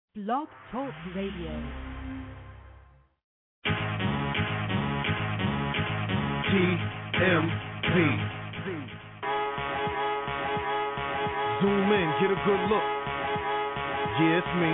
Blog Talk Radio. TMP. Zoom in, get a good look. Yeah, it's me.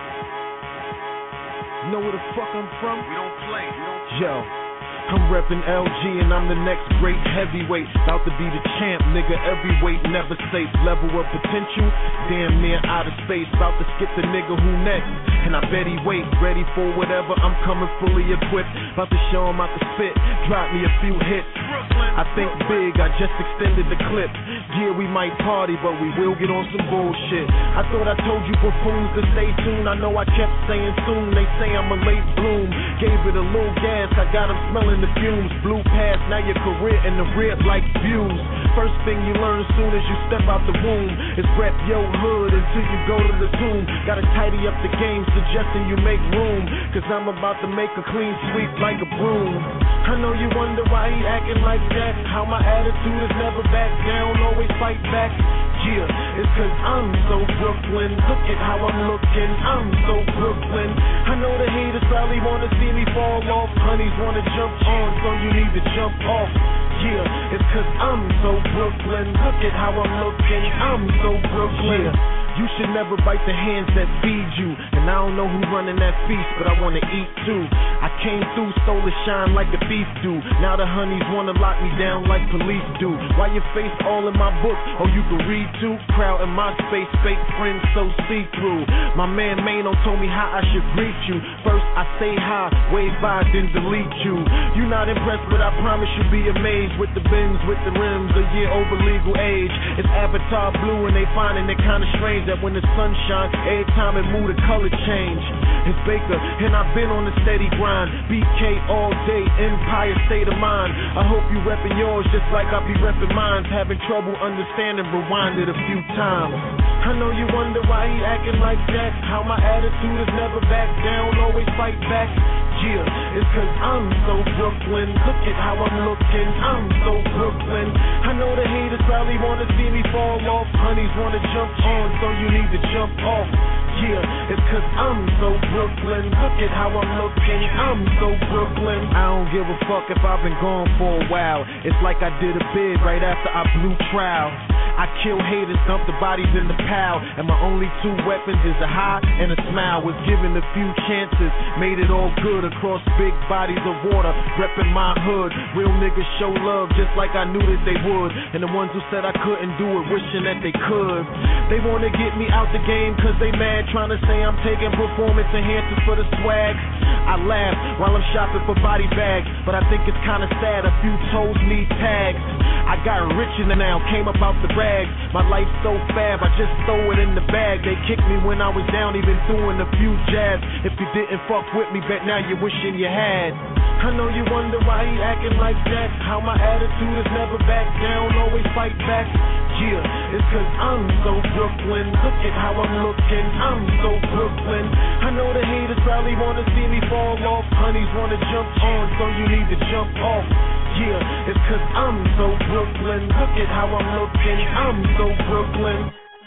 Know where the fuck I'm from? We don't play. Yo. I'm reppin' LG and I'm the next great heavyweight. About to be the champ, nigga, every weight never safe. Level of potential, damn near out of space. About to skip the nigga who next, and I bet he wait. Ready for whatever, I'm coming fully equipped. About to show him out the spit, drop me a few hits. I think big, I just extended the clip. Yeah, we might party, but we will get on some bullshit. I thought I told you buffoons to stay tuned. I know I kept saying soon, they say I'm a late bloom. Gave it a little gas, I got him smelling the fumes. Blew past, now your career in the red like views. First thing you learn as soon as you step out the womb is rep your hood until you go to the tomb. Gotta tidy up the game, suggesting you make room, cause I'm about to make a clean sweep like a broom. I know you wonder why he acting like that, how my attitude is never back down, always fight back. Yeah, it's cause I'm so Brooklyn. Look at how I'm looking, I'm so Brooklyn. I know the haters probably wanna see me fall off. Honeys wanna jump on, so you need to jump off. Yeah, it's cause I'm so Brooklyn. Look at how I'm looking, I'm so Brooklyn. Yeah. You should never bite the hands that feed you. And I don't know who running that feast, but I wanna eat too. I came through, stole the shine like a thief do. Now the honeys wanna lock me down like police do. Why your face all in my book? Oh, you can read too? Crowd in my space, fake friends so see-through. My man Mano told me how I should greet you. First I say hi, wave by, then delete you. You not impressed, but I promise you'll be amazed. With the bins, with the rims, a year over legal age. It's Avatar blue and they finding it kinda strange that when the sun shines, every time it move the color change. It's Baker, and I've been on a steady grind. BK all day, Empire state of mind. I hope you reppin' yours just like I be reppin' mine. Having trouble understanding, rewind it a few times. I know you wonder why he acting like that, how my attitude is never back down, always fight back. Yeah, it's cause I'm so Brooklyn. Look at how I'm looking, I'm so Brooklyn. I know the haters probably wanna see me fall off. Honeys wanna jump on, so you need to jump off. Yeah, it's cause I'm so Brooklyn. Look at how I'm looking, I'm so Brooklyn. I don't give a fuck if I've been gone for a while. It's like I did a bid right after I blew trial. I kill haters, dump the bodies in the pile, and my only two weapons is a high and a smile. Was given a few chances, made it all good across big bodies of water, repping my hood. Real niggas show love just like I knew that they would, and the ones who said I couldn't do it, wishing that they could. They wanna get me out the game cause they mad, trying to say I'm taking performance enhancers for the swag. I laugh while I'm shopping for body bags, but I think it's kinda sad a few toes need tags. I got richer now, came up out the rags. My life's so fab, I just throw it in the bag. They kicked me when I was down, even doing a few jabs. If you didn't fuck with me, bet now you're wishing you had. I know you wonder why he acting like that, how my attitude is never back down, always fight back. Yeah, it's cause I'm so Brooklyn. Look at how I'm looking, I'm so Brooklyn. I know the haters probably wanna see me fall off. Honeys wanna jump on, so you need to jump off. Yeah, it's cause I'm so Brooklyn. Look at how I'm looking, I'm so Brooklyn.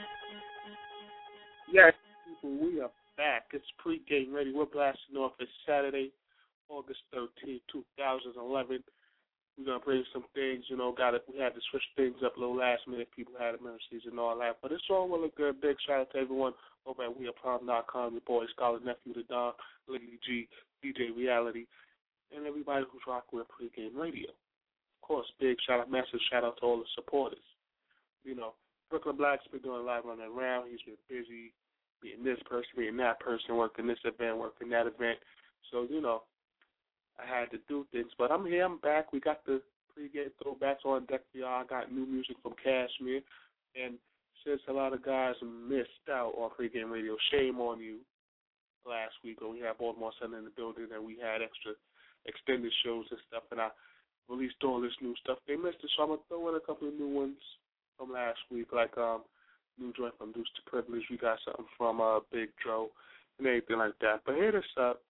Yes, people, we are back. It's pregame ready. We're blasting off. It's Saturday, August 13th, 2011. We're going to bring some things, we had to switch things up a little last minute. People had emergencies and all that. But it's all really good. Big shout out to everyone over at WeAreProm.com, your boy, Scholar Nephew, the Don, Lady G, DJ Reality, and everybody who's rocking with pregame radio. Of course, big shout out, massive shout out to all the supporters. Brooklyn Black's been doing a lot running around. He's been busy being this person, being that person, working this event, working that event. So, I had to do things. But I'm here, I'm back. We got the pregame throwbacks on deck for y'all. I got new music from Cashmere. And since a lot of guys missed out on pregame radio, shame on you. Last week when we had Baltimore Sun in the building and we had extra extended shows and stuff, and I released all this new stuff. They missed it, so I'm going to throw in a couple of new ones from last week, like new joint from Deuce to Privilege. We got something from Big Joe and everything like that. But hit us up,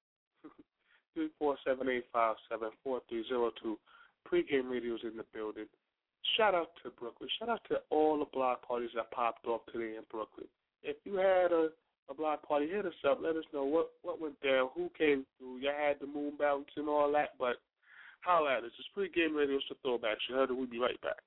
347-857-4302. Pregame radio's in the building. Shout out to Brooklyn. Shout out to all the block parties that popped off today in Brooklyn. If you had a a block party, hit us up. Let us know what went down, who came through. You had the moon bounce and all that, but holla at us. It's Pregame Radio. It's the Throwback. You heard it. We'll be right back.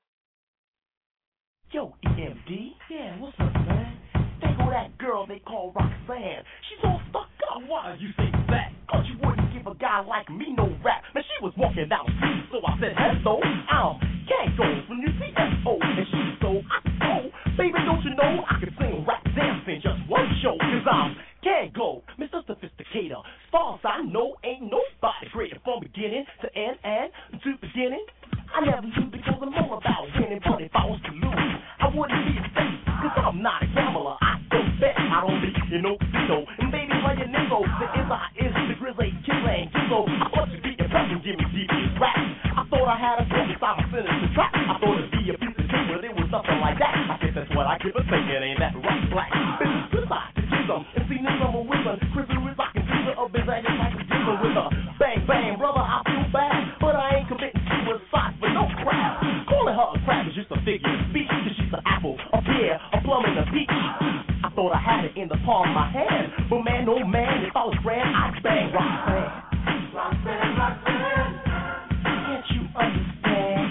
Yo, EMD? Yeah, what's up, man? There go that girl they call Roxanne. She's all stuck up. Why you say that? Cause you wouldn't give a guy like me no rap. Man, she was walking down the street, so I said, hello, can't go from the CFO. And she's so, baby, don't you know I can sing rap dance in just one show? Cause can't go, Mr. Sophisticator. As far as I know, ain't nobody greater from beginning to end and to beginning. I never knew because I'm all about winning, but if I was to lose, I wouldn't be a face, cause I'm not a gambler. I don't bet, I don't be, casino. And baby, why you nigga, the is the grizzly killer and gizzo. I thought you'd be your best and give me deep rap. I thought I had a girl beside my sinister trap. I thought it'd be a piece of cake, but it was nothing like that. I guess that's what I give a thing, it ain't that rock black. Business good side to gism, and see this I'm a wizard. Crystal is like a teaser of his ass like a gism with a bang bang, brother, I feel bad, but I ain't committing suicide for no crap. Calling her a crab is just a figure of speech, cause she's an apple, a pear, a plum, and a peach. I thought I had it in the palm of my hand, but man, oh man, if I was grand, I'd bang Roxanne. Roxanne, Roxanne, can't you understand?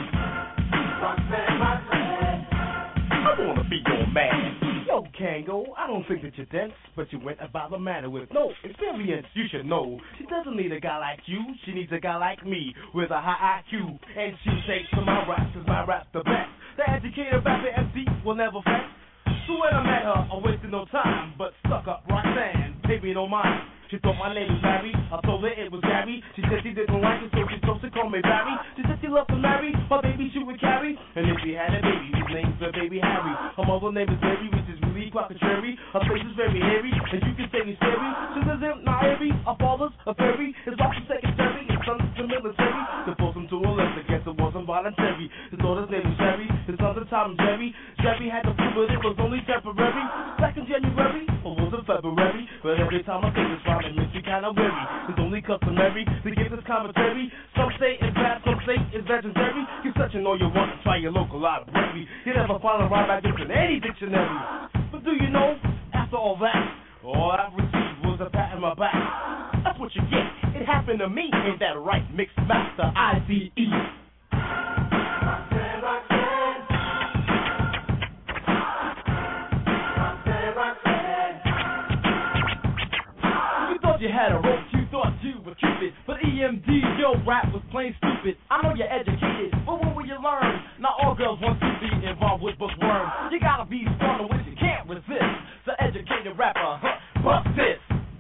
Roxanne, Roxanne, I wanna be your man. Yo, Kango, I don't think that you're dense, but you went about the matter with no experience. You should know she doesn't need a guy like you. She needs a guy like me with a high IQ, and she takes to my raps, cause my rap's the best. The educated rapper MC will never flex. So when I met her, I wasted no time, but stuck up Roxanne, paid me no mind. She thought my name was Barry, I told her it was Gary. She said she didn't like it, so she chose to call me Barry. She said she loved to marry, her baby she would carry. And if she had a baby, his name's her baby Harry. Her mother name is Mary, which is really quite contrary. Her face is very hairy, and you can say he's scary. She lives in Nairi, her father's a fairy. His wife's a secretary, his son's the military. To force him to a list, I guess it wasn't voluntary. His daughter's name was Sherry, his son's Tom Jerry. Jerry had to prove it was only temporary. Back in January, or was it February? But every time I think it's fine, it makes me kinda weary. It's only customary to give this commentary. Some say it's bad, some say it's legendary. Keep searching all you want to try your local library. You never find a rhyme like this in any dictionary. But do you know, after all that, all I received was a pat on my back. That's what you get. It happened to me. Ain't that right, Mixed Master ICE? Roxanne, Roxanne. Roxanne, Roxanne. You thought you had a rope, you thought you were Cupid, but EMD, your rap was plain stupid. I know you're educated, but when will you learn? Not all girls want to be involved with bookworms. You gotta be strong, which you can't resist. The educated rapper, bust this.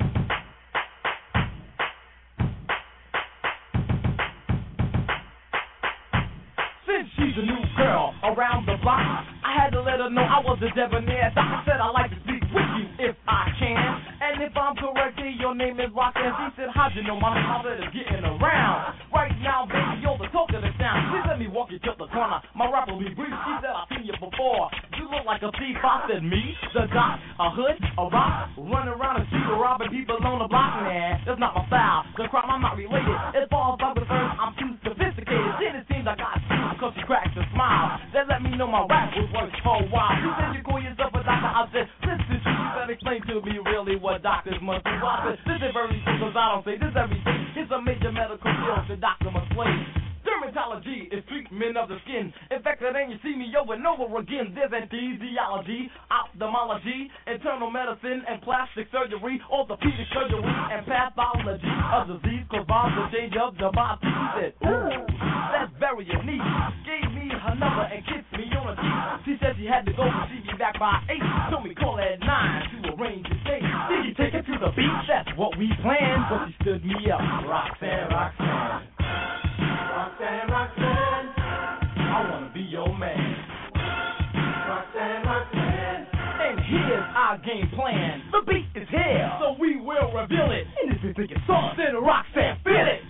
Since she's a new girl around the block, I had to let her know I was a debonair. Doctor said I like to speak with you if I can. And if I'm correct, your name is Roxanne. She said, how'd you know my mother is getting around? Right now, baby, you're the talk of the town. Please let me walk you to the corner. My rap will be brief. She said, I've seen you before. You look like a thief. I said, me? The doc? A hood? A rock? Running around the street robbing people on the block? Nah, that's not my style. The crime, I'm not related. As far as I'm concerned, I'm too sophisticated. Then it seems I got you because she cracked a smile. That let me know my rap was worth for a while. You said you call yourself a doctor. I said, listen, you better explain to me really what doctors must do. I said, this is very simple, cause I don't say this everything. It's a major medical field the doctor must play. Dermatology is treatment of the skin. Infected and you see me over and over again. There's anesthesiology, ophthalmology, internal medicine and plastic surgery, orthopedic surgery and pathology. A disease caused by the change of the body. She said, ooh, that's very unique. Gave me her number and kissed me on the cheek. She said she had to go and she be back by 8. Told me call her at 9 to arrange the date. Did you take her to the beach? That's what we planned. But she stood me up. Roxanne, Roxanne. Roxanne, Roxanne, I wanna be your man. Roxanne, Roxanne, and here's our game plan. The beat is here, so we will reveal it. And if you think it's sauce, then Roxanne, feel it.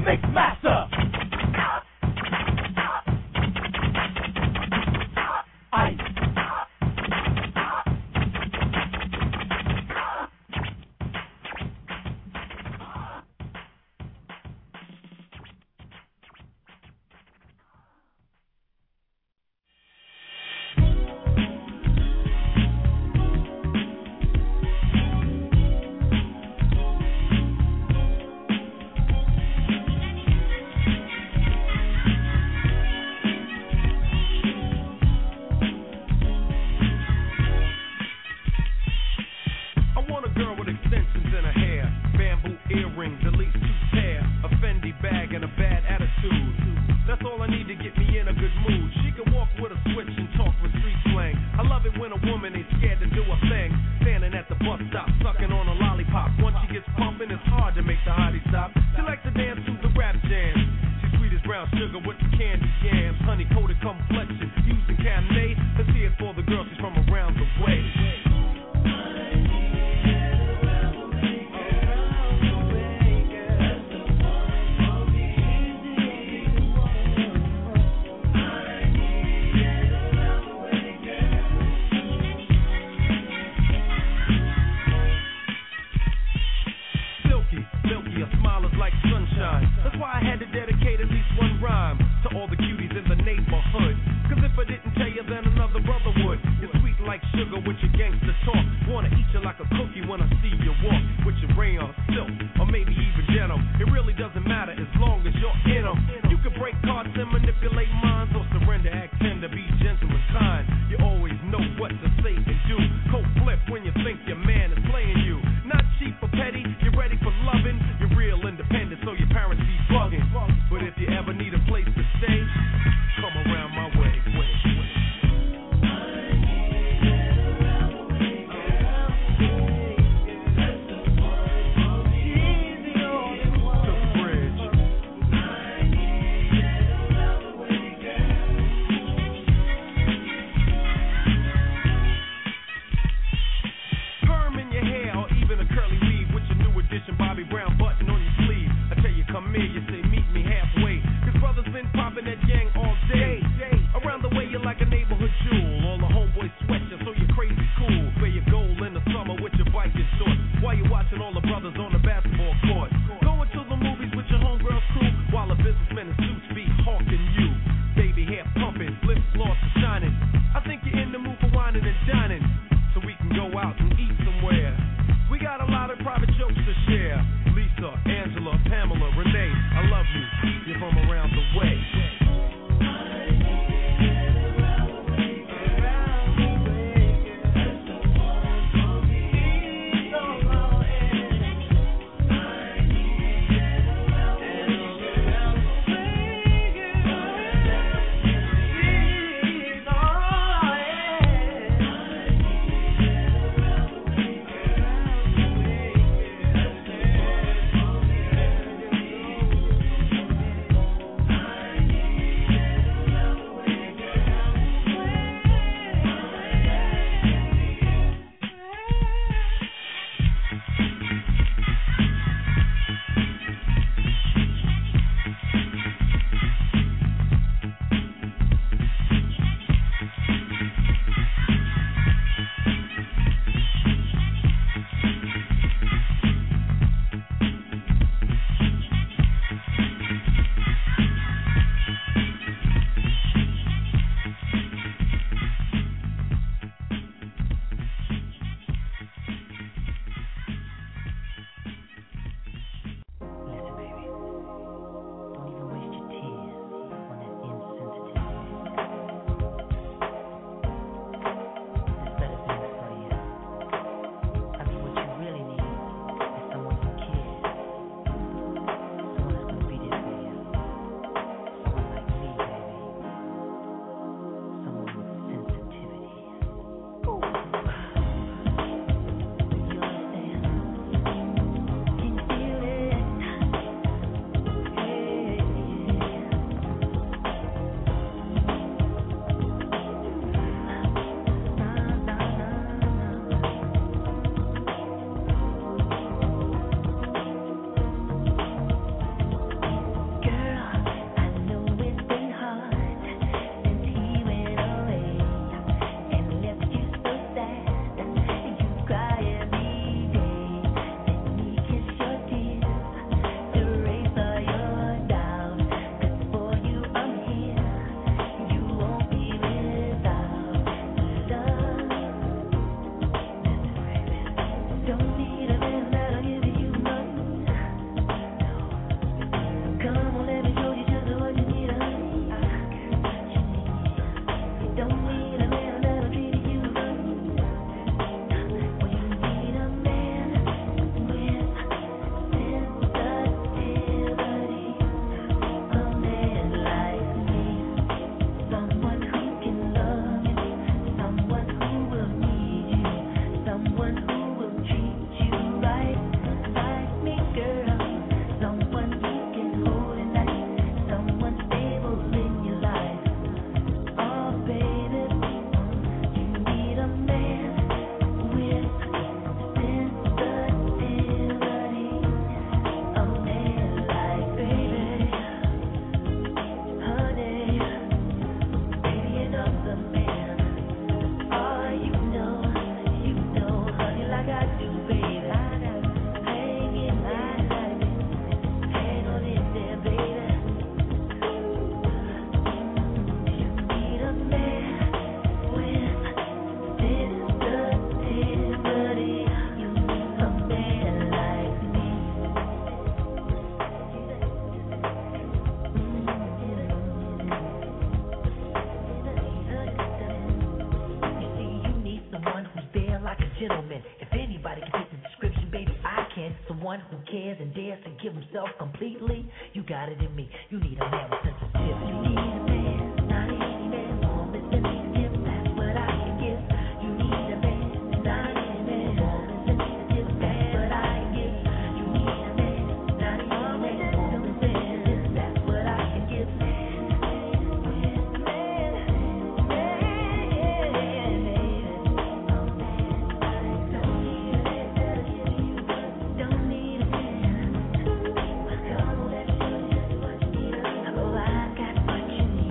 Mix Master. Ice. Angela, Pamela, Renee, I love you. You're from around the way. who cares and dares to give himself completely. You got it in me. You need a man with sensitivity. You need a man, not any man, warm and sensitive. That's what I can give. You need a man, not any man, warm and sensitive. That's what I can give. You need a man, not any man, warm and sensitive. That's what I can give. I got what you need.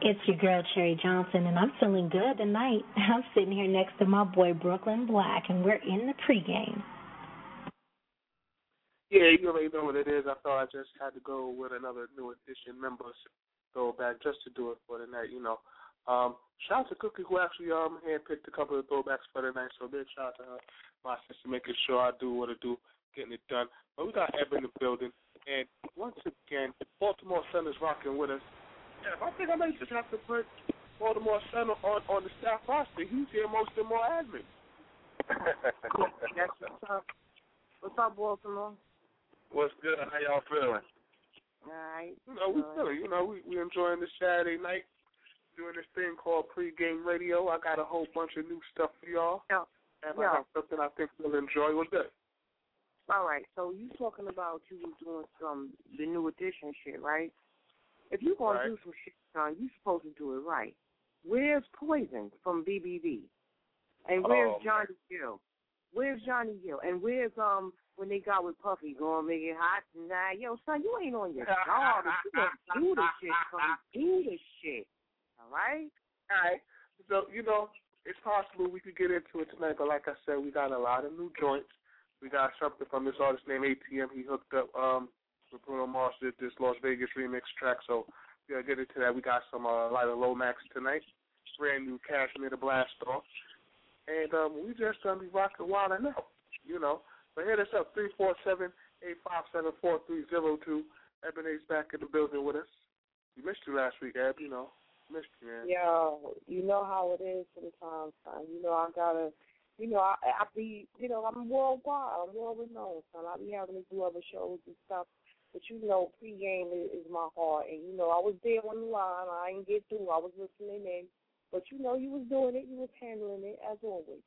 It's your girl, Cherry Johnson, and I'm feeling good tonight. I'm sitting here next to my boy, Brooklyn Black, and we're in the pregame. Yeah, you already know what it is. I thought I just had to go with another New Edition member throwback just to do it for the night, you know. Shout out to Cookie, who actually handpicked a couple of throwbacks for the night, so big shout out to her, my sister, making sure I do what I do, getting it done. But we got Eb in the building, and once again, Baltimore Sun is rocking with us. I think I may just have to put Baltimore Sun on the staff roster. He's here most and more admin. That's what's up, Baltimore? What's good? How y'all feeling? All right. We feeling. We enjoying the Saturday night, doing this thing called pregame radio. I got a whole bunch of new stuff for y'all. And I got something I think you'll enjoy. What's that? All right. So you talking about you was doing the New Edition shit, right? If you're going to do some shit, son, you're supposed to do it right. Where's Poison from BBB? And where's Johnny Gill? Where's Johnny Gill? And where's when they got with Puffy going make it hot tonight? Yo, son, you ain't on your job. You don't do this shit, son. Do this shit. All right? All right. So, it's possible we could get into it tonight, but like I said, we got a lot of new joints. We got something from this artist named ATM. He hooked up with Bruno Mars, did this Las Vegas remix track, so we're going to get into that. We got some Lighter Lomax tonight, brand new Cashmere to blast off. And we just going to be rocking wild enough, But hit us up, 347-857-4302. Ebenez's back in the building with us. We missed you last week, Eb, Missed you, man. Yo, you know how it is sometimes, son. I gotta, I be, I'm worldwide. I'm world renowned, son. I be having to do other shows and stuff. But pregame is my heart. And, I was there on the line. I didn't get through. I was listening in. But, you was doing it. You was handling it, as always.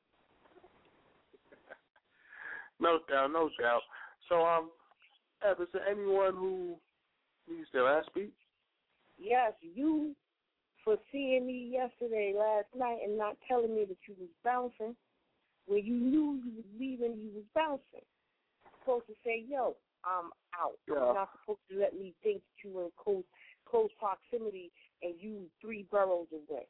No doubt, no doubt. So, Eb, is there anyone who needs their ass beat? Yes, you for seeing me last night, and not telling me that you was bouncing. When you knew you was leaving, you was bouncing. Supposed to say, yo, I'm out. Yeah. You're not supposed to let me think that you were in close proximity and you 3 boroughs away.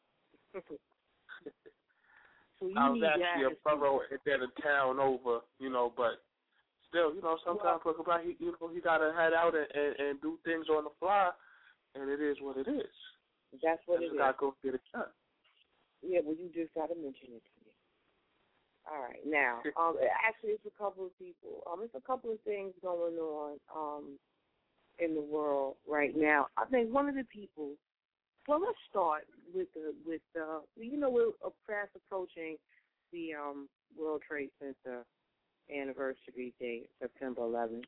So I was actually a borough and then a town over, but still, sometimes look about he gotta head out and do things on the fly, and it is what it is. That's what it is. You gotta go get it done. Yeah, well, you just gotta mention it to me. All right, now, actually, it's a couple of people. It's a couple of things going on in the world right now. I think one of the people. Well, let's start with we're fast approaching the World Trade Center anniversary date, September 11th.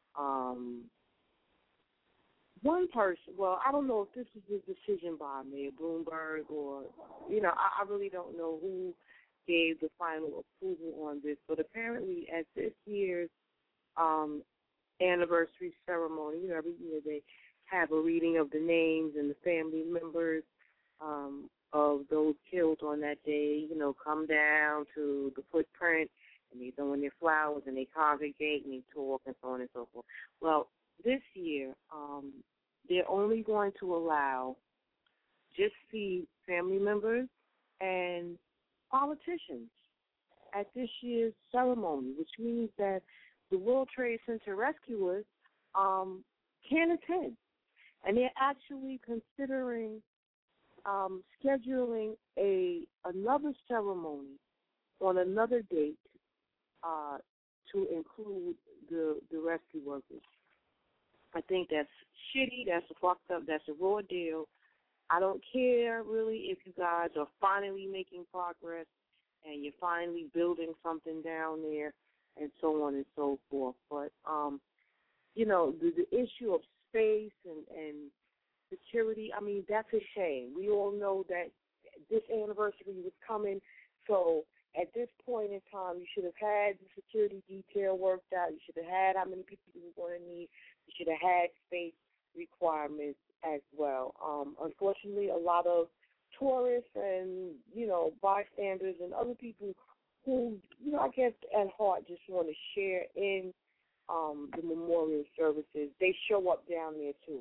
One person, well, I don't know if this is a decision by Mayor Bloomberg or, I really don't know who gave the final approval on this, but apparently at this year's anniversary ceremony, every year they have a reading of the names and the family members of those killed on that day, come down to the footprint, and they throw in their flowers, and they congregate, and they talk, and so on and so forth. Well, this year, they're only going to allow just the family members and politicians at this year's ceremony, which means that the World Trade Center rescuers can't attend. And they're actually considering scheduling another ceremony on another date to include the rescue workers. I think that's shitty. That's fucked up. That's a raw deal. I don't care really if you guys are finally making progress and you're finally building something down there and so on and so forth. But the issue of space and security, that's a shame. We all know that this anniversary was coming, so at this point in time, you should have had the security detail worked out. You should have had how many people you were going to need. You should have had space requirements as well. Unfortunately, a lot of tourists and, bystanders and other people who, I guess at heart just want to share in the memorial services, they show up down there too.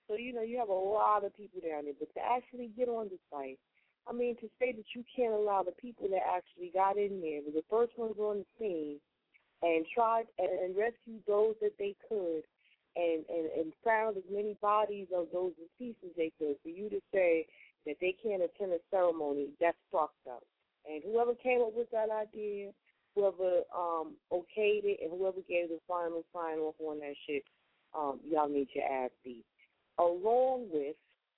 So, you have a lot of people down there. But to actually get on the site, I mean, to say that you can't allow the people that actually got in there, were the first ones on the scene, and tried and rescued those that they could, and found as many bodies of those deceased as they could, for you to say that they can't attend a ceremony, that's fucked up. And whoever came up with that idea, whoever okayed it, and whoever gave the final sign-off on that shit, y'all need your ass beat. Along with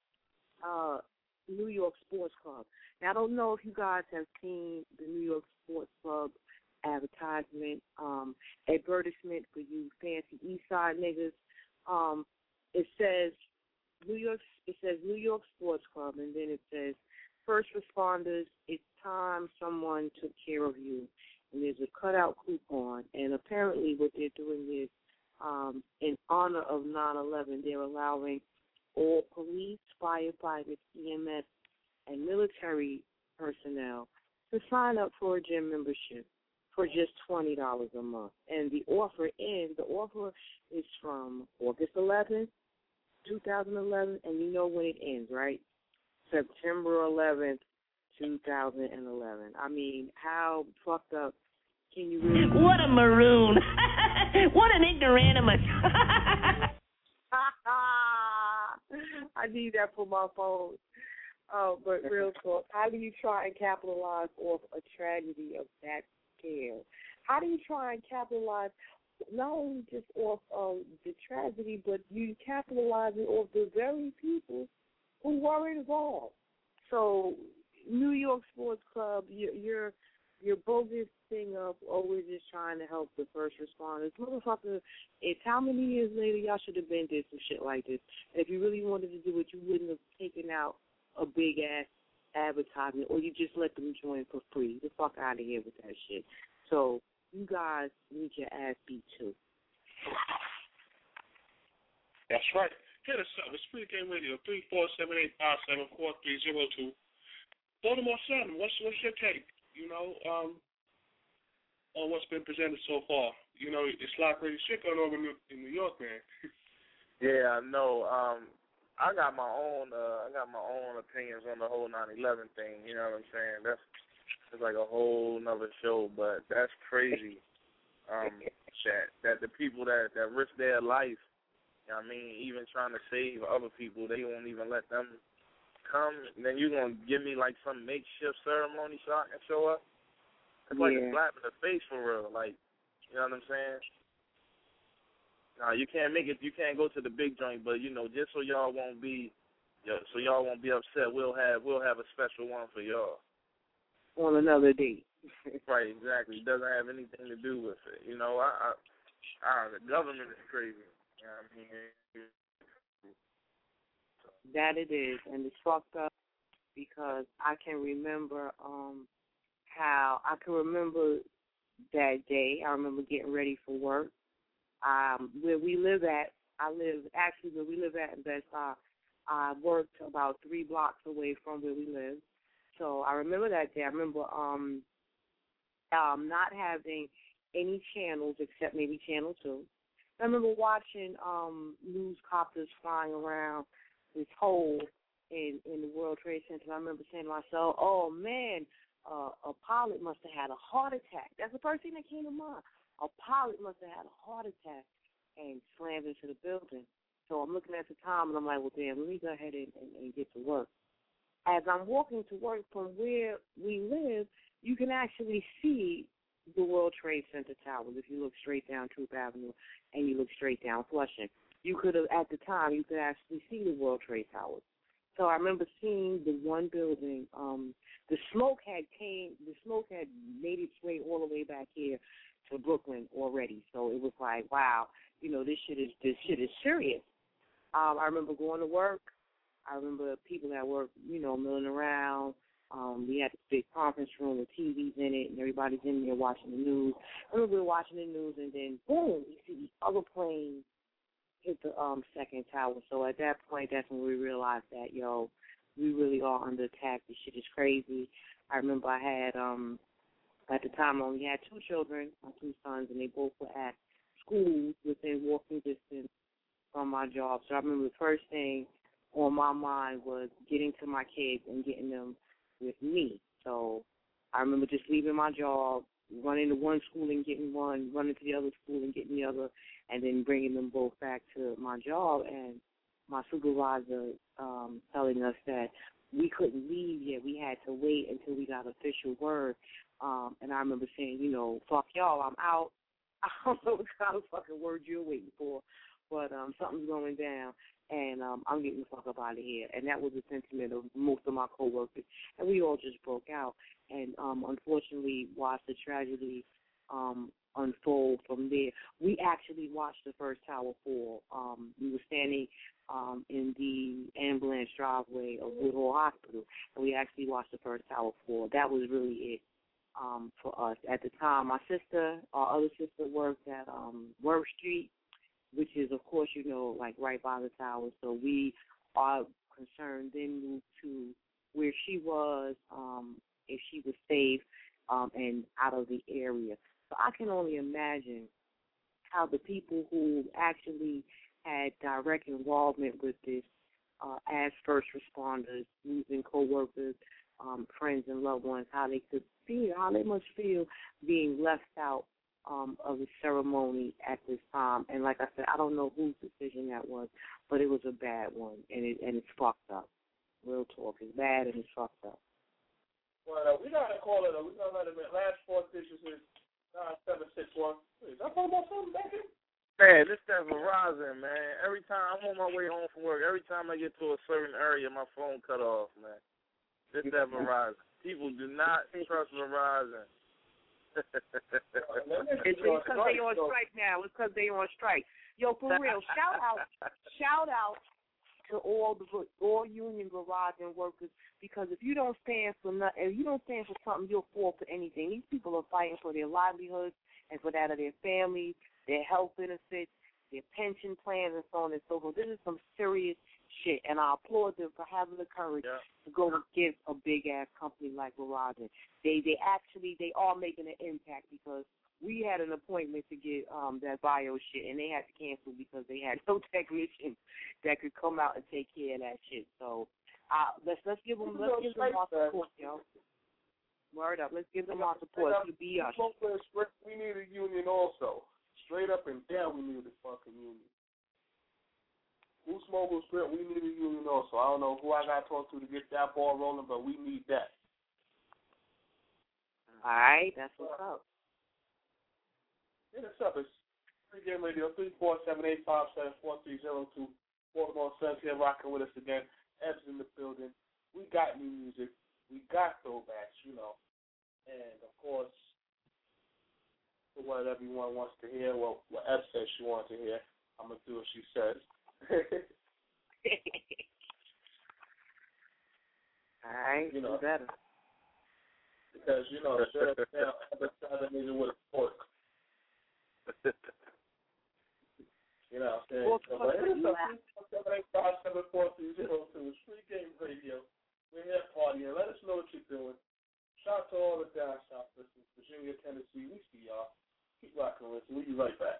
New York Sports Club. Now, I don't know if you guys have seen the New York Sports Club advertisement, advertisement for you fancy East Side niggas. It says New York Sports Club, and then it says, first responders, it's time someone took care of you. And there's a cutout coupon, and apparently what they're doing is, in honor of 9/11, they're allowing all police, firefighters, EMS, and military personnel to sign up for a gym membership for just $20 a month. And the offer is from August 11th, 2011, and you know when it ends, right? September 11th, 2011. I mean, how fucked up can you really be? What a maroon. What an ignoramus. I need that for my phone. But real talk, how do you try and capitalize off a tragedy of that scale? How do you try and capitalize not only just off the tragedy, but you capitalizing off the very people who were involved? So, New York Sports Club, your bogus thing of always just trying to help the first responders. Motherfucker, it's how many years later y'all should have been did some shit like this. And if you really wanted to do it, you wouldn't have taken out a big-ass advertisement, or you just let them join for free. Get the fuck out of here with that shit. So you guys need your ass beat, too. That's right. Hit us up. It's Pregame Radio, 347-857-4302. Baltimore Sun, what's your take, on what's been presented so far? It's like crazy shit going on in New York, man. Yeah, I know. I got my own opinions on the whole 9/11 thing. You know what I'm saying? That's like a whole nother show, but that's crazy. That the people that risk their life, even trying to save other people, they won't even let them come. And then you're gonna give me like some makeshift ceremony so I can show up? It's like a slap in the face for real. Like, you know what I'm saying? No, you can't make it. You can't go to the big joint, but just so y'all won't be upset, we'll have a special one for y'all on another date. Right, exactly. It doesn't have anything to do with it. The government is crazy. You know what I mean? That it is, and it's fucked up because I can remember that day. I remember getting ready for work. Where we live at in Bed-Stuy, I worked about 3 blocks away from where we live. So I remember that day. I remember not having any channels except maybe Channel 2. I remember watching news copters flying around this hole in the World Trade Center. I remember saying to myself, oh, man, a pilot must have had a heart attack. That's the first thing that came to mind. A pilot must have had a heart attack and slammed into the building. So I'm looking at the time, and I'm like, well, damn, let me go ahead and get to work. As I'm walking to work from where we live, you can actually see the World Trade Center towers if you look straight down Troop Avenue and you look straight down Flushing. You could have, at the time, you could actually see the World Trade Towers. So I remember seeing the one building. The smoke had made its way all the way back here to Brooklyn already. So it was like, wow, this shit is serious. I remember going to work. I remember people at work, milling around. We had this big conference room with TVs in it, and everybody's in there watching the news. I remember we were watching the news, and then, boom, you see these other planes hit the second tower. So at that point, that's when we realized that, we really are under attack. This shit is crazy. I remember I had, at the time, I only had 2 children, my 2 sons, and they both were at schools within walking distance from my job. So I remember the first thing on my mind was getting to my kids and getting them with me. So I remember just leaving my job, running to one school and getting one, running to the other school and getting the other, and then bringing them both back to my job. And my supervisor telling us that we couldn't leave yet. We had to wait until we got official word. And I remember saying, you know, fuck y'all, I'm out. I don't know what kind of fucking word you're waiting for, but something's going down, and I'm getting the fuck up out of here. And that was the sentiment of most of my coworkers, and we all just broke out. And unfortunately, watched the tragedy unfold from there. We actually watched the first tower fall. We were standing in the ambulance driveway of Woodhull Hospital, and we actually watched the first tower fall. That was really it for us. At the time, our other sister worked at Worth Street, which is, of course, you know, like right by the tower. So we are concerned then moved to where she was, if she was safe and out of the area. So I can only imagine how the people who actually had direct involvement with this as first responders, losing coworkers, friends and loved ones, how they must feel being left out of the ceremony at this time. And like I said, I don't know whose decision that was, but it was a bad one, and it's fucked up. Real talk, it's bad and it's fucked up. Well, we gotta call it. We're gonna let it in. Last four digits is 9761. Is that talking about something back here? Man, this that Verizon, man. Every time I'm on my way home from work, every time I get to a certain area, my phone cut off, man. This that Verizon. People do not trust Verizon. It's because they on strike now. It's because they on strike. Yo, for real, shout out to all union Verizon workers, because if you don't stand for nothing, if you don't stand for something, you'll fall for anything. These people are fighting for their livelihoods and for that of their families, their health benefits, their pension plans, and so on and so forth. This is some serious shit, and I applaud them for having the courage to go against a big-ass company like Verizon. They are making an impact, because we had an appointment to get that bio shit, and they had to cancel because they had no technician that could come out and take care of that shit. So let's give them our support, yo. Word up, let's give them our support. We need a union also. Straight up and down, we need a fucking union. Moose Mobile Sprint, we need a union also. I don't know who I got to talk to get that ball rolling, but we need that. All right, that's what's up. Hit us up. It's Pregame Radio, 347-857-4302. Baltimore Suns here rocking with us again. Ebbs in the building. We got new music. We got throwbacks, you know. And, of course, for what everyone wants to hear, what Eb says she wants to hear, I'm going to do what she says. All right, you know, better. Because, you know, shut up now, Eb started nigga with a fork. You know what I'm saying? So, 785-7430 is Free Game Radio. We're here partying. Let us know what you're doing. Shout out to all the down south listeners, Virginia, Tennessee. We see y'all. Keep rocking with us. We'll be right back.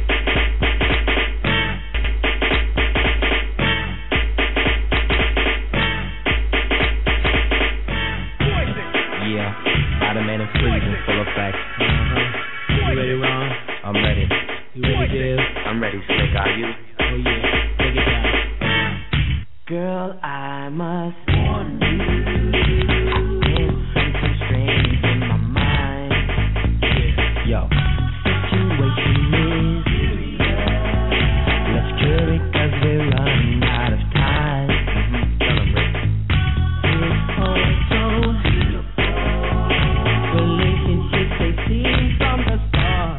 Yeah, Spider-Man and Freeze in full effect. You ready, Ron? I'm ready. You ready, Dave? I'm ready, Slick. Are you? Oh, yeah. Take it down. Girl, I must warn you. There's something strange in my mind. Yo. Situation is serious. Let's cure it, 'cause we're running out of time. Tell 'em, Rick. It's all so beautiful. Relationships, they seem from the start.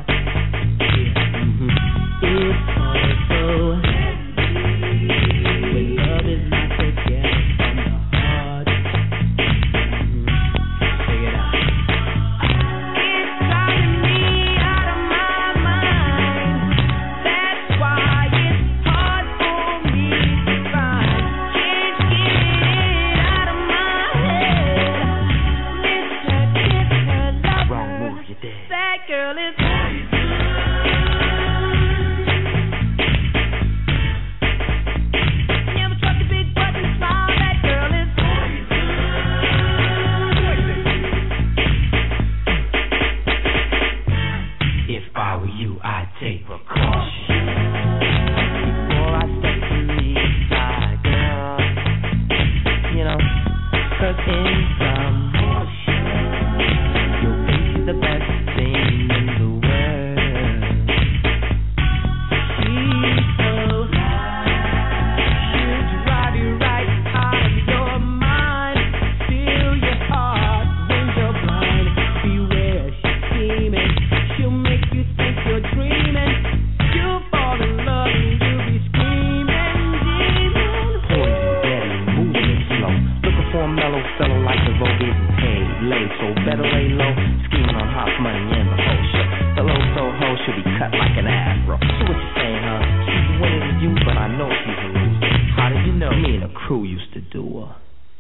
It's all so heavy when love is not together from the an afro. So what you saying, huh? She's winning to you, but I know she's a loser. How did you know? Me and the crew used to do her.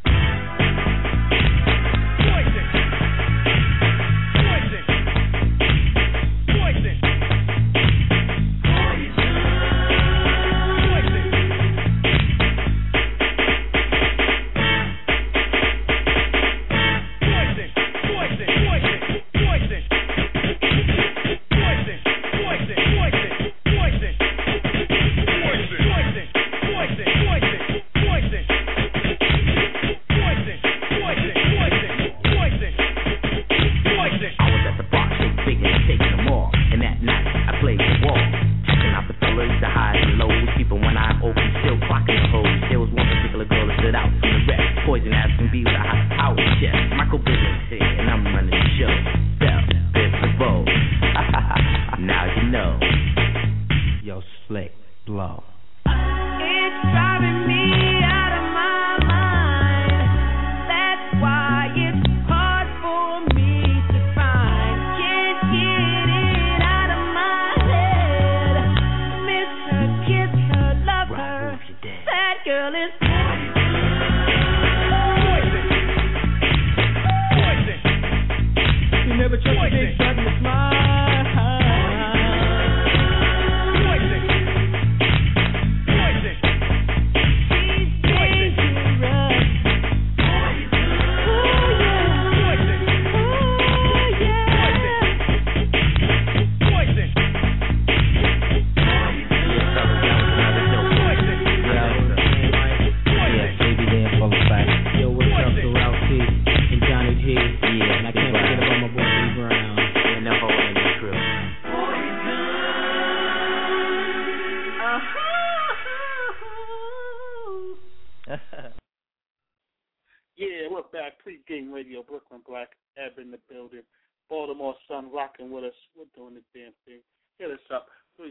Yeah, we're back. Pre-game radio, Brooklyn Black, Ebb in the building. Baltimore Sun rocking with us. We're doing the damn thing. Hit us up,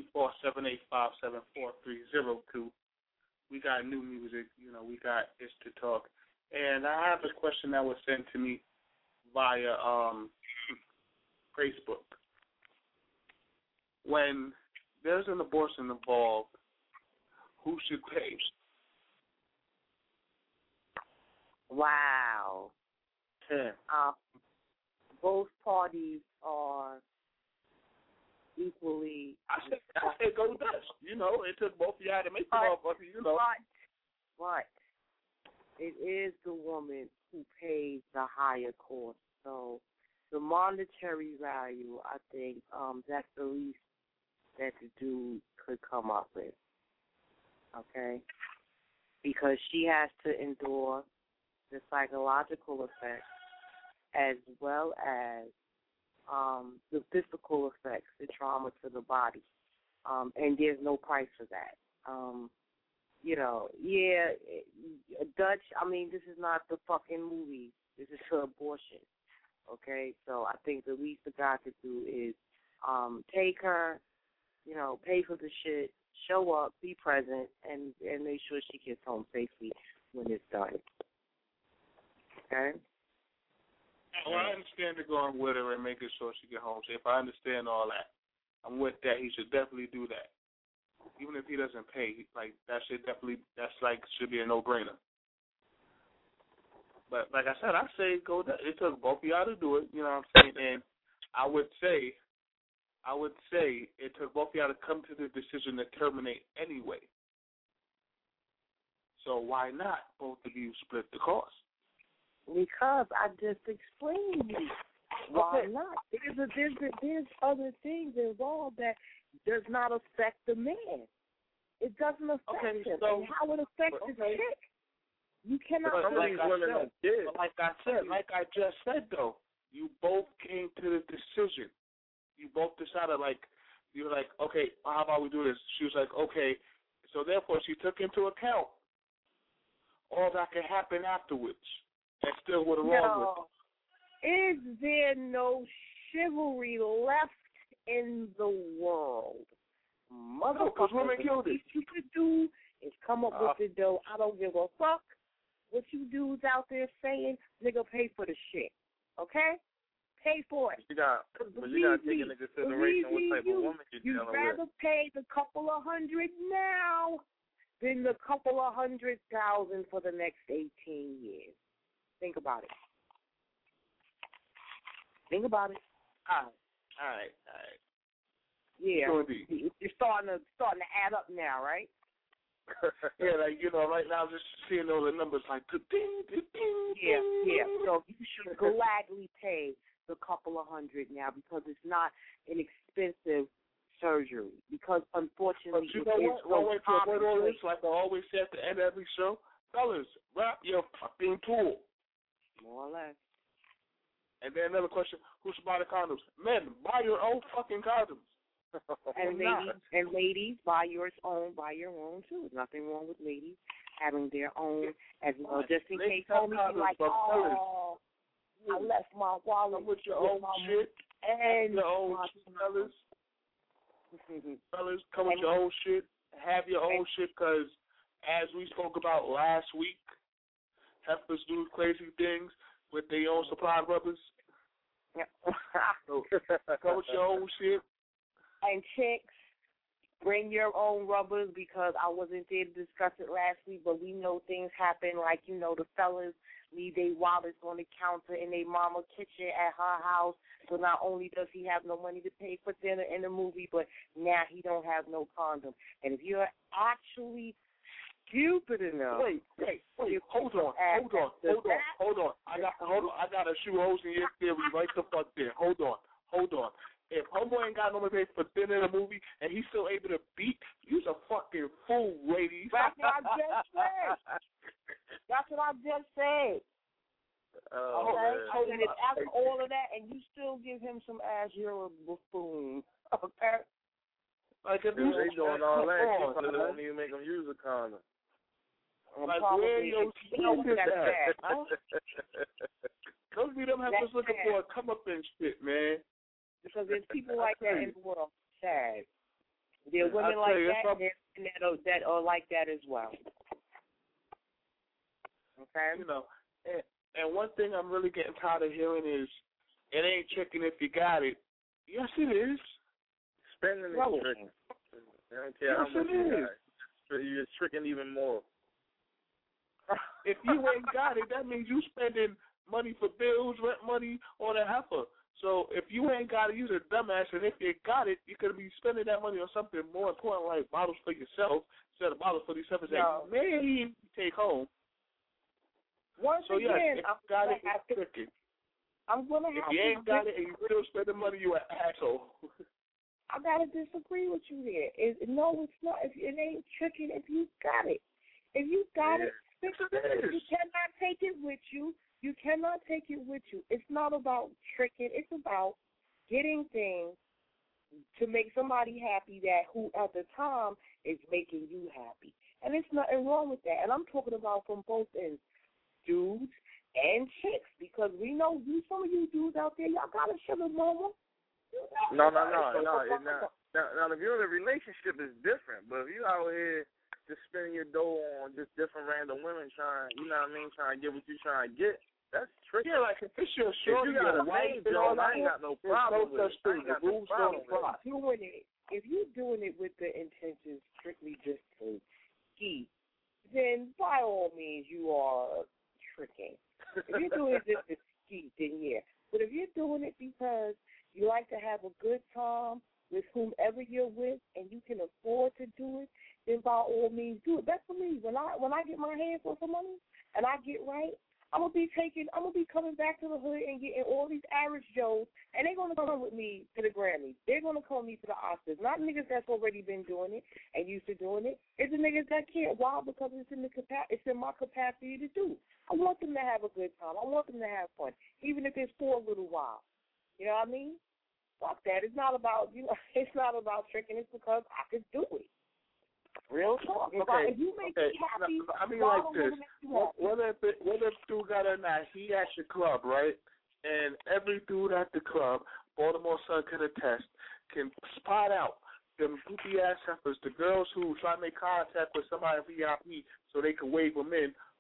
347-857-4302. We got new music. You know, we got It's to Talk. And I have a question that was sent to me via Facebook. When there's an abortion involved, who should pay? Wow. Yeah. Both parties are equally. I said go Dutch. You know, it took both of y'all to make the motherfucker, you know. But it is the woman who pays the higher cost. So the monetary value, I think, that's the least that the dude could come up with. Okay? Because she has to endure the psychological effects as well as the physical effects, the trauma to the body. And there's no price for that. Dutch, I mean, this is not the fucking movie. This is for abortion. Okay? So I think the least the guy could do is take her, pay for the shit, show up, be present, and make sure she gets home safely when it's done. Okay? Well, I understand it going with her and making sure she get home safe. I understand all that. I'm with that. He should definitely do that. Even if he doesn't pay, that should should be a no-brainer. But like I said, I say go. It took both of y'all to do it. You know what I'm saying? And I would say it took both of y'all to come to the decision to terminate anyway. So why not both of you split the cost? Because I just explained it. Why not? There's other things involved that does not affect the man. It doesn't affect him. So, and how it affects the chick. You cannot. Like I just said, though, you both came to the decision. You both decided, you were like, okay, how about we do this? She was like, okay. So therefore, she took into account all that could happen afterwards. That still would have wrong with it. Is there no chivalry left in the world? Because women killed it. What you could do is come up with the dough. I don't give a fuck what you dudes out there saying. Nigga, pay for the shit. Okay? pay for it. But you got to take into consideration what type of woman you're dealing with. You'd rather pay the couple of $100 now than the couple of $100,000 for the next 18 years. Think about it. Think about it. All right. Yeah, Sure you're starting to add up now, right? Yeah, like, you know, right now just seeing all the numbers like ding, ding, ding. Yeah. So you should gladly pay the couple of $100 now because it's not an expensive surgery. Because unfortunately, but you know what? Don't wait to avoid all this. Like I always say at the end of every show, fellas, wrap your fucking tool. More or less. And then another question: who should buy the condoms? Men, buy your own fucking condoms. And ladies, buy your own too. There's nothing wrong with ladies having their own as well, just in case homie be like, oh, I left my wallet. Come with your own shit. And your own fellas. Fellas, come with your own shit. Have your own shit, because as we spoke about last week, heifers do crazy things with their own supply rubbers. So come with your own shit. And chicks, bring your own rubbers, because I wasn't there to discuss it last week, but we know things happen, like, you know, the fellas leave their wallets on the counter in their mama kitchen at her house, so not only does he have no money to pay for dinner in the movie, but now he don't have no condom. And if you're actually stupid enough... Wait, hold on. I got a shoe holes in your theory right the fuck there. Hold on. If Homo ain't got no money to pay for dinner in a movie and he's still able to beat, you's a fucking fool, ladies. That's what I just said. And if after all of that and you still give him some ass, you're a buffoon. Okay? Like if you doing all that, you probably don't even make them use a condom. Like where your stupid ass? Those be them heifers looking for a come up and shit, man. Because there's people like that in the world. Sad. There are women like that, and there's men that are like that as well. Okay? You know, and one thing I'm really getting tired of hearing is, it ain't tricking if you got it. Yes, it is. Spending is tricking. I don't care how much you got. You're tricking even more. If you ain't got it, that means you spending money for bills, rent money, or the heifer. So if you ain't got it, you're a dumbass, and if you got it, you're going to be spending that money on something more important, like bottles for yourself, instead of bottles for these heifers that you may take home. Once so again, yes, if you got it, it's tricking. I'm going to have If you ain't got it and you still spending money, you an asshole. I got to disagree with you there. No, it's not. It ain't tricking if you got it. If you got it, you cannot take it with you. You cannot take it with you. It's not about tricking. It's about getting things to make somebody happy that who at the time is making you happy. And there's nothing wrong with that. And I'm talking about from both ends, dudes and chicks, because we know some of you dudes out there, y'all got a sugar mama. No. Now, if you're in a relationship, it's different. But if you out here just spending your dough on just different random women trying, you know what I mean, trying to get what you're trying to get, that's tricky. Yeah, like if it's your shorty, you got a main job, I ain't got no problem with it. If you're doing it with the intention strictly just to ski, then by all means you are tricking. If you're doing it just to ski, then yeah. But if you're doing it because you like to have a good time with whomever you're with and you can afford to do it, then by all means do it. That's for me. When I get my hands on some money and I get right, I'm gonna be coming back to the hood and getting all these average Joes, and they're gonna come with me to the Grammys. They're gonna call me to the Oscars. Not niggas that's already been doing it and used to doing it. It's the niggas that can't. Why? Because it's in my capacity to do. I want them to have a good time. I want them to have fun, even if it's for a little while. You know what I mean? Fuck that. It's not about It's not about tricking. It's because I could do it. Real talk. Okay. If you make me happy, I mean like this. Whether dude got it or not, he at your club, right? And every dude at the club, Baltimore Sun can attest, can spot out them goopy ass heifers, the girls who try to make contact with somebody VIP so they can wave them in,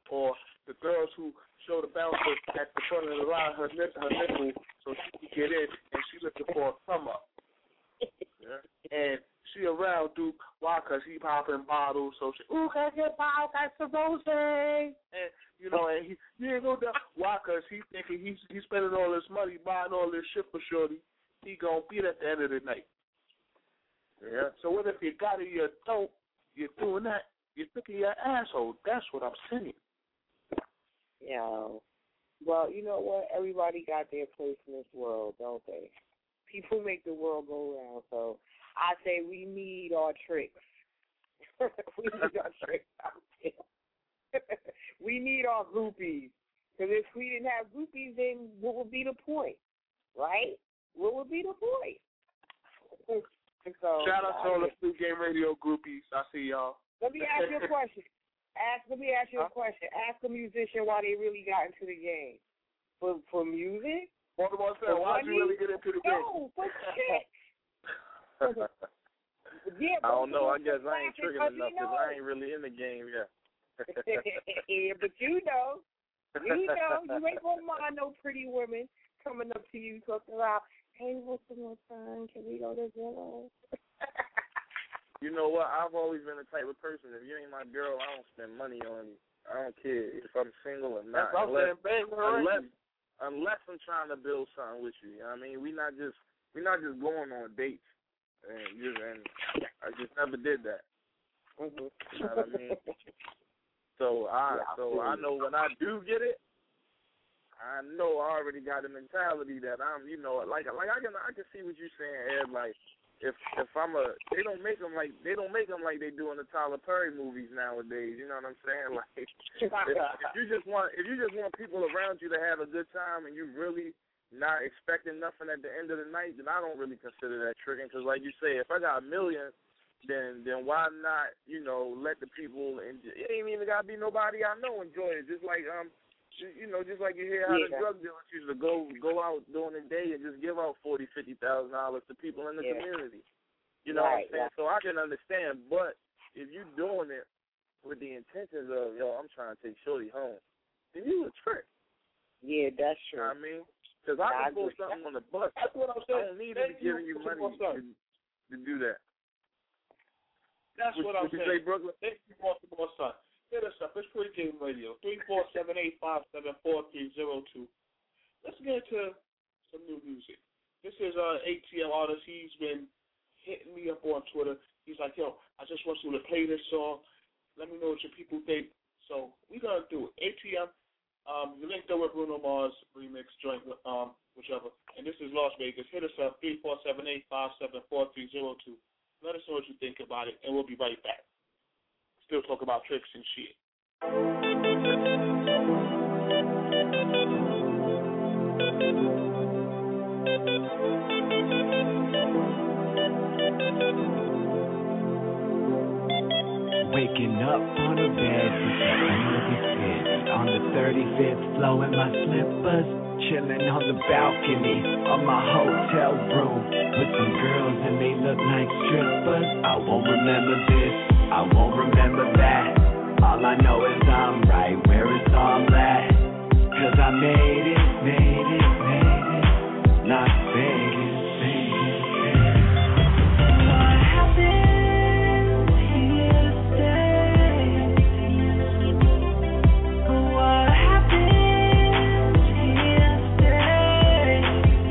or the girls who show the bouncer at the front of the line her nipple so she can get in, and she looking for a come up. Yeah. And she around Duke. Why? Because he popping bottles. So she, ooh, can I get bottle? Got some rose. And, you know, and he ain't go down. Why? Because he thinking he's spending all this money buying all this shit for shorty. He going to beat at the end of the night. Yeah. So what if you got it, you don't, you're doing that, you're thinking you're an asshole. That's what I'm saying. Yeah. Well, you know what? Everybody got their place in this world, don't they? People make the world go round, so I say we need our tricks. We need our tricks out there. We need our groupies. Because if we didn't have groupies, then what would be the point, right? What would be the point? So, shout out to all the Street Game Radio groupies. I see y'all. Let me ask you a question. Let me ask you a question. Ask a musician why they really got into the game. For music? Why did you really get into the game? No, for shit. Yeah, I don't know. I guess I ain't tricking enough because I ain't really in the game yet. Yeah, but you know. You ain't going to mind no pretty women coming up to you talking about, hey, what's the more time? Can we go to dinner? You know what? I've always been the type of person, if you ain't my girl, I don't spend money on you. I don't care if I'm single or not. Unless I'm trying to build something with you. You know what I mean? We're not just going on dates. And I just never did that. Mm-hmm. You know what I mean? So I know when I do get it, I know I already got a mentality that I'm, you know, like I can see what you're saying, Ed. Like if they don't make them like they do in the Tyler Perry movies nowadays. You know what I'm saying? Like if you just want people around you to have a good time and you really not expecting nothing at the end of the night, then I don't really consider that tricking. Because like you say, if I got $1 million, then why not, you know, let the people enjoy. It ain't even gotta be nobody I know enjoy it. Just like you know, just like you hear how the drug dealers used to go out during the day and just give out $40,000-$50,000 to people in the community. You know what I'm saying? So I can understand, but if you doing it with the intentions of, yo, I'm trying to take shorty home, then you a trick. Yeah, that's true. You know what I mean? Because I can pull something on the bus. That's what I'm saying. I don't need to be giving you money to do that. That's what I'm saying. Say, Brooklyn? Thank you, Baltimore Sun. Hit us up. It's Pregame Radio, 347-857-4302. Let's get into some new music. This is an ATL artist. He's been hitting me up on Twitter. He's like, yo, I just want you to play this song. Let me know what your people think. So we're going to do it. ATM, you linked up with Bruno Mars remix joint, whichever. And this is Las Vegas. Hit us up, 347-857-4302. Let us know what you think about it, and we'll be right back. Still talk about tricks and shit. Waking up on a bed with the city. On the 35th floor in my slippers, chilling on the balcony of my hotel room with some girls and they look like strippers. I won't remember this, I won't remember that. All I know is I'm right where it's all at. 'Cause I made it. Las Vegas. What happened here stays. What happened here stays.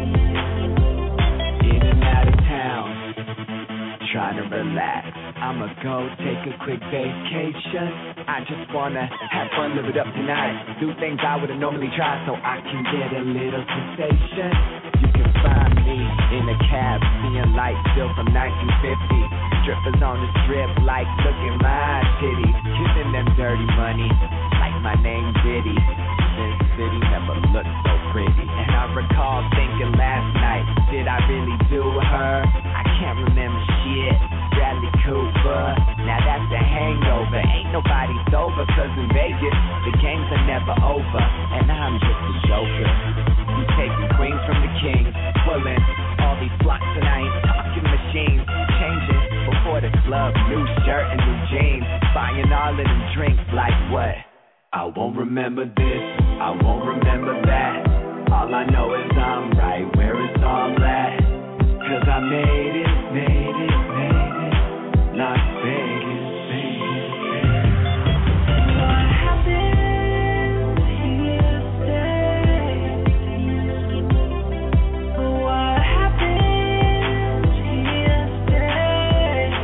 In and out of town, trying to relax. I'ma go take a quick vacation. I just wanna have fun, live it up tonight. Do things I wouldn't normally try so I can get a little sensation. You can find me in a cab, seeing lights still from 1950. Strippers on the strip like, look at my titties. Kissing them dirty money like my name Diddy. This city never looked so pretty. And I recall thinking last night, did I really do her? I can't remember shit. Bradley Cooper, now that's a hangover. Ain't nobody sober, 'cause in Vegas, the games are never over. And I'm just a joker. You taking queens from the kings, pulling all these blocks, and I ain't talking machines. Changing before the club, new shirt and new jeans. Buying all of them drinks like what? I won't remember this, I won't remember that. All I know is I'm right where it's all at. 'Cause I made it, Las Vegas, Vegas. What happened here stays. What happened here stays.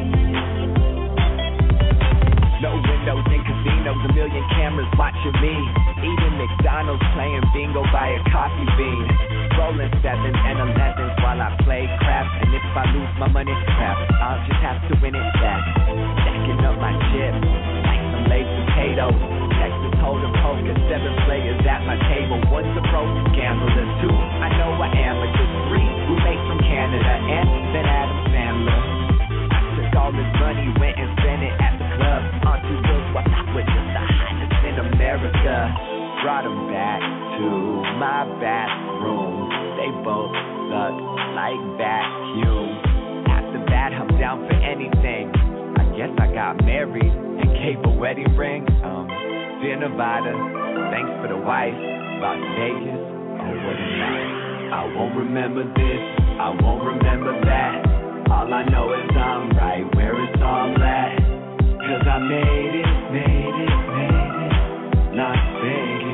No windows in casinos, a million cameras watching me. Eating McDonald's, playing bingo by a coffee bean. Rolling 7s and 11s while I play crap. And if I lose my money, crap, I'll just have to win it back. Stacking up my chips like some laid potatoes. Texas Hold'em poker, 7 players at my table. 1's a pro gambler, 2 I know I am, but just 3 roommates from Canada, and then Adam Sandler. I took all this money, went and spent it at the club. On 2 bills, what I was just the hottest in America. Brought them back to my bathroom. They both suck like vacuum. After that, I'm down for anything. I guess I got married and gave a wedding ring. Dear Nevada, thanks for the wife. Las Vegas, oh what a night. I won't remember this, I won't remember that. All I know is I'm right where it's all at. 'Cause I made it, Las Vegas.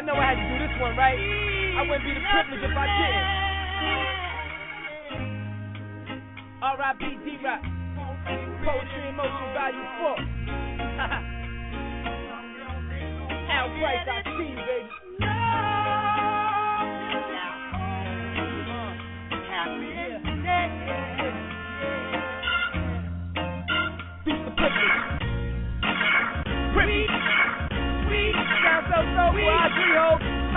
Y'all know I had to do this one, right? I wouldn't be the privilege if I didn't. R.I.P. D-Rock. Poetry in Motion, Volume 4. Al Price, I see you, baby. Beats the privilege. Privilege. Sweet. Sounds so cool. I agree, ho.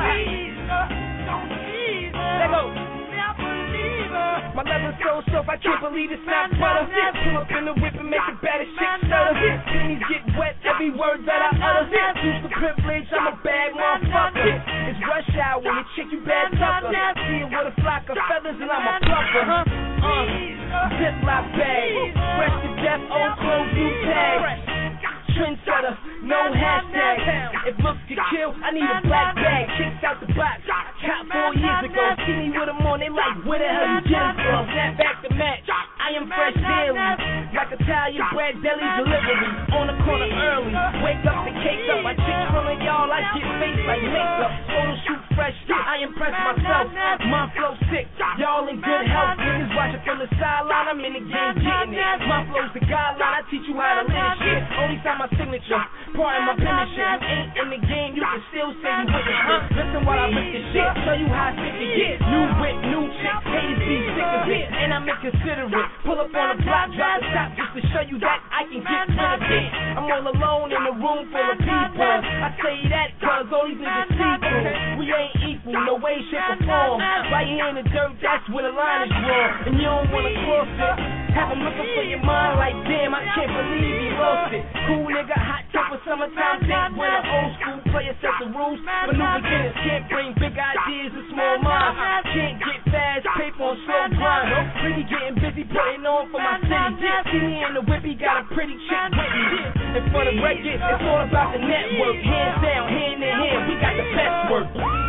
Let go. My level's so soft, I can't believe it's not butter. Pull up in the whip and make the baddest shit stutter. Pennies get wet, every word that I utter. Use the privilege, I'm a bad motherfucker. It's rush hour when you chick you bad sucker. See it with a flock of feathers and I'm a plucker, Ziploc bag, fresh to death, old clothes, new tag. Trendsetter, no hashtag. If looks could kill, I need a black bag. Kicks out the box, cop 4 years ago. See me with them on, they like, where the hell you get it from? Snap back to match, I am fresh daily. Like Italian bread deli delivery. On the corner early, wake up the cake up. My chicks pulling y'all, I get face like makeup. Photo shoot fresh, I impress myself. My flow sick, y'all in good health. Niggas watching from the sideline, I'm in the game getting it. My flow's the guideline, I teach you how to live shit. Only time my signature, part of my penmanship. You ain't in the game, you can still say you witness it. Listen while I rip this shit, show you how sick it gets. New whip, new chick, haters be sick of it, and I'm inconsiderate. Pull up on the block, drop the top just to show you that I can get rid of it. I'm all alone in a room full of people. I say that cause all these niggas see through. We ain't equal, no way, shape, or form. Right here in the dirt, that's where the line is drawn. And you don't wanna cross it. Have them looking for your mind like, damn, I can't believe he lost it. Cool nigga, hot temper, summertime things. When an old school player set the rules. But new beginners can't bring big ideas to small minds. Can't get fast paper on slow grind. Really getting busy putting on for my city. See me in the whippy, got a pretty chick with me. And for the record, it's all about the network. Hands down, hand in hand, we got the best work.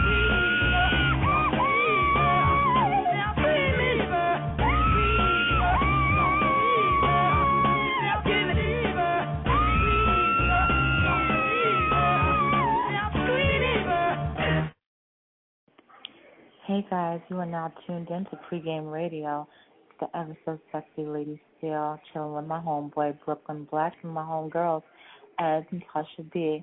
Hey guys, you are now tuned in to Pregame Radio. It's the ever so sexy Lady Steel, chilling with my homeboy Brooklyn Black and my homegirls, as Natasha D.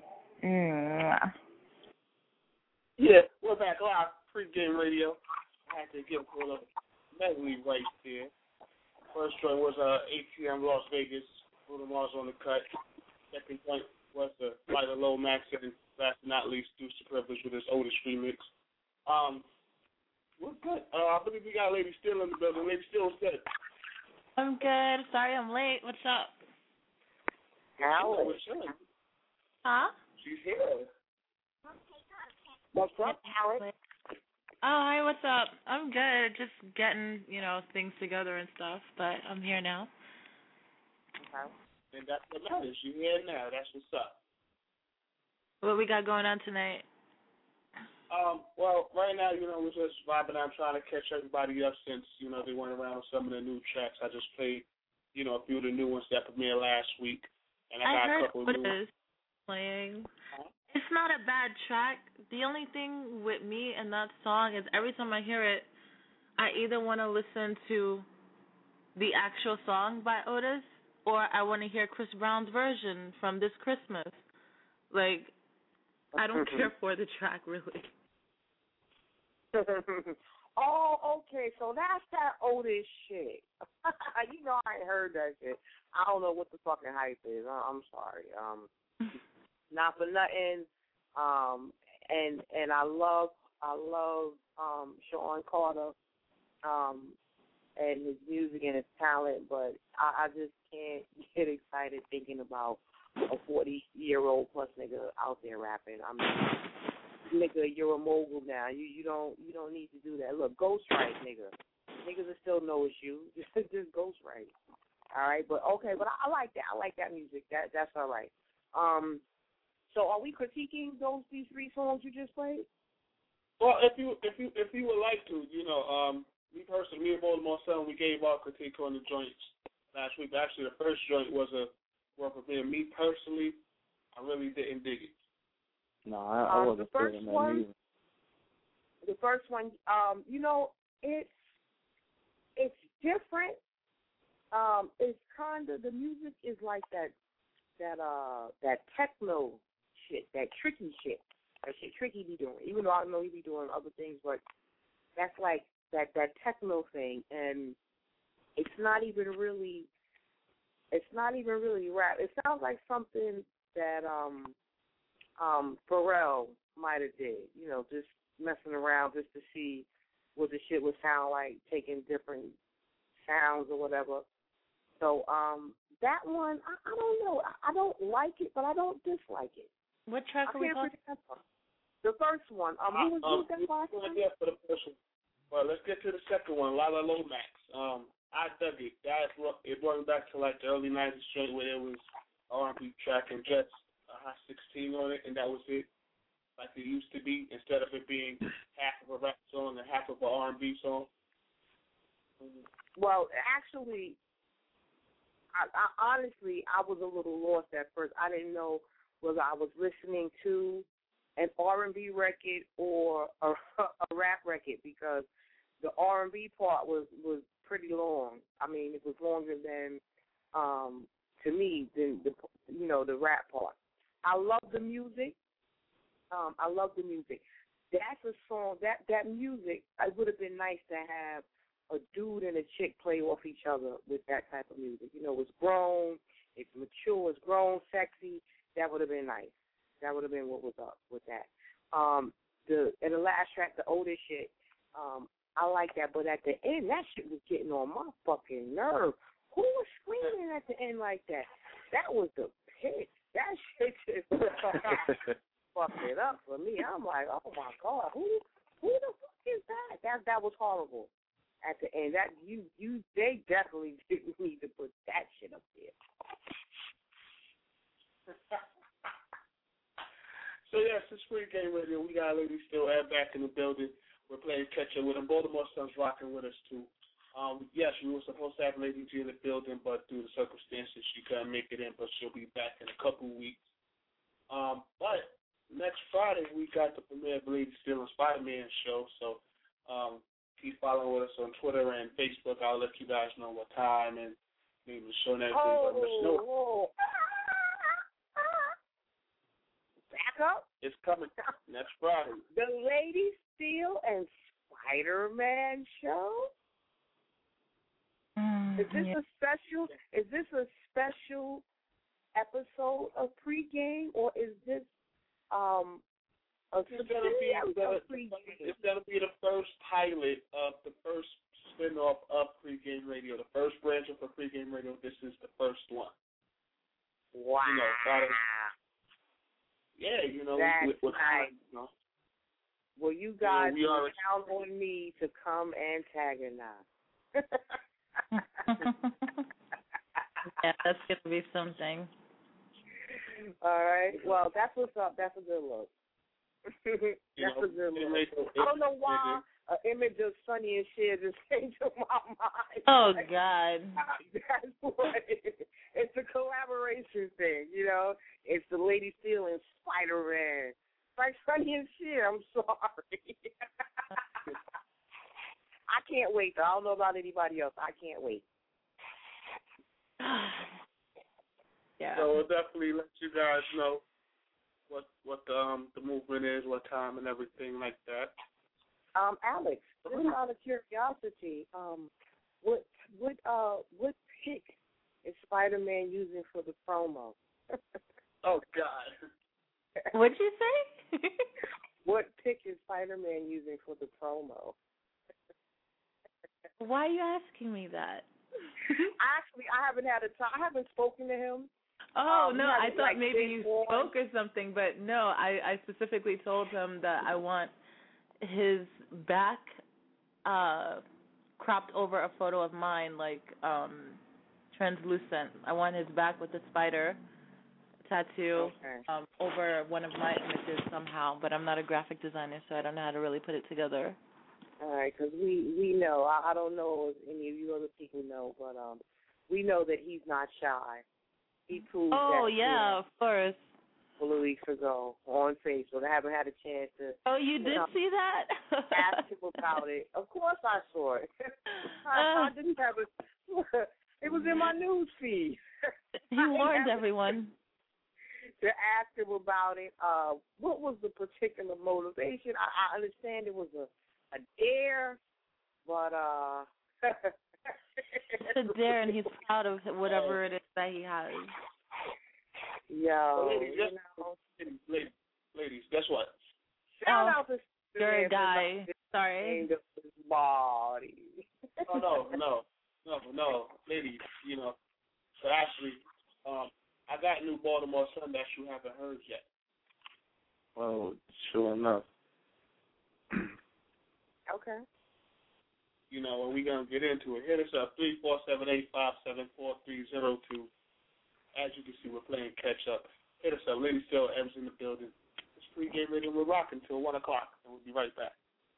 Yeah, we're back live, Pregame Radio. I had to give a little medley right there. First joint was ATM Las Vegas, Bruno Mars on the cut. Second joint was the Lighter Low Max, and last but not least, Deuce the Privilege with his Otis remix. We're good. I believe we got Lady Steel in the building. Lady Steel, what's good? I'm good. Sorry I'm late. What's up? How? We're chilling. Huh? She's here. What's up, Howard? Oh, hi, what's up? I'm good. Just getting, things together and stuff, but I'm here now. Okay. And that's what matters. You're here now. That's what's up. What we got going on tonight? Well, right now, we're just vibing out, trying to catch everybody up since, they went around with some of the new tracks. I just played, a few of the new ones that premiered last week. And I got a couple of new ones. Playing. It's not a bad track. The only thing with me and that song is every time I hear it, I either want to listen to the actual song by Otis or I want to hear Chris Brown's version from this Christmas. Like, I don't care for the track, really. Oh, okay, so that's that Otis shit. I ain't heard that shit. I don't know what the fucking hype is. I'm sorry. Not for nothing. And I love Sean Carter, and his music and his talent, but I just can't get excited thinking about a 40-year-old plus nigga out there rapping. I mean, nigga, you're a mogul now. You don't need to do that. Look, ghostwrite, nigga. Niggas are still no issue. Just ghostwrite. All right, but okay, but I like that. I like that music. That's all right. So are we critiquing these three songs you just played? Well, if you would like to, me personally, me and Baltimore Sun, we gave our critique on the joints last week. Actually, the first joint was a work of being. Me personally, I really didn't dig it. No, I wasn't feeling that either. The first one, you know, it's different. It's kind of, the music is like that techno shit, that tricky shit. That shit Tricky be doing. Even though I know he be doing other things, but that's like that techno thing, and it's not even really rap. It sounds like something that Pharrell might have did. You know, just messing around just to see what the shit would sound like, taking different sounds or whatever. So that one, I don't know. I don't like it, but I don't dislike it. What track are we talking about? The first one. Who was that last one? Yeah, for the first one. Well, let's get to the second one, Lala Lomax. I dug it. It brought me back to like the early 90s joint where there was R&B track and just a Hot 16 on it, and that was it. Like it used to be, instead of it being half of a rap song and half of an R&B song. Well, actually, I honestly, I was a little lost at first. I didn't know whether I was listening to an R&B record or a rap record, because the R&B part was pretty long. I mean, it was longer than, to me, than the rap part. I love the music. That's a song, that music, it would have been nice to have a dude and a chick play off each other with that type of music. You know, it's grown, it's mature, it's grown, sexy. That would have been nice. That would have been what was up with that. And the last track, the older shit, I like that. But at the end, that shit was getting on my fucking nerve. Who was screaming at the end like that? That was the pitch. That shit just fucked it up for me. I'm like, oh my God, who the fuck is that? That was horrible. At the end, they definitely didn't need to put that shit up there. So yes, it's Pregame Radio. We got Lady Still back in the building. We're playing catch up with them. Baltimore Sun's rocking with us too. Yes, we were supposed to have Lady G in the building, but due to circumstances, she couldn't make it in. But she'll be back in a couple weeks. But next Friday we got the premiere of Lady Still and Spider-Man show. So keep following with us on Twitter and Facebook. I'll let you guys know what time and name of the show and everything. Back up. It's coming next Friday. The Lady Steel and Spider-Man show. Is this a special episode of Pregame, or is this It's gonna be the first pilot of the first spinoff of Pregame Radio, the first branch of Pregame Radio. This is the first one. Wow. That's nice. Well, you guys count on me to come antagonize. Yeah, that's going to be something. All right. Well, that's what's up. That's a good look. That's a good look. I don't know why an image of Sonny and Cher just came to my mind. Oh, God. That's what it is. It's a collaboration thing, you know. It's the Lady Steel and Spider-Man. It's like Sonny and Cher. I'm sorry. I can't wait, though. I don't know about anybody else. I can't wait. Yeah. So we'll definitely let you guys know what the movement is, what time, and everything like that. Alex, just out of curiosity, what pic is Spider-Man using for the promo? Oh God. What'd you say? What pic is Spider-Man using for the promo? Why are you asking me that? I haven't had a time. I haven't spoken to him. Oh, no, I thought maybe you spoke or something, but no, I specifically told him that I want his back cropped over a photo of mine, like translucent. I want his back with the spider tattoo over one of my images somehow, but I'm not a graphic designer, so I don't know how to really put it together. All right, because we know. I don't know if any of you other people know, but we know that he's not shy. He proves that. Oh, yeah, of course. couple of weeks ago on Facebook. I haven't had a chance to. Oh, you did see that? Ask him about it. Of course, I saw it. I didn't have it. It was in my news feed. He warned everyone to ask him about it. What was the particular motivation? I understand it was a dare, but it's a dare, and he's proud of whatever it is that he has. Yo, ladies, guess what? Shout out to you're a guy. Sorry. Body. No, ladies. You know, so actually, I got new Baltimore Sun that you haven't heard yet. Oh, sure enough. Okay. You know, and we're going to get into it. Hit us up, 347-857-4302. As you can see, we're playing catch-up. Hit us up. Lady Still M's in the building. It's Pregame Radio. We're rocking until 1 o'clock, and we'll be right back.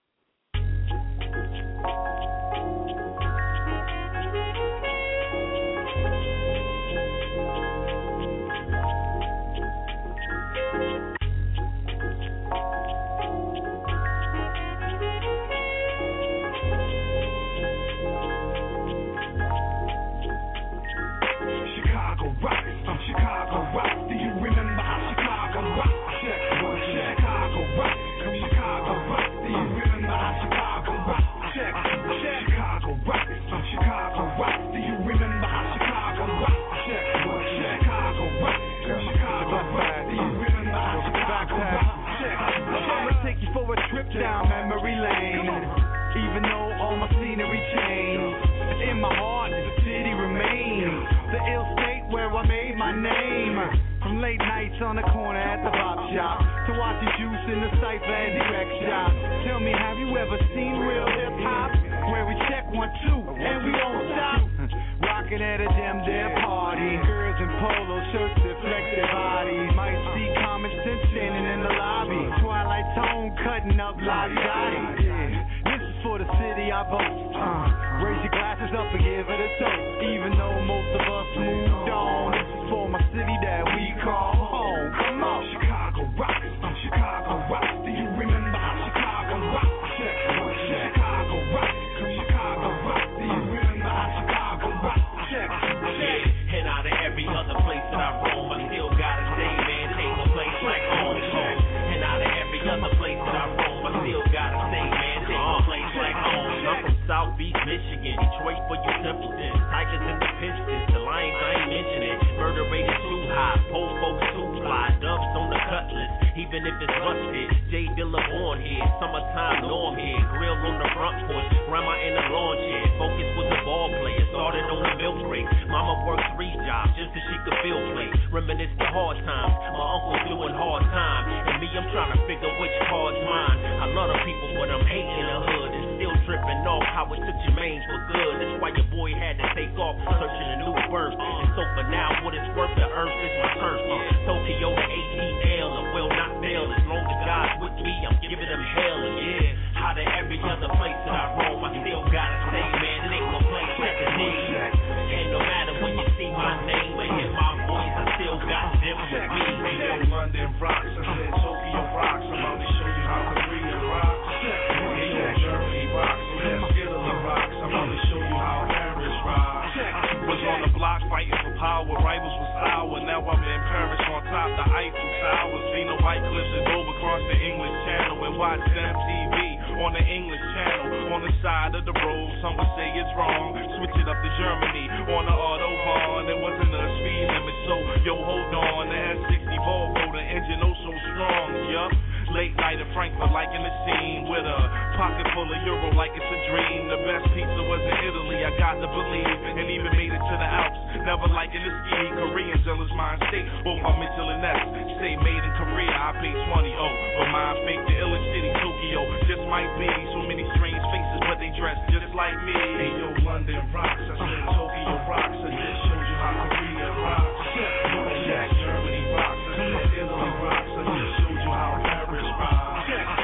Chicago rock. Do you remember how Chicago rock? Chicago rock. Chicago rock. Do you remember how Chicago rock? Chicago rock. Chicago rock. Do you remember how Chicago rock? Chicago rock. Chicago rock. Do you remember how Chicago rock? I'ma take you for a trip down memory lane. Even though all my scenery changed, in my heart the city remains. The ill state where I made my name. From late nights on the corner at the pop shop to watching Juice in the Cypher and Direct Shop. Tell me, have you ever seen real hip hop? Where we check 1, 2 and we won't stop. Rocking at a damn party. Girls in polo shirts that flex their bodies. Might see Common Sense standing in the lobby. Twilight Tone cutting up lottie-dottie. This is for the city I vote. Raise your glasses up and give it a toast. Even though most of us moved on, this is for my city that we call home. Come on. Chicago rock. Chicago rock. Do you remember how Chicago rock? Chicago rock. Chicago rock. Do you remember how Chicago rock? And out of every other place that I roam, I still gotta say, man, it ain't no place like home. And out of every other place that I roam, I still gotta say, man, it ain't no place like home. I'm from Southeast Michigan, Detroit for you simpletons. Tigers in the Pistons, the Lions I ain't mentioning. Murder rate is too high, pole folks too fly, dubs on the cutlass, even if it's rusted. Jay Dilla born here, summertime norm here, grill on the front porch, grandma in the lawn chair. Focus was a ball player, started on the milk crate. Mama worked 3 jobs just so she could feel play. Reminisce the hard times, my uncle doing hard time, and me I'm trying to figure which card's mine. I love the people, but I'm hating the hood and still tripping off how it took your mange for good. That's why your boy had to take off, searching a new birth. And so for now, what it's worth, the earth is my turf. Tokyo to ATL, and will not fail. As long as God's with me, I'm giving them hell. And yeah, out of every other place that I roam, I still gotta say, man, it ain't no place like the name. And no matter when you see my name or hear my voice, I still got them with me. Hey, London rocks, I said Tokyo rocks. I'm about to show you how Korea rocks. Hey, Germany rocks, so that's Italy rocks. I'm about to show you how Paris rocks. Was on the block fighting for power, rivals was sour. Now I'm in Paris on top the Eiffel Tower. Seen the white cliffs and dove across the English Channel and watched MTV on the English Channel. On the side of the road, some would say it's wrong. Switch it up to Germany on the Autobahn. There wasn't a speed limit, so yo, hold on. The S60 Volvo, the engine oh so strong, yup. Late night in Frankfurt, like in the scene, with a pocket full of euro, like it's a dream. The best pizza was in Italy, I got to believe, and even made it to the Alps. Never liking the ski, Korean jealous mind state. Both my Mitchell and Ness say made in Korea. I pay 20, but mine fake the illest city, Tokyo. Just might be so many strange faces, but they dress just like me. Hey yo, London rocks, I said Tokyo rocks, I just showed you how Korea rocks. Germany rocks, I said Italy rocks, I just showed you how Paris rocks.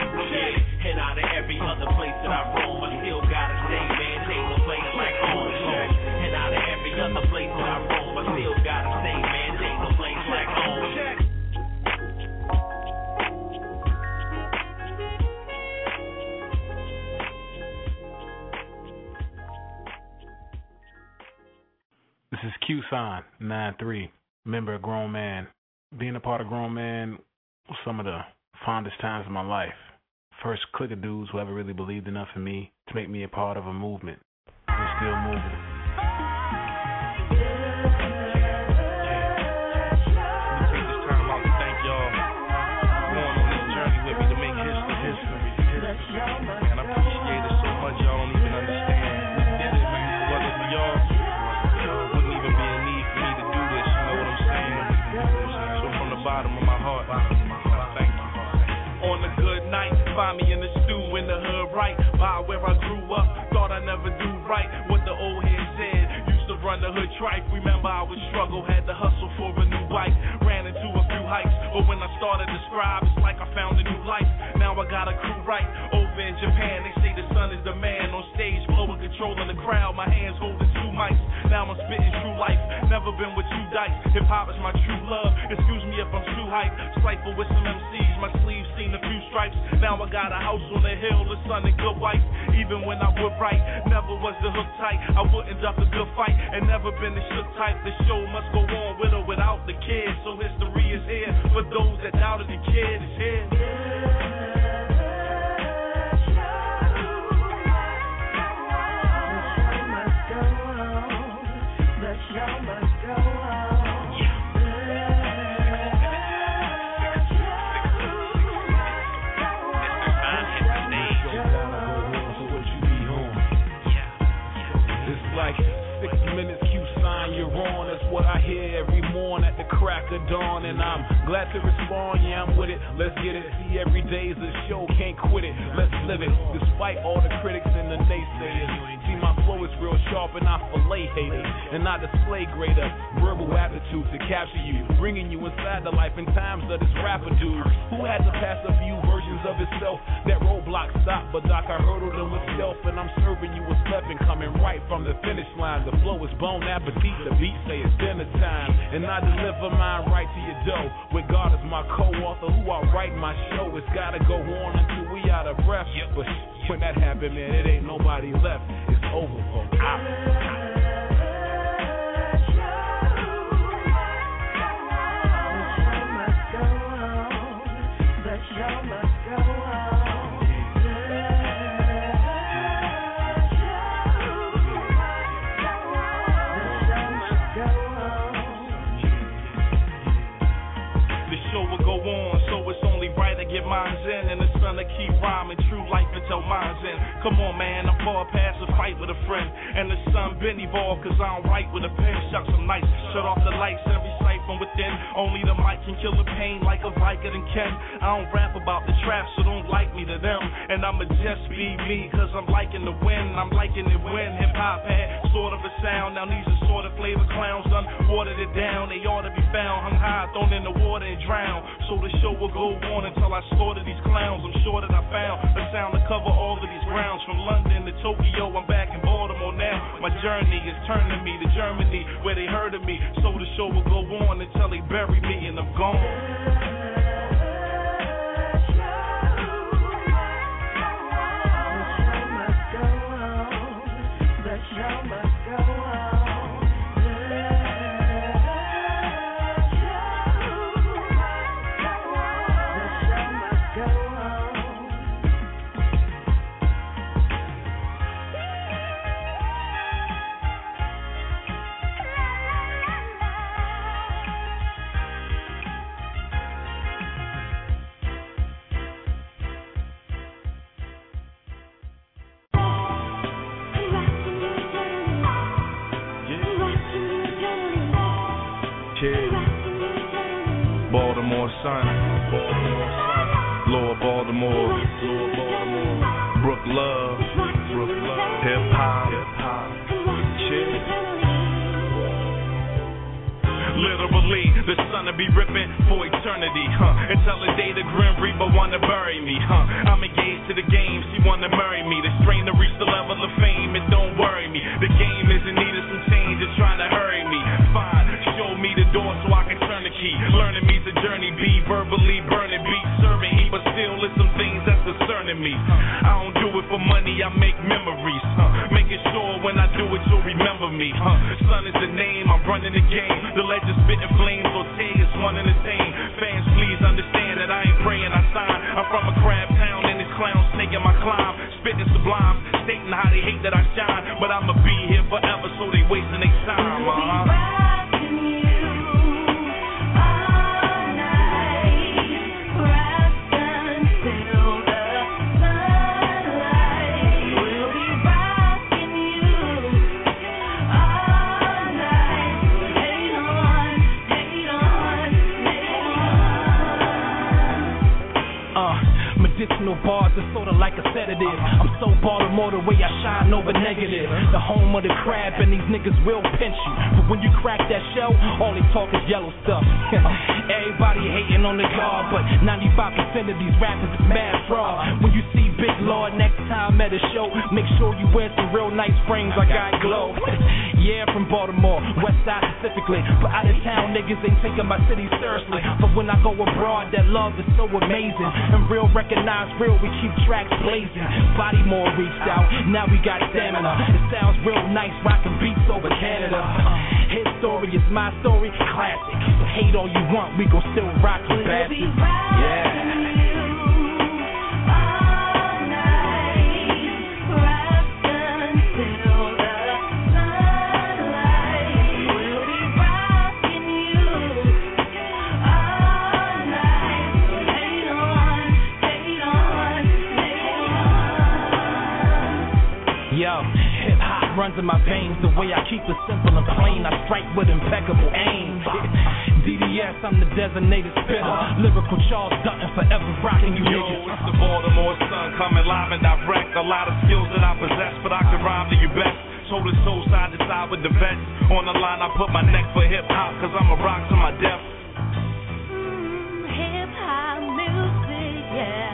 And out of every other place that I roam, I still gotta say, man, it ain't no place like home. And out of every other place that I roam, I still gotta say, man, it ain't no place like home. is Q Sign 93, member of Grown Man. Being a part of Grown Man was some of the fondest times of my life. First clique of dudes who ever really believed enough in me to make me a part of a movement. We're still moving. Find me in the stew in the hood, right by where I grew up. Thought I never do right what the old head said. Used to run the hood tripe. Remember I would struggle, had to hustle for a new bike. Ran into a few hikes, but when I started to scribe, it's like I found a new life. Now I got a crew right over in Japan. They say the son is the man on stage, blowing, controlling the crowd. My hands holding 2 mics. Now I'm spitting true life. Never been with 2 dice. Hip hop is my true love. Excuse me if I'm too hype. Cypher with some MCs. My sleeves seen a few stripes. Now I got a house on the hill, the son and good wife. Even when I would write, never was the hook tight. I wouldn't duck a good fight, and never been the shook type. The show must go on with or without the kid. So history is here for those that doubted the kid is here. Like 6 minutes, Q sign, you're on. That's what I hear every morning at the crack of dawn. And I'm glad to respond, yeah, I'm with it. Let's get it. See, every day is a show, can't quit it. Let's live it. Despite all the critics and the naysayers. See, my flow is real sharp and I fillet haters. And I display greater verbal aptitude to capture you. Bringing you inside the life and times of this rapper dude who had to pass a few versions of himself. That roadblock stopped, but Doc, I hurdled him with stealth. And I'm serving you a stepping coming right from the finish line. The flow is bone appetit, the beat say it's dinner time. And I deliver mine right to your dough. With God as my co-author who I write my show. It's gotta go on until we out of breath. But when that happen, man, it ain't nobody left. It's over for me. Get minds in, and the sun to keep rhyming. True life until mine's in. Come on, man, I'm far past a fight with a friend. And the sun been evolved, cause I don't write with a pen. Shucks, I'm nice. Shut off the lights, every sight from within. Only the mic can kill the pain like a Viking and Ken. I don't rap about the trap, so don't like me to them. And I'ma just be me, cause I'm liking the win. I'm liking it when hip hop had sort of a sound. Now these are sort of flavor clowns done watered it down. They ought to be found hung high, thrown in the water and drowned. So the show will go on until I slaughter these clowns. I'm sure that I found a sound to cover all of these grounds. From London to Tokyo, I'm back in Baltimore now. My journey is turning me to Germany, where they heard of me. So the show will go on until they bury me and I'm gone. Baltimore sun, Lower Baltimore, Brook Love, hip hop, literally, the sun will be ripping for eternity, until the day the Grim Reaper wanna bury me, I'm engaged to the game, she wanna marry me. The strain to reach the level of fame, it don't worry me. The game is in need of some change, it's trying to hurry me. Fine, show me the door so I can turn the key. Learning me's a journey, be verbally burning, be serving heat, but still it's some things that's concerning me. I don't do it for money, I make memories, making sure when I do it so remember me. Sun is the name, I'm running the game. The legend spitting flames, Ortega is one and the same. Fans, please understand that I ain't praying, I sign. I'm from a crab town and this clown snake in my climb. Spitting sublime, stating how they hate that I shine. But I'ma be here forever, so they wasting their time. Medicinal bars are sorta like a sedative. I'm so Baltimore the way I shine over negative. The home of the crab and these niggas will pinch you. But when you crack that shell, all they talk is yellow stuff. Everybody hating on the guard, but 95% of these rappers is mad fraud. When you see Big Lord next time at a show, make sure you wear some real nice frames like I glow. Yeah, from Baltimore, West Side specifically. But out of town niggas ain't taking my city seriously. But when I go abroad, that love is so amazing. And real recognize real, we keep tracks blazing. Bodymore reached out, now we got stamina. It sounds real nice, rocking beats over Canada. His story is my story, classic. So hate all you want, we gon' still rock you bastards. Yeah. Yo, hip-hop runs in my veins. The way I keep it simple and plain, I strike with impeccable aim. DDS, I'm the designated spitter. Lyrical Charles Dutton, forever rocking you niggas. It's the Baltimore Sun, coming live and direct. A lot of skills that I possess, but I can rhyme to you best. Toe to toe, side to side with the vets. On the line, I put my neck for hip-hop, cause I'm a rock to my death. Hip-hop music, yeah.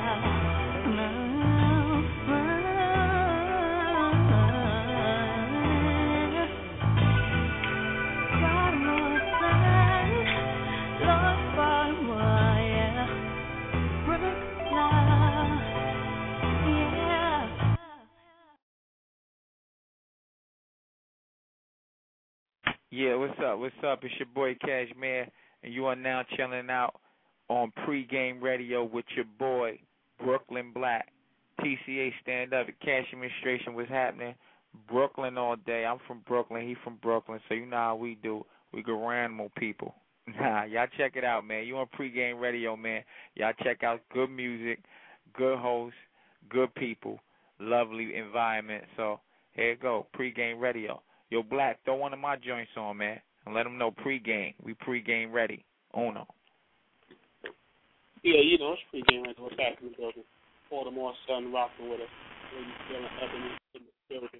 Yeah, what's up? What's up? It's your boy Cashmere, and you are now chilling out on Pregame Radio with your boy Brooklyn Black. TCA stand up. The cash administration was happening. Brooklyn all day. I'm from Brooklyn. He from Brooklyn, so you know how we do. We go animal people. Nah, y'all check it out, man. You on Pregame Radio, man. Y'all check out good music, good hosts, good people, lovely environment. So here you go, Pregame Radio. Yo, Black, throw one of my joints on, man, and let them know pregame. We pregame ready. Uno. Yeah, you know, it's pregame ready. We're back in the building. Baltimore Sun rocking with us. You feeling Ebony in the building.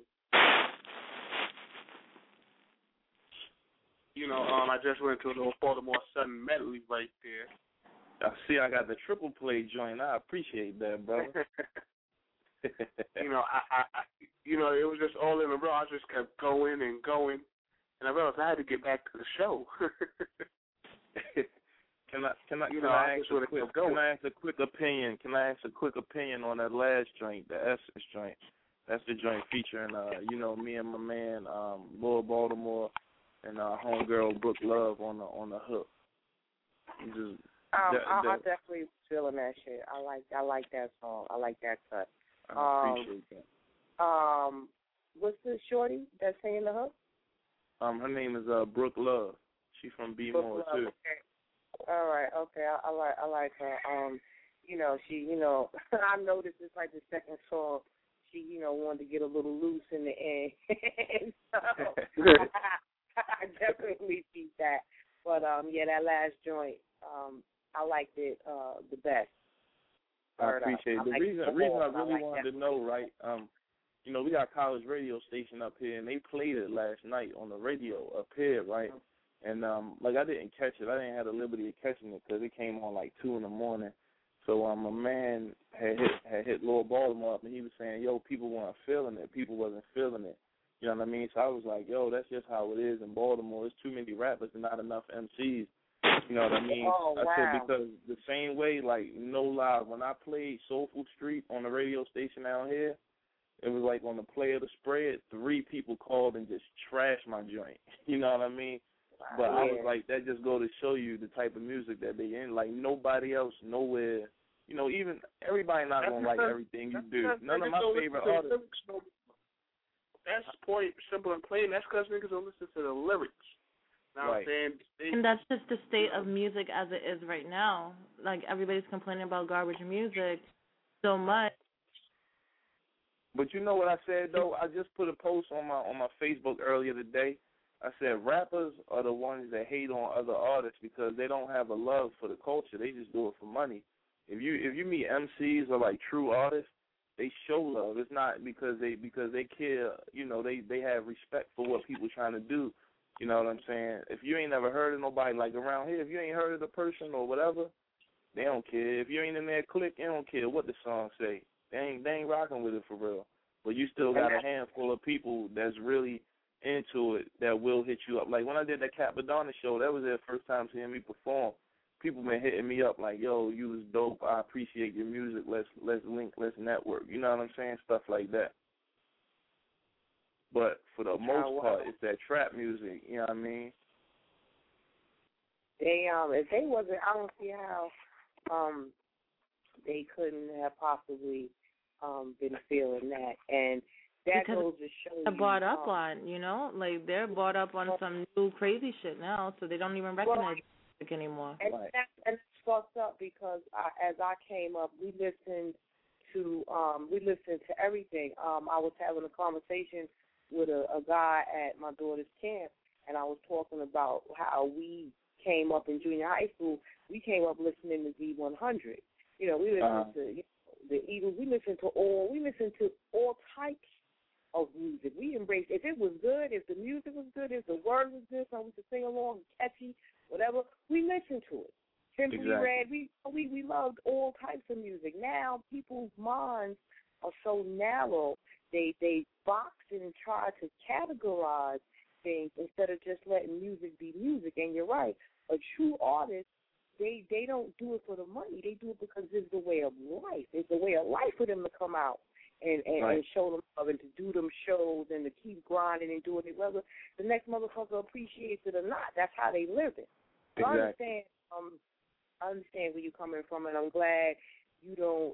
You know, I just went to a little Baltimore Sun medley right there. I see I got the triple play joint. I appreciate that, brother. You know, I you know, it was just all in a row. I just kept going and going, and I realized I had to get back to the show. Can I ask a quick opinion? Can I ask a quick opinion on that last joint, the Essence joint? That's the joint featuring, you know, me and my man, Lord Baltimore, and homegirl Brooke Love on the hook. I'm definitely feeling that shit. I like that song. I like that cut. I appreciate that. What's the shorty that's singing the hook? Her name is Brooke Love. She's from B-More too. Okay. All right. Okay. I like her. You know, she. You know, I noticed it's like the second song. She, you know, wanted to get a little loose in the end. So I definitely see that. But yeah, that last joint, I liked it the best. I appreciate it. The reason I really wanted to know, right, you know, we got a college radio station up here, and they played it last night on the radio up here, right? And, like, I didn't catch it. I didn't have the liberty of catching it because it came on, like, 2 in the morning. So a man had hit Lord Baltimore up, and he was saying, yo, people weren't feeling it. People wasn't feeling it. You know what I mean? So I was like, yo, that's just how it is in Baltimore. There's too many rappers and not enough MCs. You know what I mean? Oh, wow. I said because the same way, like, no lie, when I played Soulful Street on the radio station out here, it was like on the play of the spread, 3 people called and just trashed my joint. You know what I mean? But I was like, that just go to show you the type of music that they in. Like nobody else, nowhere. You know, even everybody not gonna like everything you do. None of my favorite artists. That's point simple and plain. That's because niggas don't listen to the lyrics. Now right. And that's just the state of music as it is right now. Like everybody's complaining about garbage music so much. But you know what I said though? I just put a post on my Facebook earlier today. I said rappers are the ones that hate on other artists because they don't have a love for the culture. They just do it for money. If you meet MCs or like true artists, they show love. It's not because they care. You know, they have respect for what people trying to do. You know what I'm saying? If you ain't never heard of nobody like around here, if you ain't heard of the person or whatever, they don't care. If you ain't in their clique, they don't care what the song say. They ain't rocking with it for real. But you still got a handful of people that's really into it that will hit you up. Like when I did that Capadonna show, that was their first time seeing me perform. People been hitting me up like, yo, you was dope. I appreciate your music. Let's link, let's network. You know what I'm saying? Stuff like that. But for the most part, it's that trap music. You know what I mean? They if they wasn't, I don't see how they couldn't have possibly been feeling that. And that because goes to show they're bought up on, you know, like they're bought up on some new crazy shit now, so they don't even recognize music anymore. And it's fucked up because as I came up, we listened to everything. I was having a conversation with a guy at my daughter's camp, and I was talking about how we came up in junior high school. We came up listening to Z100. You know, we listened to the Eagles. We listened to all types of music. We embraced, if it was good, if the music was good, if the word was good, so we could sing along, catchy, whatever, we listened to it. Simply Red, we loved all types of music. Now people's minds are so narrow, they box and try to categorize things instead of just letting music be music. And you're right, a true artist, they don't do it for the money. They do it because it's the way of life. It's the way of life for them to come out and show them love and to do them shows and to keep grinding and doing it, whether the next motherfucker appreciates it or not. That's how they live it. So exactly. I understand where you're coming from, and I'm glad you don't,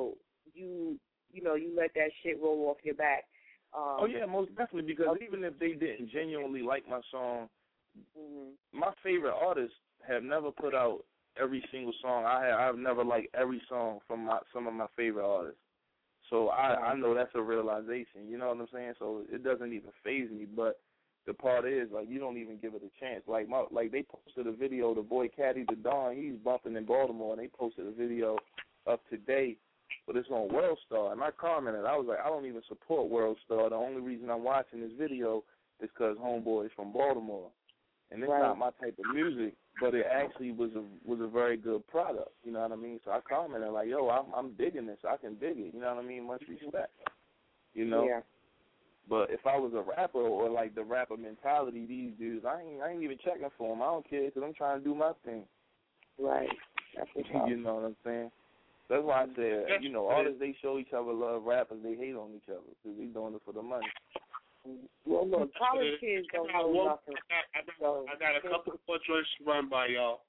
you let that shit roll off your back. Oh yeah, most definitely. Because even if they didn't genuinely like my song, my favorite artists have never put out every single song. I've never liked every song from some of my favorite artists. So I know that's a realization. You know what I'm saying? So it doesn't even faze me. But the part is, like, you don't even give it a chance. Like they posted a video, the boy Caddy the Don, he's bumping in Baltimore, and they posted a video up today, but it's on World Star. And I commented, I was like, I don't even support World Star. The only reason I'm watching this video is because Homeboy is from Baltimore. And it's not my type of music, but it actually was a very good product. You know what I mean? So I commented like, yo, I'm digging this. I can dig it. You know what I mean? Much respect. You know? Yeah. But if I was a rapper or like the rapper mentality, these dudes, I ain't even checking for them. I don't care because I'm trying to do my thing. Right. That's you know what I'm saying? That's why I said, artists, they show each other love. Rappers, they hate on each other because they doing it for the money. Well, look, college kids don't know nothing. I got a couple more joints to run by y'all.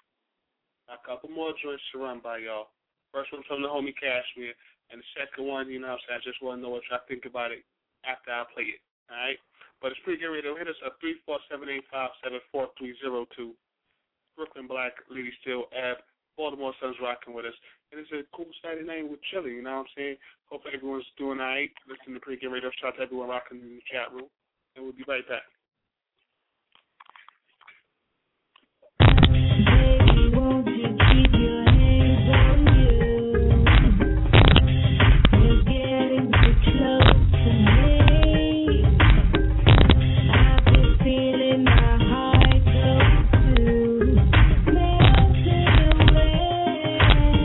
First one from the homie Cashmere, and the second one, I just want to know what y'all think about it after I play it, all right? But it's pretty good radio. Hit us up 347-857-4302. Brooklyn Black, Lady Steel, Ab, Baltimore Sun's rocking with us. And it's a cool Saturday night with chilling, you know what I'm saying? Hope everyone's doing all right. Listen to Pre-Game Radio. Shout out to everyone rocking in the chat room. And we'll be right back. Baby, won't you keep your hands on you? You're getting too close to me. I've been feeling my heart go to melting away.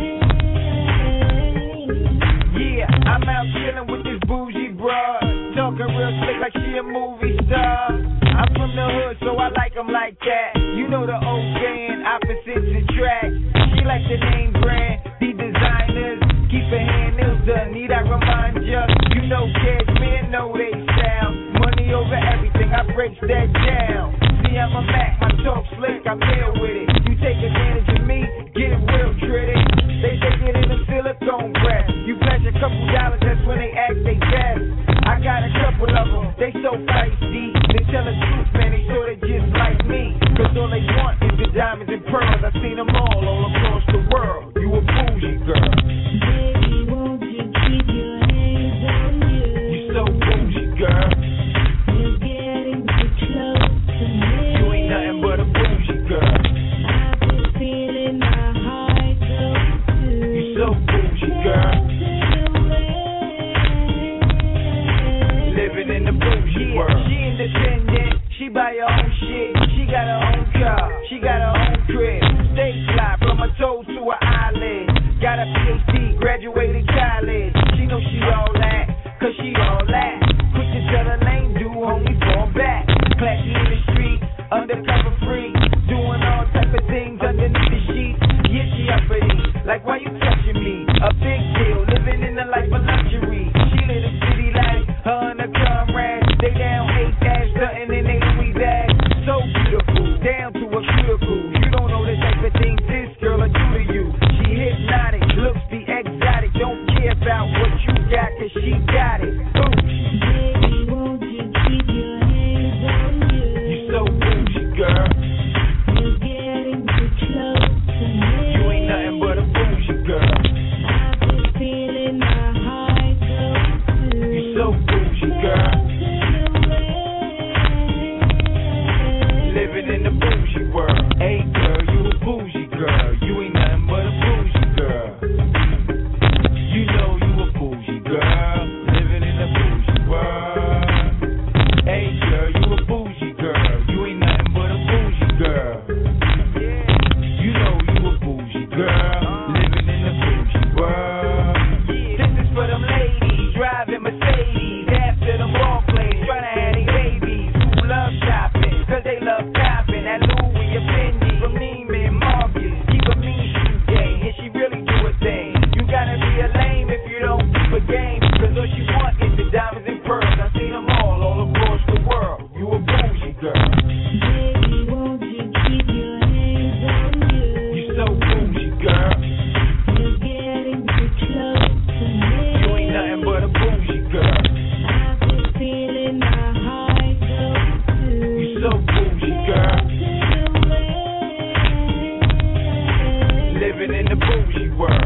Yeah, I'm out chilling with this bougie broad, talking real slick like she a movie star. I'm from the hood, so I like 'em like that. You know the old saying, opposites attract. She like the name brand, the designers. Keep her hand nails done, need I remind ya? You know breaks that down. See, I'm a Mac, my talk slick, I'm ill with it. You take advantage of me, get real tricky. They take it in a silicone breath. You pledge a couple dollars, that's when they act they best. I got a couple of them, they so feisty. They tell the truth, man, they sort of just like me. Cause all they want is the diamonds and pearls. I seen them all across the world. You a bougie girl. Baby, won't you keep your hands on you? You so bougie, girl. You're getting too close to me. You ain't nothing but a bougie girl. I've been feeling my heart go too. You so bougie, girl. Living in the bougie world. She independent. She buy her own shit. She got her own car. She got her own crib. Stay fly from her toes to her eyelids. Got a PhD, graduated college. She know she all that, cause she all that. Quick to tell her lane, do only fall back. Classy in the street, undercover free. Doing all type of things underneath the sheets. Yeah, she up for these. Like, why you touching me? A big deal, living in the life of luxury. She live the city life, her and her comrades. They down 8 stunting in they Louis bag. So beautiful, down to a cuticle. You don't know the type of things this girl will do to you. She hypnotic, looks be exotic. Don't care about what you got, cause she got it. Bougie. Baby, won't you keep your hands on you? You so bougie, girl. You're getting too close to me. You ain't nothing but a bougie girl. I've been feeling my heart go too. You so bougie, girl. Living in the bougie world. Hey girl, you a bougie girl. You ain't nothing but a bougie girl. You know you a bougie girl. Living in the bougie world. Hey girl, you a bougie girl. You ain't nothing but a bougie girl. You know you a bougie girl. Living in the bougie world. This is for them ladies driving Mercedes after them ball plays, trying to have their babies who love shopping, cause they love copping that Louis or Fendi from Neiman Marcus. Keep a mean shoe game, and she really do a thing. You gotta be a lame if you don't keep a game, cause all she want is the diamonds and pearls. I seen them all across the world. You a bougie girl. Baby, won't you keep your hands on you? You so bougie, girl. You're getting too close to me. You ain't nothing but a bougie girl. I've been feeling my heart go too. You so bougie, girl. Living in the bougie world.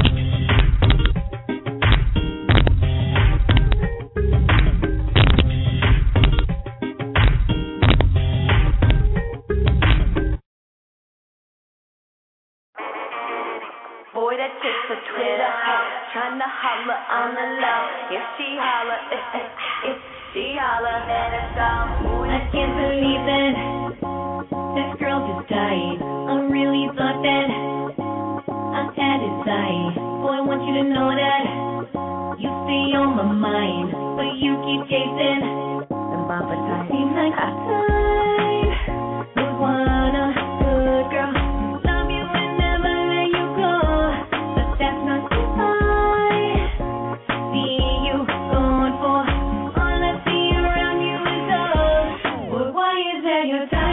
Boy, that chick for Twitter, tryna holler on the low. If she holler, if she holler, let her go. I can't believe that this girl just died. I really thought that I had his eye. Boy, I want you to know that you stay on my mind, but you keep chasing them bumper ties. Seems like I died. Would want a good girl. Love you and never let you go, but that's not goodbye. See you going for all I see around you is love. But why is that your time?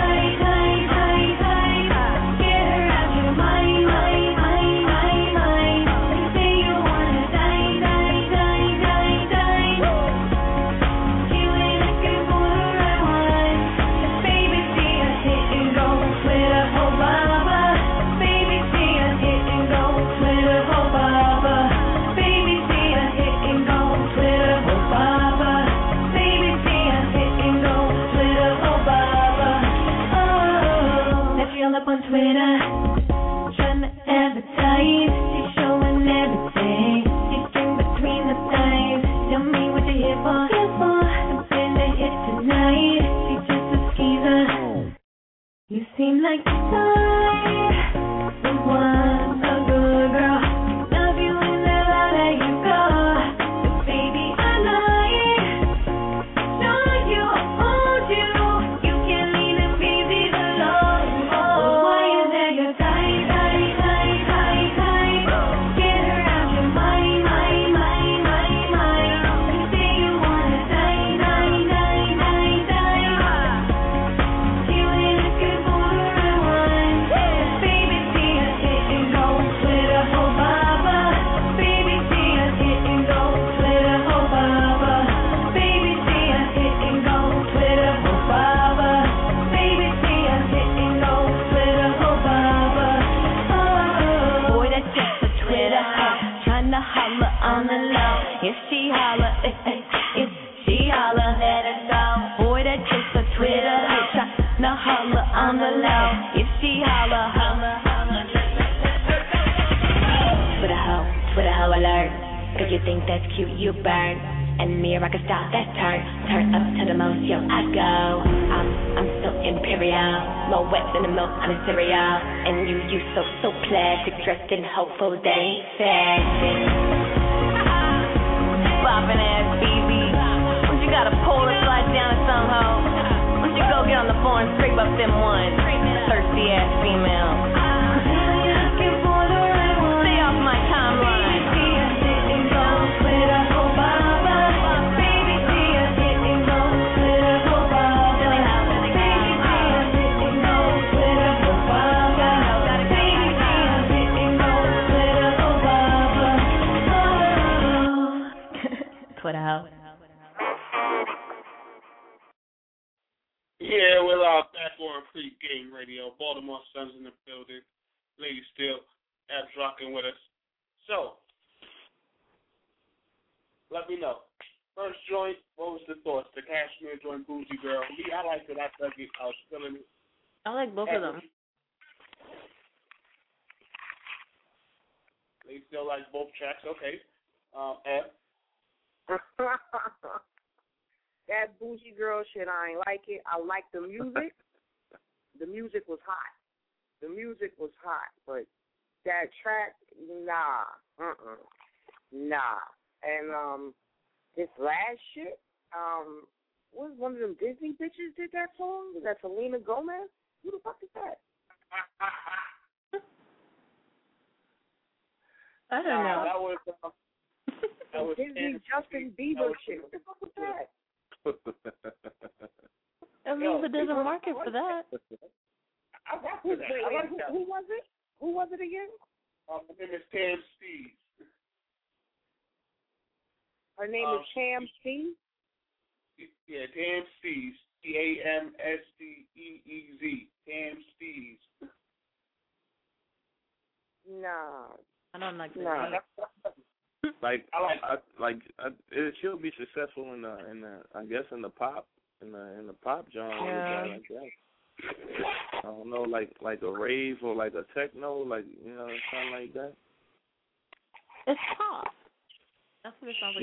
Get her out your mind. You say you wanna die. You ain't looking for the right one. But baby, see us hit and go Twitter, oh baba. Baby, see us hit and go Twitter, oh baba. Baby, see us hit and go Twitter, oh baba. Baby, see us hit and go Twitter, oh baba. Oh, that you all up on Twitter, tryna advertise. She's showing everything. She's string between the thighs. Tell me what you're here for. Something to hit tonight. She's just a skeezer. You seem like the type who wants a good girl. Love you and never let you go. But baby, I like know you, hold you. You can't leave them babies alone. Oh, why is that your type? Get her out your mind. You say you wanna die. she holla. Twitter hoe alert. Cause you think that's cute, you burn. And me, I can stop that turn up to the most, yo, I go. I'm so imperial, more wet than the milk on a cereal. And you so plastic, dressed in hopeful, they ain't fashion. Boppin' ass BB, don't you gotta pull and slide down to some hoe? Don't you go get on the floor and scrape up them ones, thirsty ass female. Stay off my timeline. Twitter hoe. Yeah, we're back on Pre-Game Radio. Baltimore Suns in the building. Lady Steel, Abs rocking with us. So, let me know. First joint, what was the thoughts? The Cashmere joint, Bougie Girl. Me, I liked it. I dug it. I was feeling it. I like both of them. Lady Steel like both tracks. Okay. Ab? That Bougie Girl shit, I ain't like it. I like the music. The music was hot. But that track, nah. And this last shit, was one of them Disney bitches did that song? Was that Selena Gomez? Who the fuck is that? I don't know. That was Disney Justin Bieber shit. What the fuck was that? I mean, but there's a market for that. I rock with that. I like that. Who was it? Who was it again? Her name is Tam Steez. Her name is Tam Steez? Yeah, Tam Steez. TAMSTEEZ. Tam Steez. No. I don't like that. No. She'll be successful in the I guess in the pop genre. Yeah. Like that. I don't know, like a rave or like a techno, like something like that. It's pop. That's what it sounds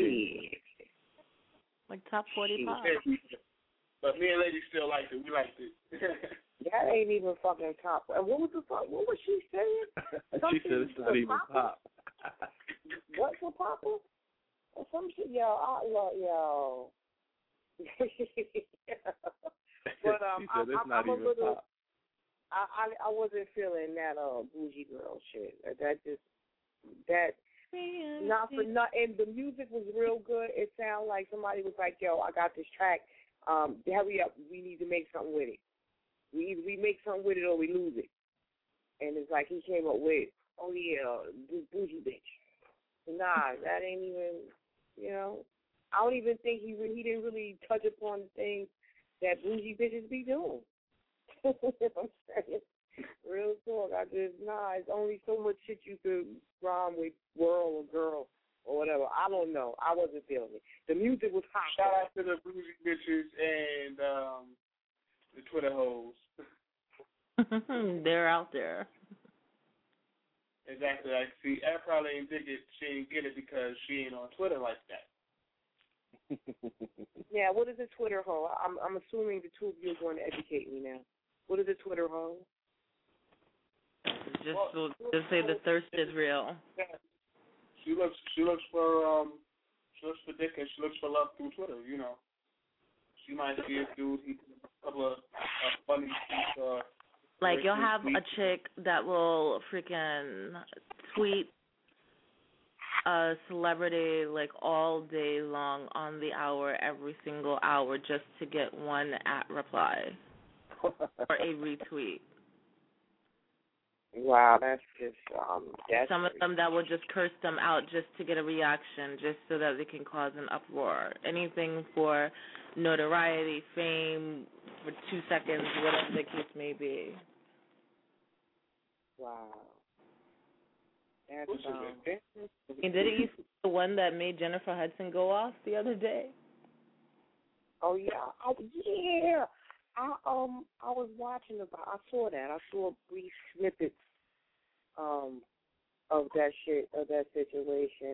like top 40 pop. But me and Lady still liked it. We liked it. That ain't even fucking top. And what was she saying? She said it's not even pop. What's a popper? Or some shit, yo. But she said it's not even pop. I wasn't feeling that Bougie Girl shit. Not for nothing. The music was real good. It sounded like somebody was like, "Yo, I got this track. Hurry up. We need to make something with it. Either we make something with it or we lose it." And it's like he came up with, "Oh yeah, this Bougie bitch." Nah, that ain't even. I don't even think he didn't really touch upon the things that bougie bitches be doing. I'm saying, real talk. It's only so much shit you could rhyme with whirl or girl or whatever. I don't know. I wasn't feeling it. The music was hot. Shout out to the bougie bitches and the Twitter hoes. They're out there. Exactly. Like, see, Ed probably ain't dig it. She ain't get it because she ain't on Twitter like that. Yeah, what is a Twitter hoe? I'm assuming the two of you are going to educate me now. What is a Twitter hoe? Just say the thirst is real. Yeah. She looks for dick and she looks for love through Twitter. She might see a dude. He put a couple of funny tweets. Like you'll have a chick that will freaking tweet a celebrity like all day long on the hour, every single hour, just to get one reply or a retweet. Wow, that's just some of them that will just curse them out just to get a reaction, just so that they can cause an uproar. Anything for notoriety, fame, for 2 seconds, whatever the case may be. Wow. And didn't you see the one that made Jennifer Hudson go off the other day? Oh yeah, yeah. I was watching about. I saw that. I saw brief snippets of that situation.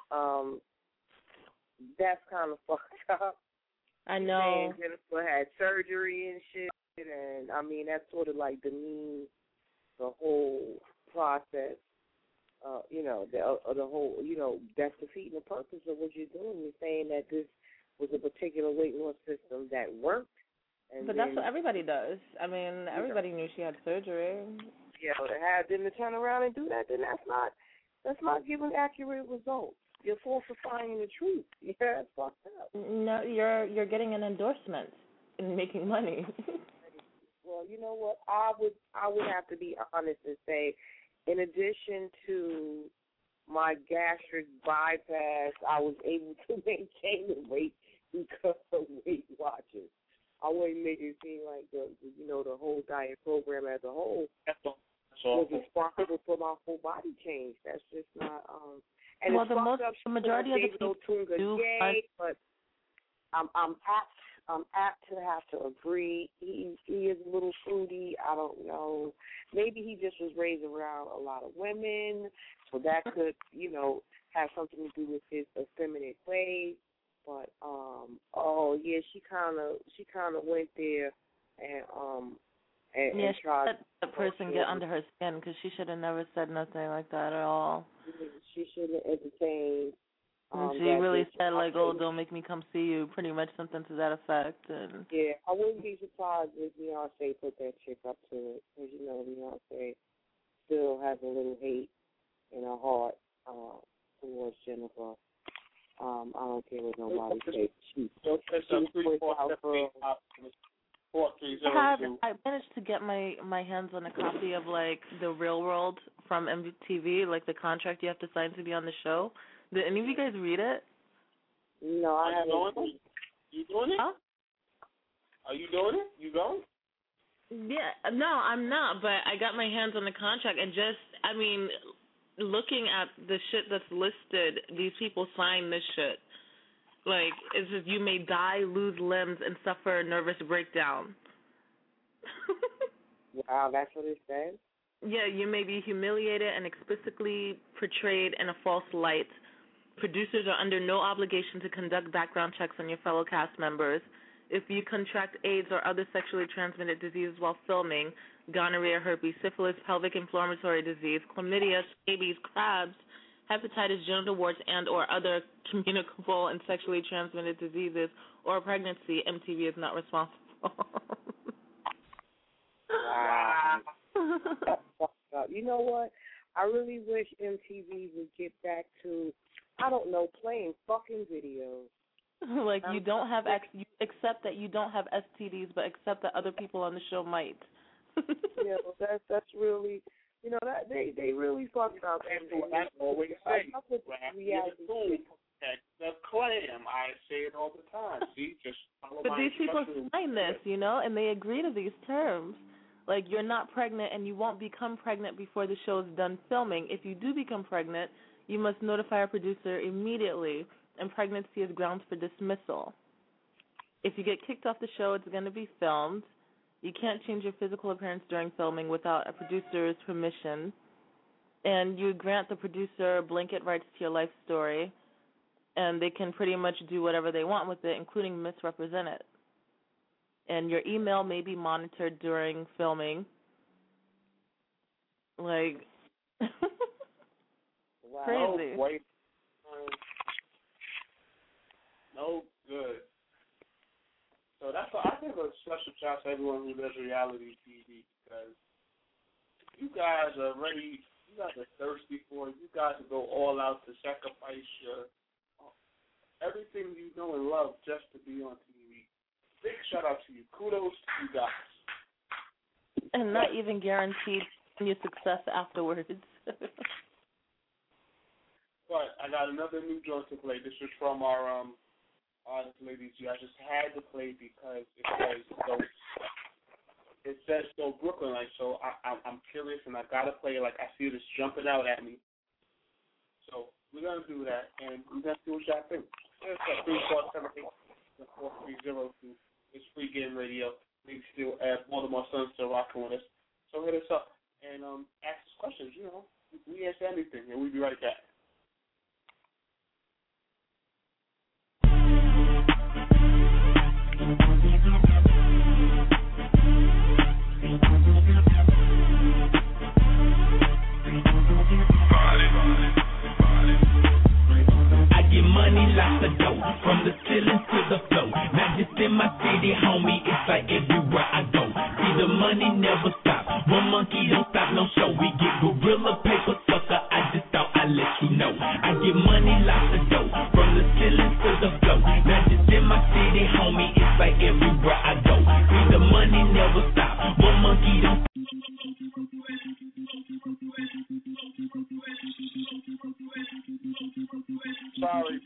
That's kind of fucked up. I know. And Jennifer had surgery and shit, and I mean that sort of like demeans the whole process. The whole, that's defeating the purpose of what you're doing. You're saying that this was a particular weight loss system that worked. But that's what everybody does. I mean, everybody knew she had surgery. Yeah, then to turn around and do that, then that's not giving accurate results. You're falsifying the truth. Yeah, it's fucked up. No, you're getting an endorsement and making money. Well, you know what? I would have to be honest and say, in addition to my gastric bypass, I was able to maintain the weight because of Weight Watchers. I wouldn't make it seem like the whole diet program as a whole was responsible for my full body change. That's just not. And well, it's the majority of the people do. But I'm apt to have to agree. He is a little fruity. I don't know. Maybe he just was raised around a lot of women, so that could, have something to do with his effeminate ways. But she kind of went there and tried. Let the person get under her skin because she should have never said nothing like that at all. She shouldn't have entertained. She really said, like, oh, don't make me come see you, pretty much something to that effect. And yeah, I wouldn't be surprised if Beyonce put that chick up to it, because, Beyonce still has a little hate in her heart towards Jennifer. I don't care what nobody says. I managed to get my hands on a copy of, like, The Real World from MTV, like the contract you have to sign to be on the show. Did any of you guys read it? No, I haven't. You doing it? Huh? Are you doing it? You going? Yeah, no, I'm not, but I got my hands on the contract and looking at the shit that's listed, these people sign this shit. Like, it's just you may die, lose limbs, and suffer a nervous breakdown. Wow, that's what it says? Yeah, you may be humiliated and explicitly portrayed in a false light. Producers are under no obligation to conduct background checks on your fellow cast members. If you contract AIDS or other sexually transmitted diseases while filming, gonorrhea, herpes, syphilis, pelvic inflammatory disease, chlamydia, scabies, crabs, hepatitis, genital warts, and or other communicable and sexually transmitted diseases or pregnancy, MTV is not responsible. Wow. You know what? I really wish MTV would get back to, I don't know, playing fucking videos. Like you don't have you accept that you don't have STDs, but accept that other people on the show might. That's really, that they really fucked up. That's always say. The clam. I say it all the time. See, just follow But my these people instructions. sign this, and they agree to these terms. Like, you're not pregnant and you won't become pregnant before the show is done filming. If you do become pregnant, you must notify a producer immediately, and pregnancy is grounds for dismissal. If you get kicked off the show, it's going to be filmed. You can't change your physical appearance during filming without a producer's permission. And you grant the producer blanket rights to your life story, and they can pretty much do whatever they want with it, including misrepresent it. And your email may be monitored during filming. Like, crazy. No good. So I give a special shout to everyone who does reality TV, because you guys are thirsty for it. You guys will go all out to sacrifice everything you know and love just to be on TV. Big shout out to you. Kudos to you guys. And not even guaranteed your success afterwards. But I got another new joint to play. This is from our artist ladies. I just had to play because it says so Brooklyn like, so I'm curious and I gotta play it. Like I see this jumping out at me. So we're gonna do that and we're gonna see what y'all think. It's 347-4302. It's Free Game Radio. We still add Baltimore Sun still rocking with us. So hit us up and ask us questions. You know, we answer anything, and we'll be right back. Money like the dough, from the ceiling to the floor. Not just in my city, homie, it's like everywhere I go. See, the money never stops. One monkey don't stop, no show. We get gorilla paper, sucker. I just thought I'd let you know. I get money like the dough, from the ceiling to the floor. Not just in my city, homie, it's like everywhere I go. See, the money never stops. One monkey don't. Sorry.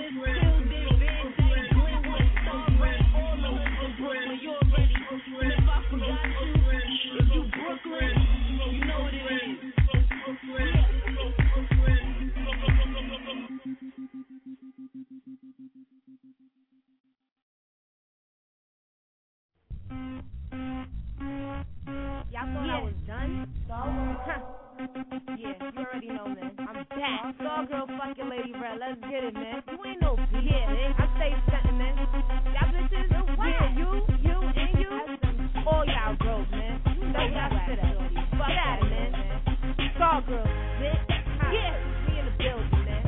If I done? Huh. Yeah, you already know, man. I'm back. Star girl, fucking Lady Red. Let's get it, man. You ain't no bitch. Yeah, I stay stunting, man. Y'all bitches, yeah, you, and you. All y'all girls, man. You know y'all sit up. Fuck out it, man. Star girl, bitch. Yeah, we in the building, man.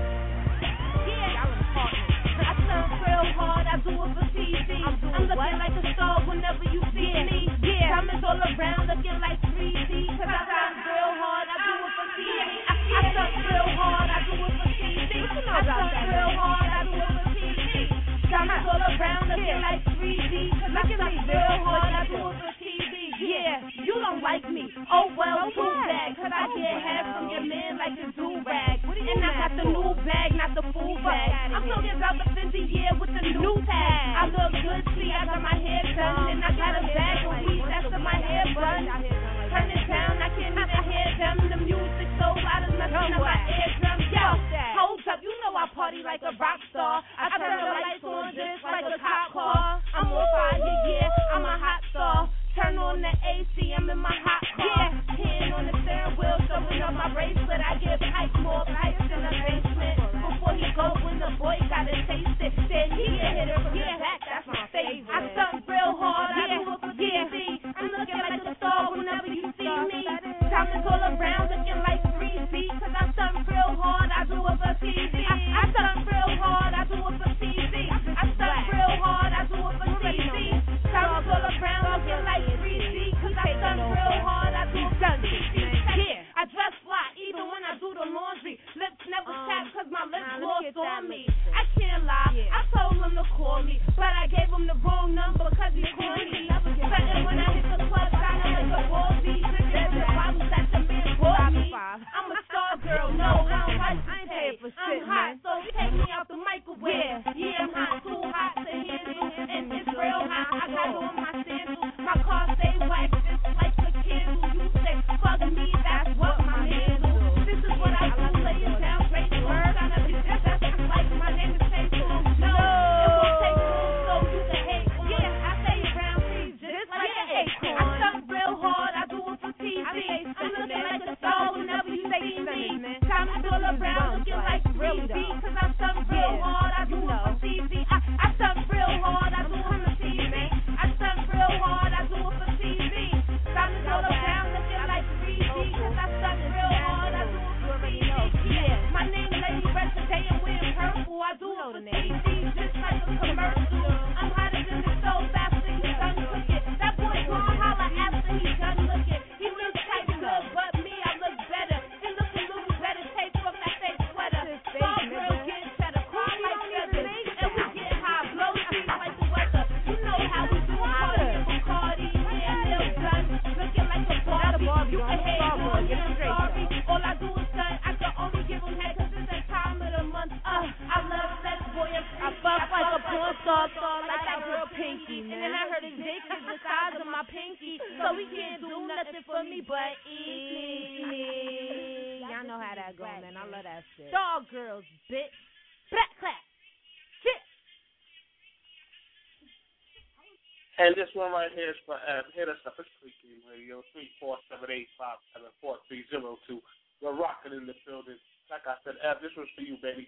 Yeah, y'all in the apartment. I serve real hard. I do it for TV. I'm looking like a star whenever you see me. Yeah, diamonds all around looking like 3D. Cause I serve real hard. I do it for TV. I serve real hard. I do it for TV. I serve real hard. I do it for TV. Diamonds all around looking like 3D. Cause I serve real hard. I do it for TV. Yeah, you don't like me. Oh well, too bad. Cause I get head from your man like a do-rag. And I got the new bag, not the full bag. I'm talking about the 50 year with the new tag. I look good, see, I got my hair done. And I got a bag of weed after my hair bun. Turn it down, I can't even hear them. The music so loud it's nothing on my eardrum. Yo, hold up, you know I party like a rock star. I turn the lights on just like a cop car. I'm on fire, yeah, I'm a hot star. Turn on the AC, I'm in my hot car. Yeah, hand on the steering wheel, showing up my bracelet. I get hype, more pipes in the basement. Before he go, when the boy gotta taste it, then he can hit it from the back. That's my favorite. I stunt real hard, I do it for TV. I'm looking like a star whenever you see me. Diamonds all around, looking like 3D. Cause I stunt real hard, I do it for TV. I stunt real hard, I do it for TV. I stunt real hard, I do it for TV. Diamonds all around, looking like 3D. Cause I stunt real hard, I do it for TV. Yeah, I dress fly even when I do the laundry. Lips never tap cause my lips gloss on me. I can't lie, I told him to call me, but I gave him the wrong number cause he's corny. But when I hit the club, I know like a ball beat. There's the bottles that the man bought me. I'm a star girl, no, I don't like to pay. I'm hot, so take me out the microwave. Yeah, I'm hot, too hot to handle, and it's real hot. I got on my sandals, my car stay white, it's like a candle. You say, fuck me, that's what my man do. This is what I do, lay it down, great word. I know it's just like my name is Taylor. No, it won't take long, so you can hate on. Yeah, I stay around, please, just like an acorn. I stunt real hard, I do it for TV. I'm looking like a star whenever you see me. Time is all around, looking like 3D. Cause I stunt real hard, I do it for TV. I stunt real hard, I do it for TV. I stunt real hard, I do it for TV. Time is all around, looking like 3D. Cause I stunt real hard, I do it for TV. Yeah, my name Lady Red, today I'm wearing purple. I do it for TV, just like a commercial. I'm hotter than the soul, faster he's done cooking. That boy gon' holler after he's done looking. He looks tight good, but me, I look better. He looks a little better, take off that fake sweater. Star girl get cheddar, cry like feathers. And we get high, blow trees like the weather. You know how we do party in Bacardi. Yeah, Lil Jon, looking like a Barbie. You can hate on me, I'm sorry. All I do is stunt, I can only give him head cause it's that time of the month. I love sex, boy, I fuck like a porn star, like that girl Pinky. And then I heard his dick is the size of my pinky. So he can't do nothing for me but eat me. Y'all know how that go, man. I love that shit. Dog girls, bitch. Black clap. Shit. And this one right here is for hit us up at Freaky Radio 347857432. We're rocking in the building. Like I said, Ev, this was for you, baby.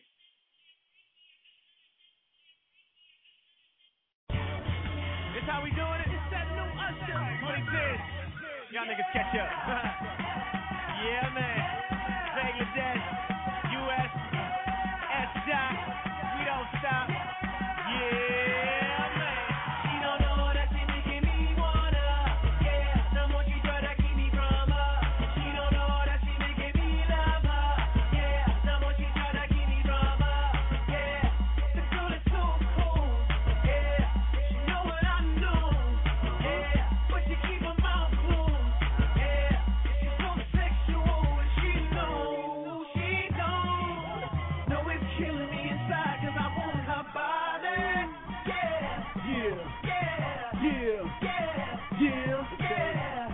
This how we doing it? It's that new Usher. 2010. Y'all niggas catch up. Yeah, man. Bangladesh, U.S., S-Dot. We don't stop. Yeah, man. She don't know that she making me wanna. Yeah, the more she try to keep me from her. She don't know that she making me love her. Yeah, the more she try to keep me from her. Yeah, the girl is so cool. Yeah, she know what I know. Yeah, but she keep her mouth closed. Yeah, she's so sexual and she knows. She don't know it's killing me inside 'cause I want her body.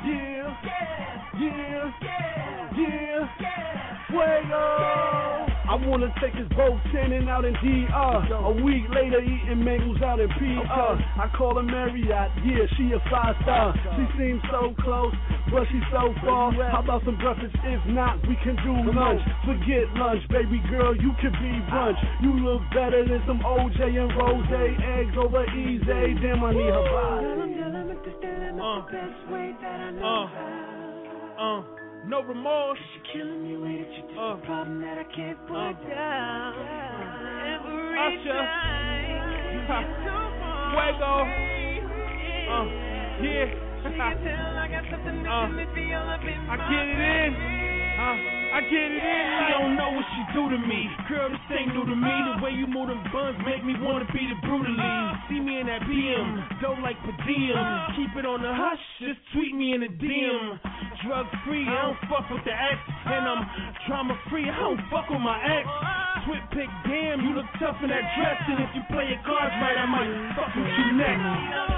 Fuego. I wanna take us both tanning out in DR. A week later, eating mangoes out in PR. I call her Marriott, yeah, she a 5-star. She seems so close, but she's so far. How about some breakfast? If not, we can do lunch. Forget lunch, baby girl, you could be brunch. You look better than some OJ and Rose. Eggs over easy, damn, I need her body. No remorse. You're killing me with it. You're just a problem that I can't put down. Every time you get too far. Fuego. Yeah. She can tell I got something that makes me all up in my I get it in. I get it in. She don't know what she do to me. Girl, this ain't new to me. The way you move them buns make me wanna beat it brutally. See me in that BM, dope like per diem. Keep it on the hush, just tweet me in the DM. Drug free, I don't fuck with the ex. And I'm trauma free, I don't fuck with my ex. Twit pick, damn, you look tough in that dress. And if you play your cards right, I might fuck with you next.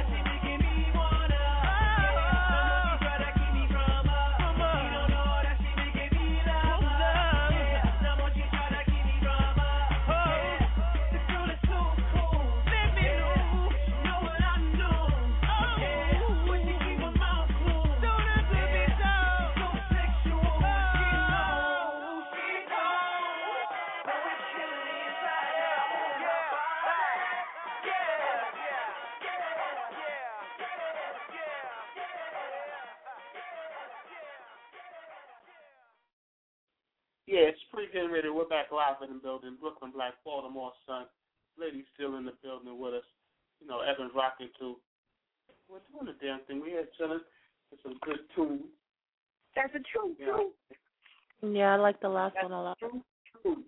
Yeah, it's Pregame Radio. We're back live in the building. Brooklyn Black, Baltimore Sun. Ladies still in the building with us. You know, Evans rocking too. We're doing the damn thing. We're here chilling with some good tunes. That's a true, true. Yeah, I like the last one a lot. True.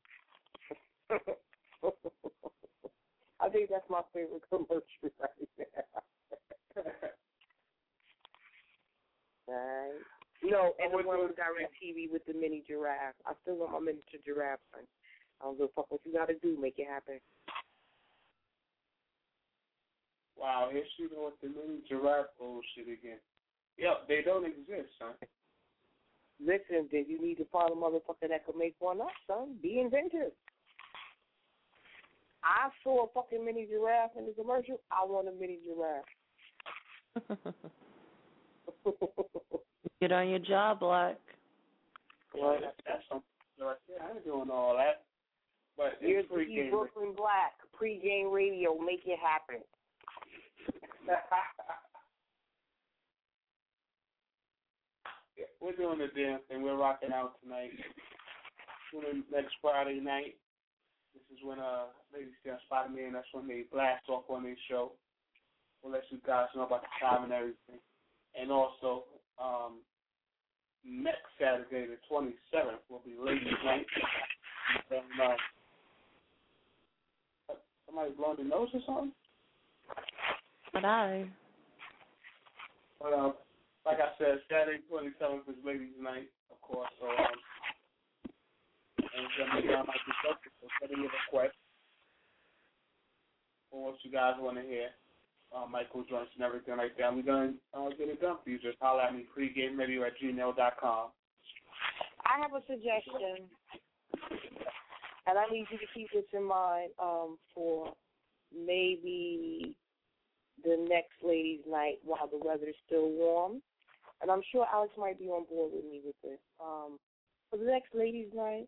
I think that's my favorite commercial right there. Right. No, and the one with DirecTV with the mini giraffe. I still want my miniature giraffe, son. I don't give a fuck what you gotta do, make it happen. Wow, here she go with the mini giraffe bullshit again. Yep, they don't exist, son. Listen, then you need to find a motherfucker that could make one up, son. Be inventive. I saw a fucking mini giraffe in the commercial. I want a mini giraffe. Get on your job, Black. Well, that's something right there. I ain't doing all that. But here's it's Pregame Brooklyn Black, Pregame Radio. Make it happen. Yeah, we're doing the damn thing. We're rocking out tonight. Next Friday night. This is when Ladies Stand Spotted Me, and that's when they blast off on their show. We'll let you guys know about the time and everything. And also, next Saturday, the 27th, will be Ladies Night. And, somebody blowing their nose or something? But I. But, like I said, Saturday 27th is Ladies Night, of course. So, and maybe I might be subject to send me a request for what you guys want to hear. Michael joints and everything like that. We're going to get it done for you. Just holler at me, pregameradio@gmail.com. I have a suggestion, and I need you to keep this in mind for maybe the next ladies' night while the weather is still warm. And I'm sure Alex might be on board with me with this. For the next ladies' night,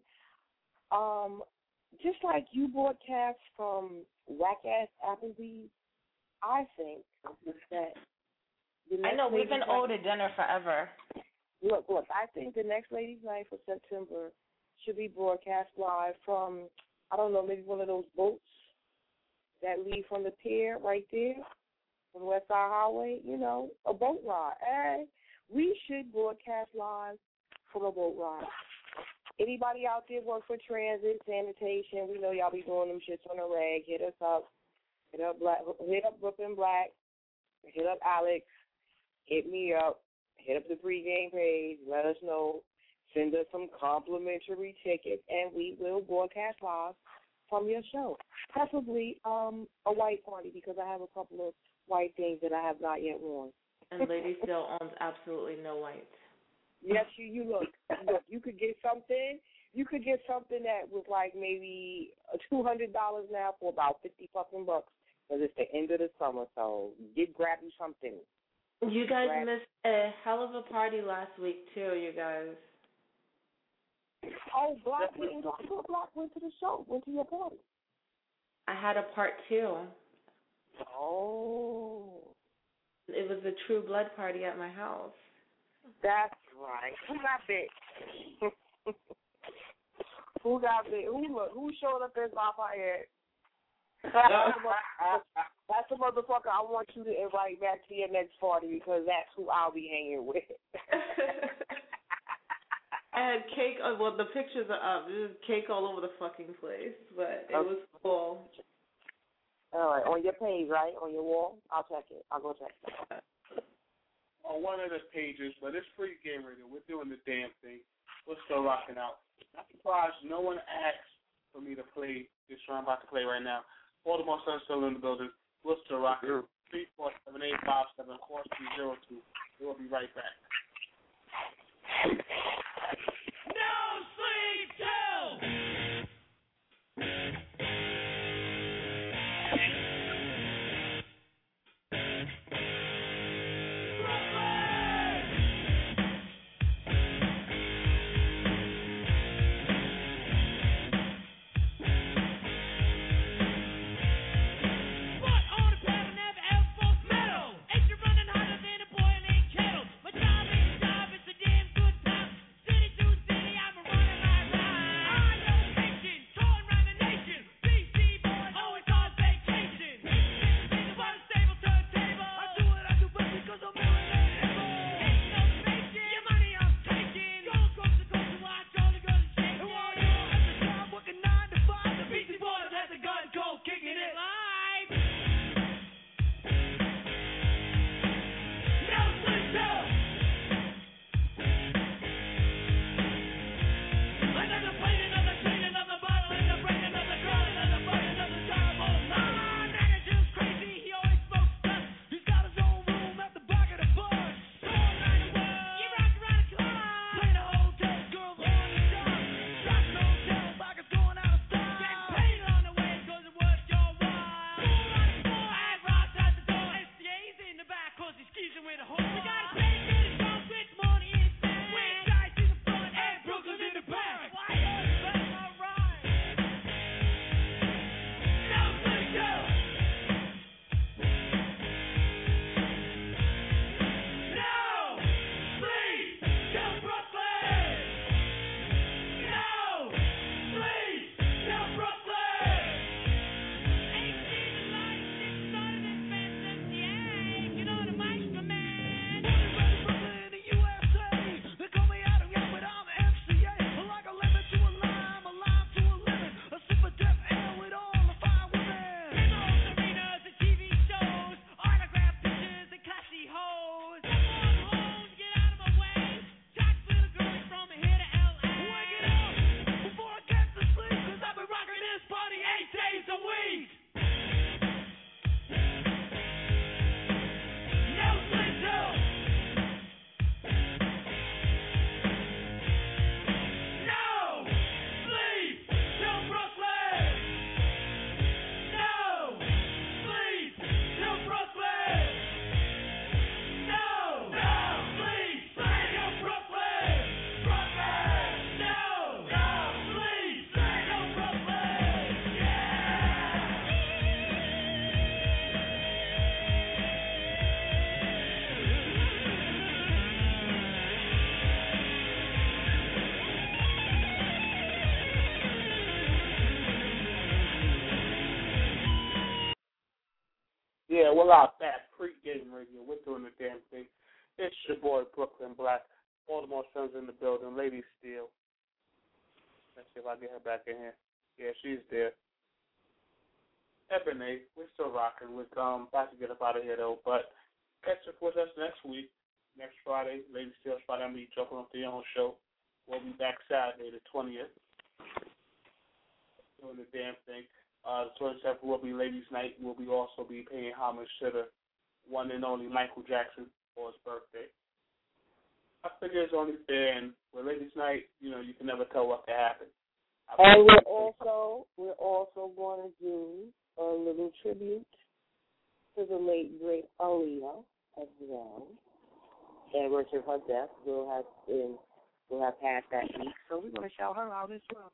just like you broadcast from whack-ass Applebee's, I think that the next I know, we've been night, owed a dinner forever. Look, I think the next ladies' night for September should be broadcast live from, I don't know, maybe one of those boats that leave from the pier right there on the West Side Highway, you know, a boat ride. Hey, we should broadcast live from a boat ride. Anybody out there work for transit, sanitation, we know y'all be doing them shits on the rag, hit us up. Hit up Brooklyn Black, hit up Alex, hit me up, hit up the pregame page, let us know, send us some complimentary tickets, and we will broadcast live from your show. Preferably a white party, because I have a couple of white things that I have not yet worn. And Lady still owns absolutely no whites. Yes, you look, you could get something you could get something that was like maybe $200 now for about $50 fucking bucks. Because it's the end of the summer, so grab you something. You guys missed a hell of a party last week too, you guys. Oh, Black went to the show, went to your party. I had a part 2. Oh. It was a True Blood party at my house. That's right. Who got big? Who got big? Who showed up as Lafayette? That's the motherfucker I want you to invite back to your next party because that's who I'll be hanging with. I had cake. Well, the pictures are up. There's cake all over the fucking place, but it was cool. All right, on your page, right? On your wall? I'll check it. I'll go check it. On one of the pages, but it's free game radio. We're doing the damn thing. We're still rocking out. I'm surprised no one asked for me to play this song I'm about to play right now. Baltimore Sun still in the building. We're still rocking. 347-857, course 202. We'll be right back. No sleep till. Yeah, we're out back. Pre-game radio. We're doing the damn thing. It's your boy, Brooklyn Black. Baltimore Sun's in the building. Lady Steele. Let's see if I get her back in here. Yeah, she's there. Ebony, we're still rocking. We're about to get up out of here, though. But catch up with us next week. Next Friday, Lady Steele's Friday. I'm going to be jumping off the own show. We'll be back Saturday, the 20th. Doing the damn thing. The 27th will be Ladies' Night. We'll also be paying homage to the one and only Michael Jackson for his birthday. I figure it's only fair, and with ladies' night, you can never tell what can happen. And we're also going to do a little tribute to the late great Aaliyah as well. Anniversary of her death will have passed that week, so we're going to shout her out as well.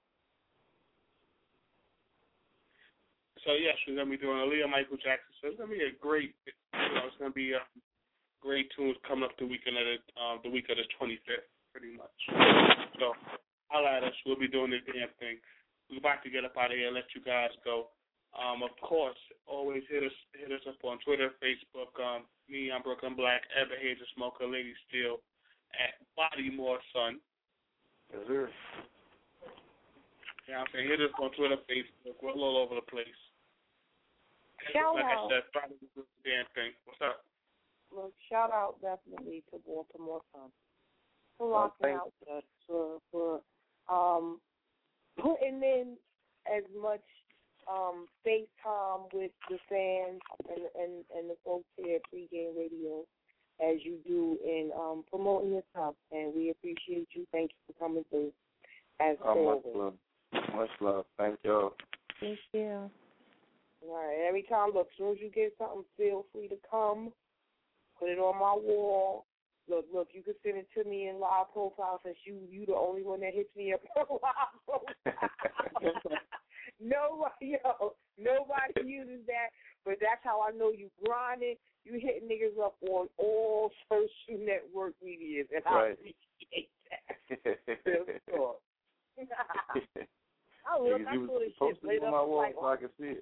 So yes, we're going to be doing Aaliyah, Michael Jackson. So it's going to be a great, it's going to be great tunes coming up the week of the 25th, pretty much. So holla at us. We'll be doing the damn thing. We're about to get up out of here and let you guys go. Of course, always hit us up on Twitter, Facebook. Me, I'm Brooklyn Black, Ever Hazer Smoker, Lady Steel, at Bodymore Son. Yes, sir. Yeah, I'm saying hit us on Twitter, Facebook. We're all over the place. Shout like out. I said, Friday we do the damn thing. What's up? Well, shout out definitely to Baltimore Sun for rocking out with us, for putting in as much FaceTime with the fans and the folks here at Pregame Radio as you do in promoting yourself, and we appreciate you. Thank you for coming through. As always. Much love. Thank y'all. Thank you. All right. Every time, look, as soon as you get something, feel free to come. Put it on my wall. Look, you can send it to me in live profile since you the only one that hits me up on live profile. Nobody uses that, but that's how I know you grinding. You hitting niggas up on all social network medias, and I appreciate that. Sure. I look, I saw this shit laid up on my wall so I can see it.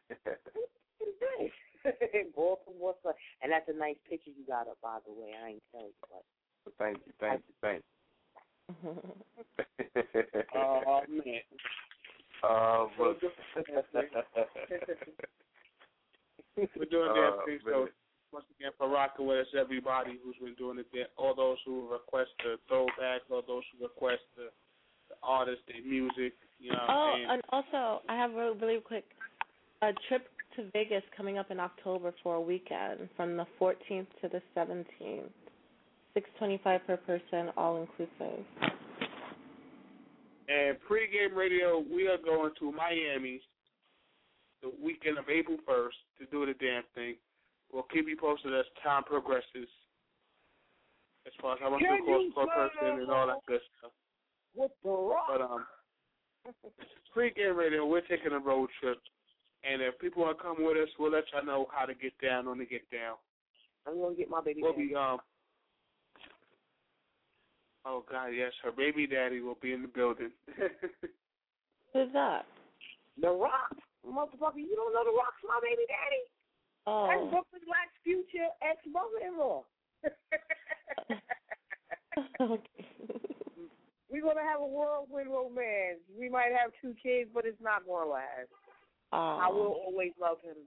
Baltimore Sun. And that's a nice picture you got up, by the way. I ain't telling you. But Thank you. Oh, man. We're doing that thing, so once again, for rocking with us, everybody who's been doing it, all those who request the throwback, all those who request the artists, their music, you know what I'm saying? And also, I have really quick, a trip to Vegas coming up in October for a weekend from the 14th to the 17th. $625 per person, all inclusive. And Pregame Radio, we are going to Miami the weekend of April 1st to do the damn thing. We'll keep you posted as time progresses, as far as how much it costs per person and all that good stuff. With the rock. But Pregame Radio, we're taking a road trip, and if people want to come with us, we'll let y'all know how to get down on the get down. I'm gonna get my baby. We'll be Oh God, yes, her baby daddy will be in the building. Who's that? The Rock, motherfucker. You don't know The Rock's my baby daddy. Oh. That's Brooklyn Black's future ex-mother-in-law. We're gonna have a whirlwind romance. We might have 2 kids, but it's not gonna last. I will always love him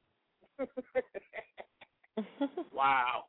though. Wow.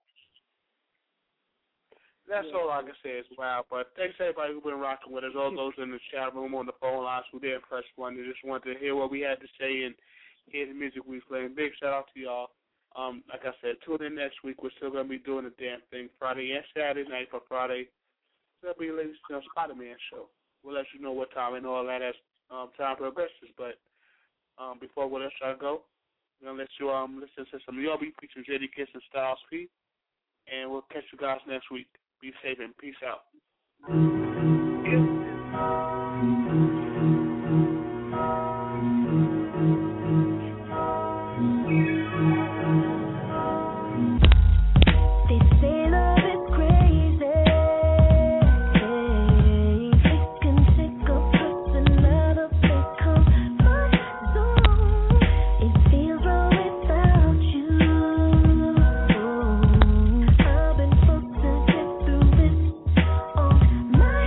That's all I can say is wow. But thanks to everybody who's been rocking with us, all those in the chat room, on the phone lines who didn't press one. They just wanted to hear what we had to say and hear the music we playing. Big shout out to y'all. Like I said, tune in next week. We're still going to be doing the damn thing Friday and Saturday night. For Friday, it'll be a Ladies Spider-Man show. We'll let you know what time and all that as time progresses. But before we let y'all go, we're going to let you listen to some Yobi featuring JD Kiss and Styles P. And we'll catch you guys next week. Be safe and peace out. My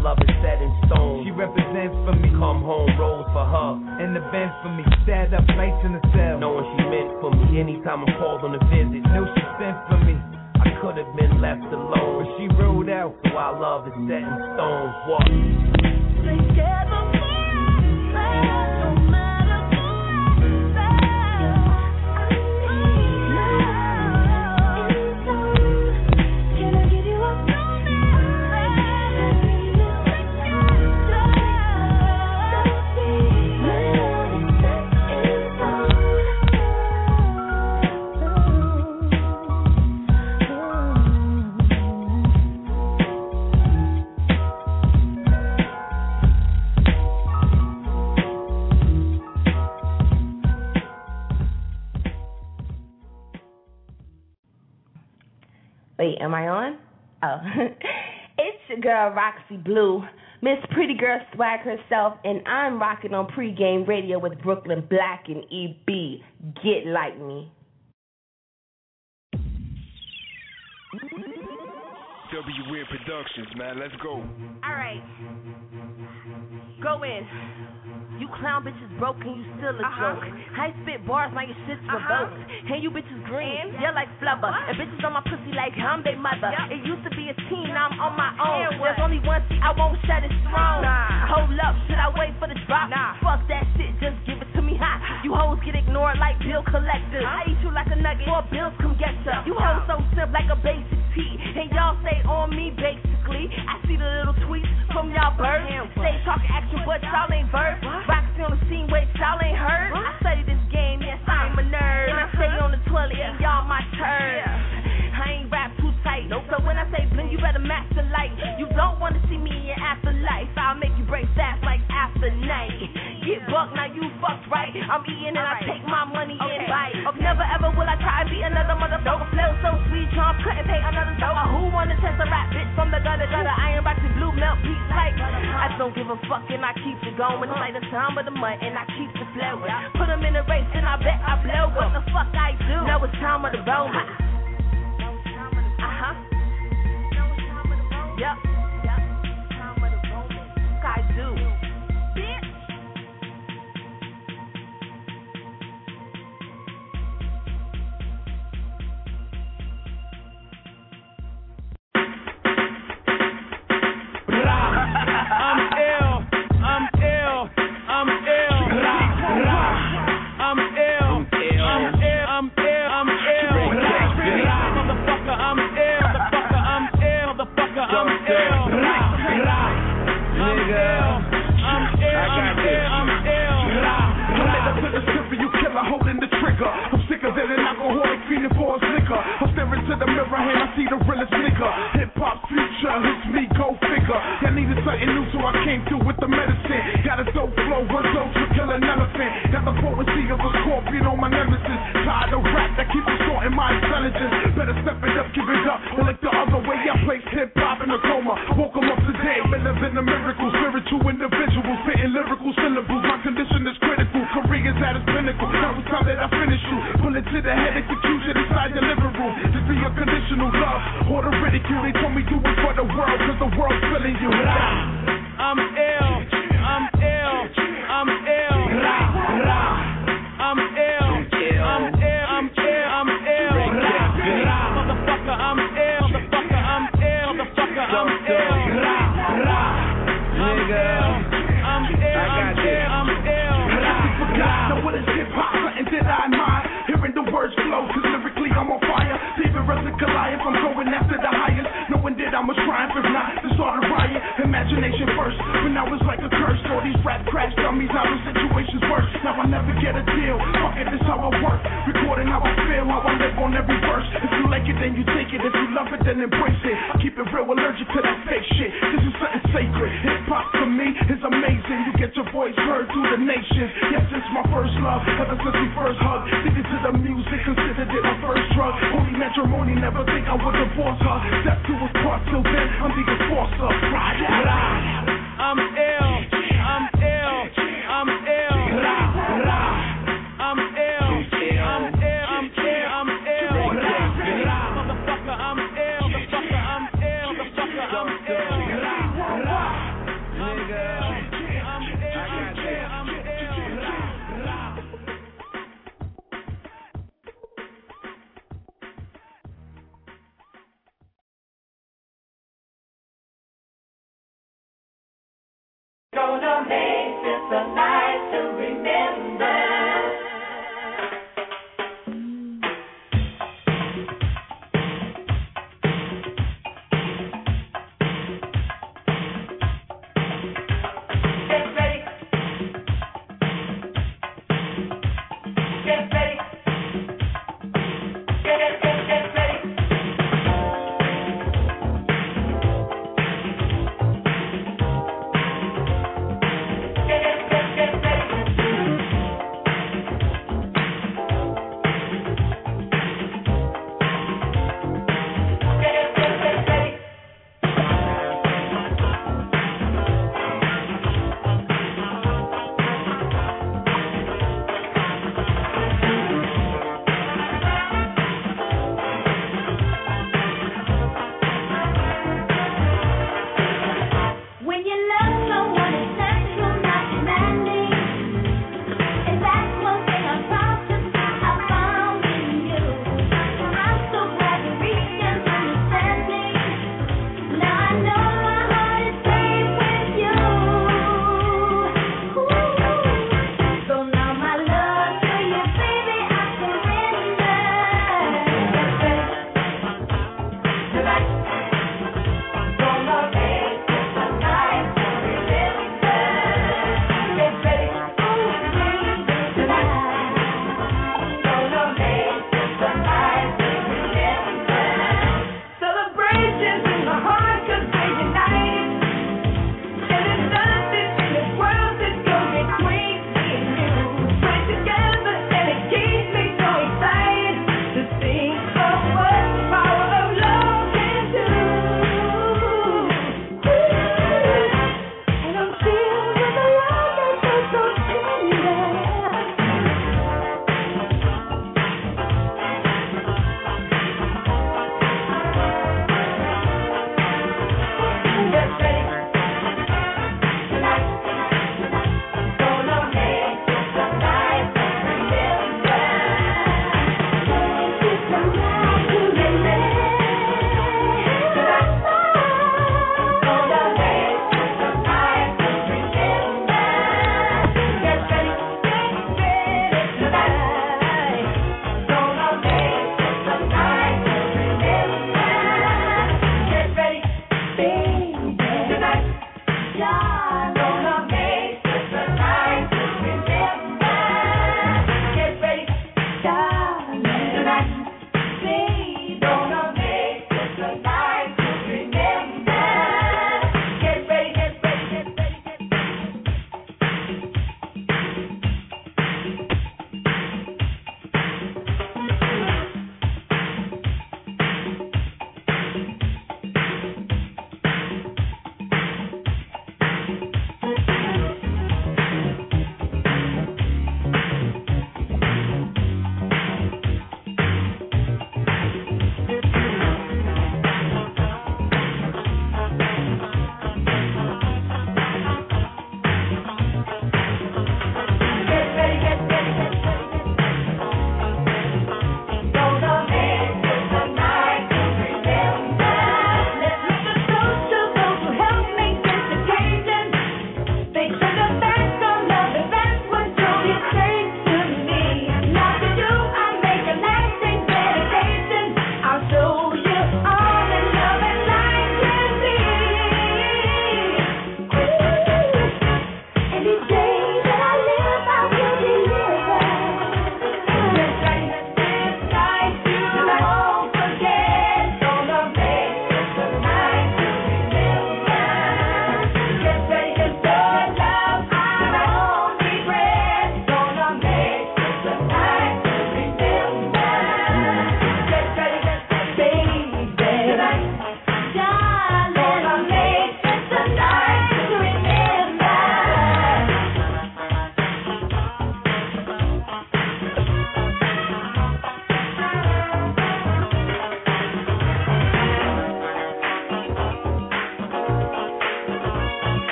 love is set in stone. She represents for me. Come home, rolls for her. In the Benz for me. Stand up, nights in the cell. Knowing she meant for me. Anytime I'm called on a visit. Knew she sent for me. I could have been left alone, but she ruled out. So our love is set in stone. What? Together forever. Wait, am I on? Oh. It's your girl, Roxy Blue, Miss Pretty Girl Swag herself, and I'm rocking on Pregame Radio with Brooklyn Black and EB. Get like me. W Weird Productions, man, let's go. All right. Go in. You clown bitches broke and you still a joke. I spit bars, now your shit's revoked. And you bitches green, you're like flubber. And bitches on my pussy like I'm their mother. It used to be a teen, now I'm on my own. There's only one seat, I won't shut it strong. Hold up, should I wait for the drop? Fuck that shit, just give it to me hot. You hoes get ignored like bill collectors. I eat you like a nugget, more bills come get ya. You hoes so simp like a basic tee. And y'all stay on me basically. I see the little tweets from y'all birds. Stay talking action, but y'all ain't birds. Roxy on the scene, wait, y'all ain't heard. I study this game, yes, I'm a nerd. And I stay on the toilet, and y'all my turds. I ain't rap too tight, so when I say bling, you better match the light. You don't want to see me in your afterlife. I'll make you break fast like after night. Get bucked, now you fucked right. I'm eating and I take my money and bite. Never ever will I try and be another motherfucker. Flow so sweet, John couldn't pay another dollar. Who wanna test a rap bitch from the gutter? I ain't rockin' blue melt beats like I don't give a fuck and I keep it going. It's like the time of the month and I keep it flowing. Put them in a race and I bet I blow. What the fuck I do? Now it's time of the Roman. Yep. Time of the Roman. I do. Bitch. I'm sicker than an alcoholic feeding for a slicker. I'm staring to the mirror and I see the realest nigga. Hip hop future, it's me, go figure. I needed something new, so I came through with the medicine. Got a dope flow, one dose to kill an elephant. Got the potency of a scorpion on my nemesis. Tired of rap that keeps distorting my intelligence. Better step it up, give it up, and look the other way. I placed hip hop in a coma. Woke 'em up today, better than a miracle. Spiritual individuals, spitting lyrical syllables. My condition is critical. Career is at its pinnacle. Now it's time that I finish you. Pull it to the head, execution inside the living room. Just be a conditional love or the ridicule. They told me do it for the world, cause the world's feeling you. I'm ill, I'm ill, I'm ill. I'm ill, I'm ill, I'm ill, I'm ill. Motherfucker, I'm ill, motherfucker, I'm ill, motherfucker, I'm ill. I'm ill, I'm ill, I'm ill, I'm ill. Now what is hip hop? Something that I admire. Hearing the words flow, cause lyrically I'm on fire. David Russ and Goliath, I'm going after the highest. Knowing that I'm a triumph, if not, to start a riot. Imagination first, but now it's like a curse. All these rap crash dummies, now the situation's worse. Now I never get a deal, fuck it, this how I work. Recording how I feel, how I live on every verse. If you like it, then you take it. If you love it, then embrace it. I keep it real, allergic to that fake shit. This is something sacred. Hip hop for me is amazing. You get your voice heard through the nation. Yes, it's my first love, ever since we first hugged. Addicted to the music, considered it my first drug. Holy matrimony, never think I would divorce her. Step to his part, till then I'm the enforcer. I'm ill, I'm ill, I'm ill. I'm ill, I'm ill, I'm ill, I'm ill. Motherfucker, I'm ill, motherfucker, I'm ill, motherfucker, I'm ill. gonna make this a night to remember. Get ready. Get ready. Get ready. Get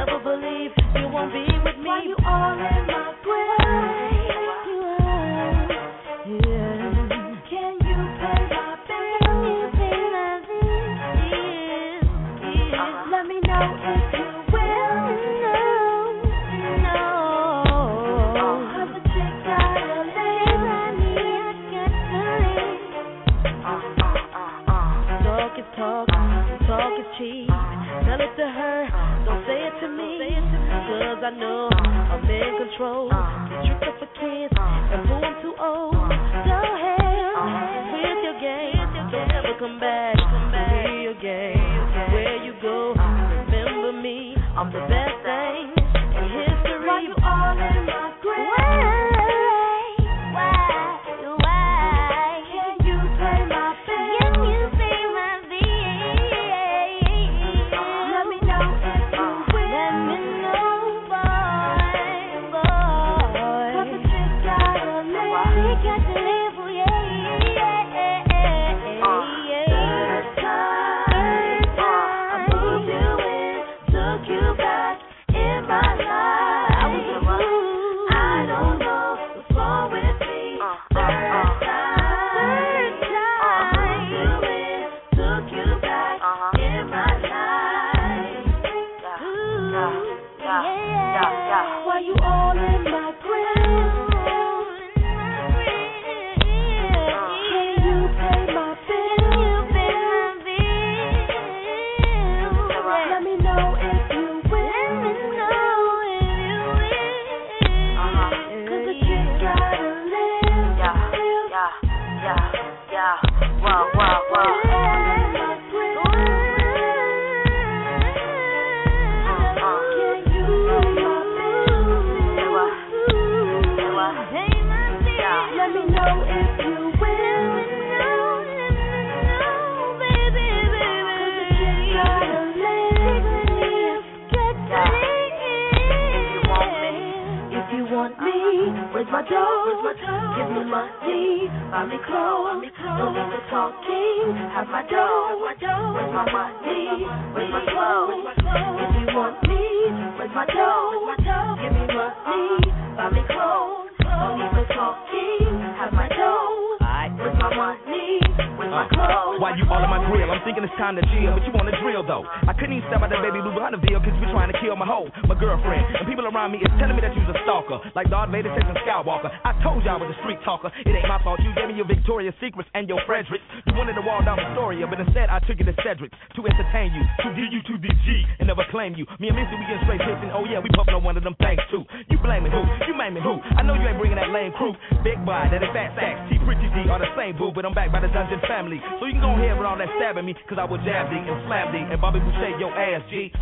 never believe you won't be with me. Why you all in my way? Can you pay my bills? Let me know if you will. No. Cause the chick gotta leave. Talk is cheap. Tell it to her, don't say it to me. Cause I know I'm in control. Get tricked up for kids and fool I'm too old. Go ahead with your game. Don't ever come back to me again. Where you go, remember me. I'm the best thing in history. Why you all in my grave? Where's my dough? Give me money, buy me clothes. Don't need the talking, have my dough. Where's my money? Where's my clothes? If you want me, where's my dough? Give me money, buy me clothes. Don't need the talking, have my dough. Where's my money? Where's my clothes? Why you all in my grill? I'm thinking it's time to chill, but you want to drill though. I couldn't even step out that baby blue behind the veil cause you were trying to kill my hoe, my girlfriend. And people around me is telling me that you's a stalker, like Darth Vader chasing Skywalker. I told you I was a street talker. It ain't my fault. You gave me your Victoria's Secrets and your Fredericks. You wanted to wall down Astoria, but instead I took it to Cedric's to entertain you, to D you to the G and never claim you. Me and Missy, we getting straight pissing. Oh yeah, we puffing on one of them things too. You blaming who? You maiming who? I know you ain't bringing that lame crew. Big boy, that is fat sacks. T Pretty D are the same boo, but I'm back by the Dungeon family. So you can go ahead with all that stabbing me, cause I will jab thee and slam thee and Bobby Boucher your ass, G.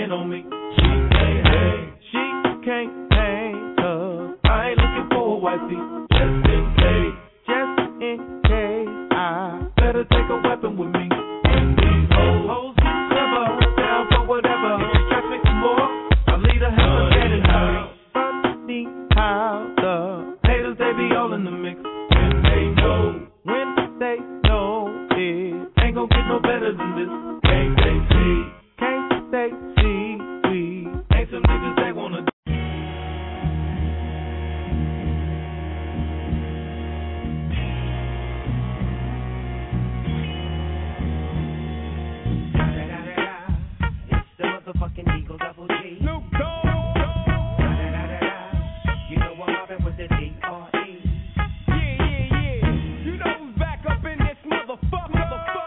swinging on me. She can't hang, she can't hang, 'cause I ain't looking for a wifey. Just in case, I better take a weapon with me. And these hoes be clever, down for whatever. If she tries me some more, I'll lead her half a bed and hurry. Funny how the haters, they be all in the mix. And they know, when they know it ain't gon' get no better than this. Can't they see? Can't they see? We ain't some niggas they wanna do. It's the motherfucking Eagle Double G. Snoop Dogg. You know I'm mobbing with the D.R.E. Yeah. You know who's back up in this motherfucker.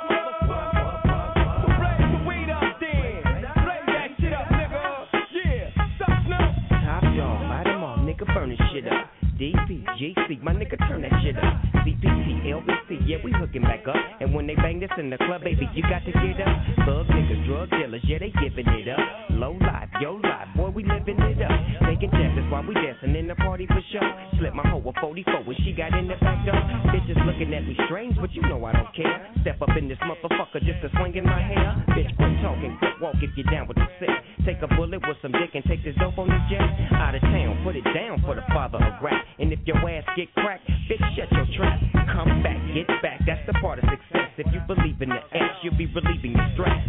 Raise the weed up then. Play that shit up, nigga. Yeah. Stop, Snoop. Top dog, light them off, nigga, burn this shit up. DP, GC, my nigga, turn that shit up. CPT, LBC, yeah, we hooking back up. And when they bang this in the club, baby, you got to get up. Thug niggas, drug dealers, yeah, they giving it up. Low life, yo life, boy, we living it up. Taking chances while we dancing in the party for sure. Slip my hoe a 44 when she got in the back door. Bitches looking at me strange, but you know I don't care. Step up in this motherfucker just to swing in my hair. Bitch, quit talking, quick walk if you're down with the sick. Take a bullet with some dick and take this dope on this jet. Out of town, put it down for the father of rap. And if your ass get cracked, bitch, shut your trap. Come back, get back, that's the part of success. If you believe in the ass, you'll be relieving your stress.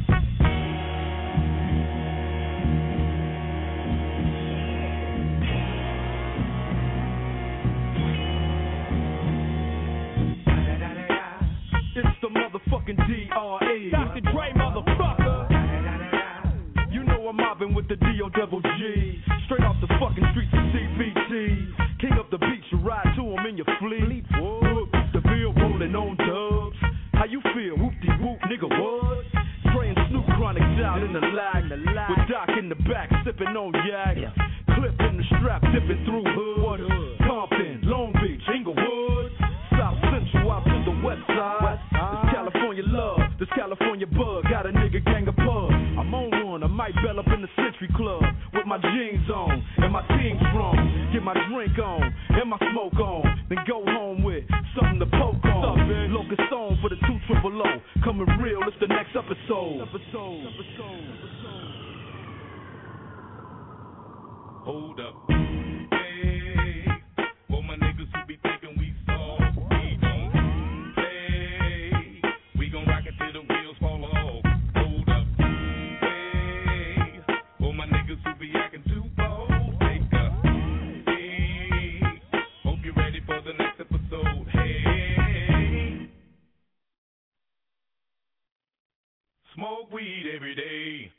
It's the motherfucking D.R.E. Dr. Dre, motherfucker. You know I'm mobbing with the D.O.G. Straight off the fucking streets of CBT. King up the beach, you ride to him in your fleet. Whoop, the bill rolling on dubs. How you feel? Whoop-de-whoop, nigga, what? Dre and Snoop Chronic down in the lag. With Doc in the back, sipping on yak. Clip in the strap, dipping through hood. Compton, Long Beach, Inglewood. South Central out to the west side. This California love, this California bug. Got a nigga gang of pub. I'm on one, I might bell up in the Century Club. With my jeans on, and my team strong. Get my drink on, and my smoke on. Then go home with something to poke on. Locust on for the 200. Coming real, it's the next episode. Hold up. Hey, for my niggas who be thinking we soft, we don't play. We gon' rock it till the wheels fall off. Hold up. Hey, for my niggas who be acting too bold, take a seat. Hope you're ready for the next episode. Hey, smoke weed every day.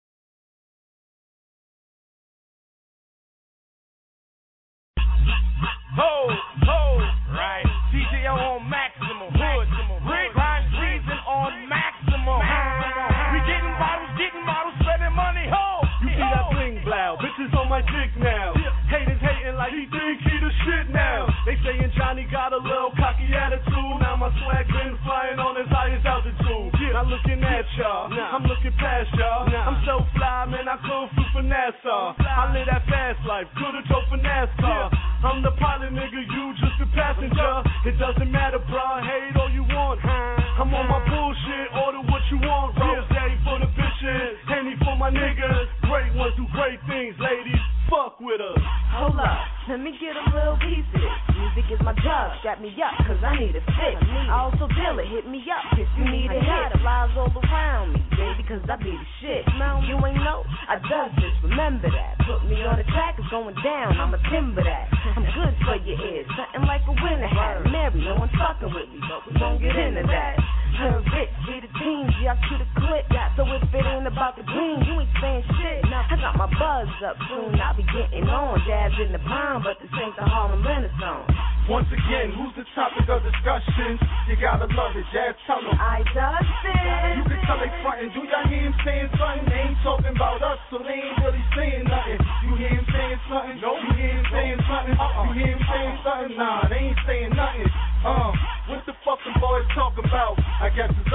Right. TJO on maximum. Hood. Grind season on maximum. We getting bottles, spending money. Ho. You see that bling blow, bitches on my dick now. Haters hating like he think he the shit now. They saying Johnny got a little cocky attitude. Now my swag been flying on his highest altitude. Not looking at y'all, I'm looking past y'all. I'm so fly, man, I kung fu for NASA. I live that fast life, could've drove for NASCAR. I'm the pilot, nigga, you just a passenger. It doesn't matter, bro, hate all you want. I'm on my bullshit, order what you want. Rose for the bitches, Henny for my niggas. Great ones do great things, ladies, fuck with us. Hold up, let me get a little piece of this. Music is my drug, strap me up, cause I need a fix. I also deal it, hit me up if you need a hit. Lies all around me, baby, cause I be the shit. You ain't know, I does this, remember that. Put me on the track, it's going down, I'ma timber that. I'm good for your ears, something like a winter hat. Mary, no one's fucking with me, but we gon' get into that. Her rich, be the team, G, I shoot a clip. So if it ain't about the green, you ain't saying shit. I got my buzz up soon, I'll be getting on. Jazz in the palm, but this ain't the Harlem Renaissance. Once again, who's the topic of discussion? You gotta love it, Jazz, tell them. I does it. You can tell they frontin', do y'all hear him saying something? They ain't talking about us, so they ain't really saying nothing. You hear him saying something? No. You hear him saying something? You hear him saying something? Nah, they ain't saying nothing. What the fucking boys talking about? I guess it's us, cause we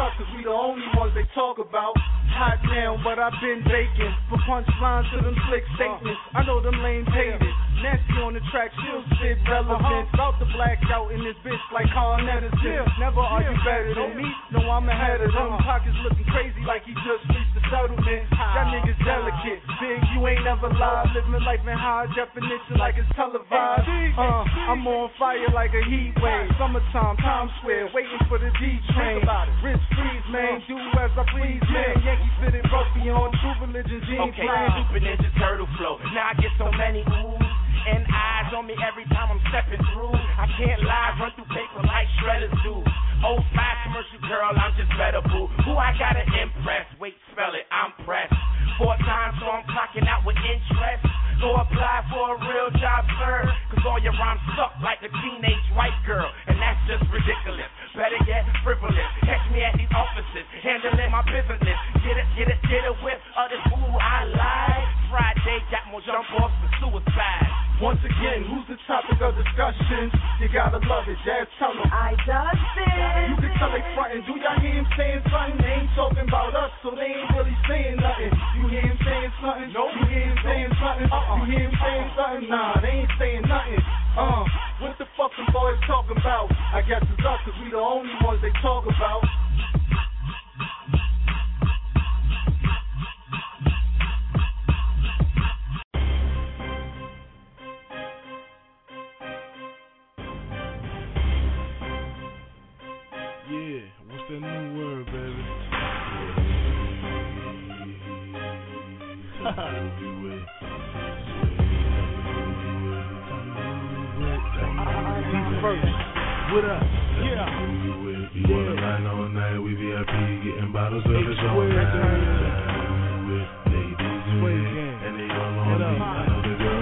the only ones they talk about. Hot now, but I've been baking. From punchlines to them slick statements, I know them lames hate it. Nasty on the track, she'll spit relevant. About to black out in this bitch like Carl Edison. Never are you better than me, no I'm ahead of them. Pockets looking crazy like he just reached the settlement. That nigga's delicate, big, you ain't never lied. Living life in high definition like it's televised. I'm on fire like a heat wave. Summertime, Times Square, waiting for the D train. Rich freeze, man, do as I please, man. Yankee fitted rugby on True Religion jeans. Okay, Super Ninja Turtle flow. Now I get so many oohs and eyes on me every time I'm stepping through. I can't lie, run through paper like shredders do. Old fire commercial girl, I'm just better boo. Who I gotta impress? Wait, spell it, I'm pressed. 4 times, so I'm clocking out with interest. Go apply for a real job, sir. Cause all your rhymes suck like a teenage white girl. And that's just ridiculous. Better yet, frivolous. Catch me at these offices, handling my business. Get a whip of this ooh I like. Friday got more jump offs than suicide. Once again, who's the topic of discussion? You gotta love it, Jazz, tell them. I done it. You can tell they frontin'. Do y'all hear him saying something? They ain't talking about us, so they ain't really saying nothing. You hear him saying something? Nope. You hear him saying something? You hear him saying something? Nah, they ain't saying nothing. What the fuck them boys talking about? I guess it's us, cause we the only ones they talk about. Yeah, what's that new word, baby? First, what up? Yeah. You wanna line all night, we VIP getting bottles of it all night. With ladies in it, and they all on me. I know the girl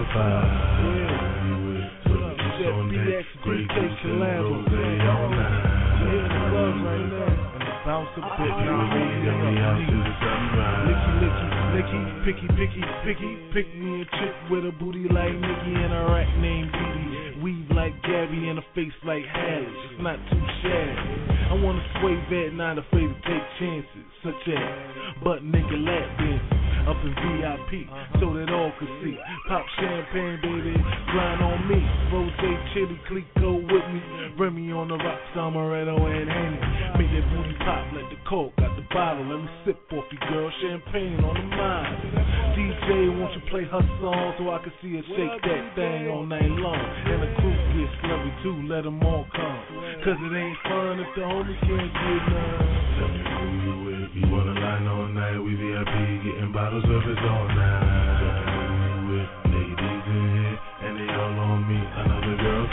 fine. So you on that great juice and rose all night. Right now. Bounce a bit, me out to the sunrise. Licky, pick me a chick with a booty like Nicki and a rat named Dee. Weave like Gabby and a face like Halle. It's not too shabby. I wanna sway that, not afraid to take chances, such as butt nigga lap dancing up in VIP, so that all could see. Pop champagne, baby, grind on me. Rose, chili, Clico with me. Remy on the rocks, Amaretto and Henny. Make that booty pop like the Coke, got the bottle. Let me sip off you, girl. Champagne on the mind. DJ, won't you play her song so I can see her shake that thing all night long? And the crew gets slummy too, let them all come. Cause it ain't fun if the homies can't get none. Tell me who you with. You wanna line all night, we VIP getting bottles of it all night. With ladies in here, and they all on me. Another girl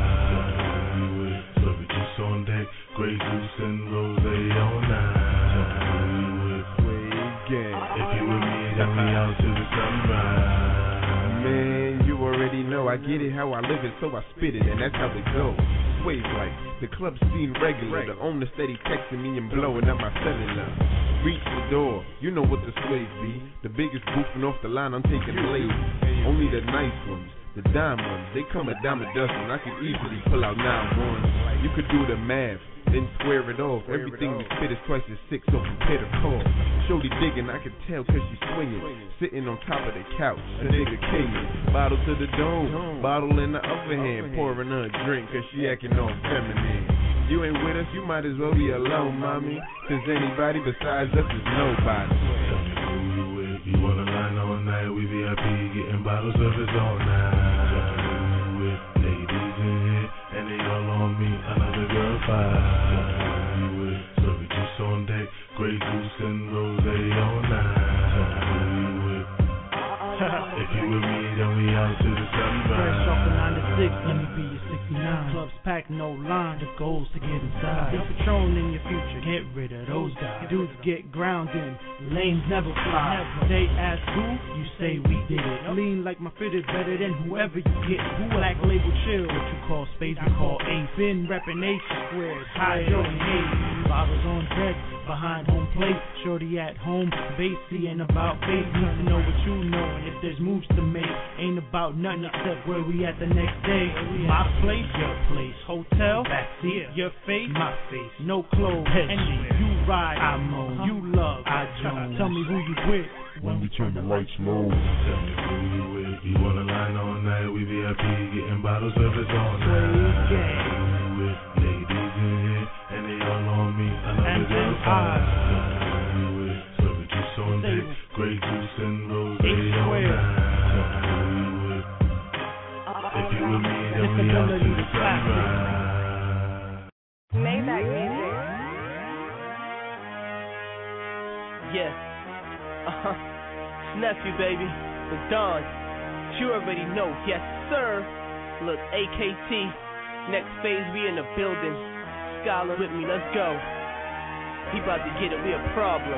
fine. With juice on deck, Grey Goose and Rose all night. If you with me, then we out to the sunrise. Man, you already know I get it how I live it, so I spit it, and that's how it goes. Wave like the club scene regular. The owner steady texting me and blowing up my cellular. Reach the door, you know what the sway be. The biggest boofing off the line, I'm taking ladies. Only the nice ones, the dime ones. They come a dime a dozen. I could easily pull out 9 1. You could do the math, then square it off. Everything we spit is twice as 6, so prepare to call. Shorty digging, I could tell cause she swinging. Sitting on top of the couch, a nigga kinging. Bottle to the dome, bottle in the other hand. Pouring her a drink cause she acting all feminine. You ain't with us, you might as well be alone, mommy. Cause anybody besides us is nobody. Tell me who you with. You wanna line all night, we VIP getting bottles of it all night. With ladies in here, and they all on me. Another girl fine. With silver juice on deck, Grey Goose and Rose all night. With if you with me, then we out to the sunrise. Fresh off the 96, let me be your 69. Clubs packed, no line, the goal's to get inside. Be Patron in your future, get rid of those guys. Dudes get grounded, lanes never fly. They ask who, you say we did it. Lean like my fit is better than whoever you get. Black label chill, what you call space, we call ace. Been reppin' H squares, hydro and haze. Bottles on deck, behind home place. Shorty at home, Basie ain't about face. Need to know what you know, and if there's moves to make. Ain't about nothing except where we at the next day. My place, your place. Hotel, that's here. Your face, my face. No clothes, energy. You ride, I moan. You love, I joan. Tell me who you with when we turn the lights low. Tell me who you with. You wanna line all night? We VIP getting bottle service all night. With ladies in here and they all on me. I know the girls fine. With serving juice on deck, Grey Goose and rose all night. If you with me, then we out to the sunrise. Maybach DJ. Yeah. Nephew, baby. The Don. You already know. Yes, sir. Look, AKT. Next phase, we in the building. Scholar with me, let's go. He about to get it, we a problem.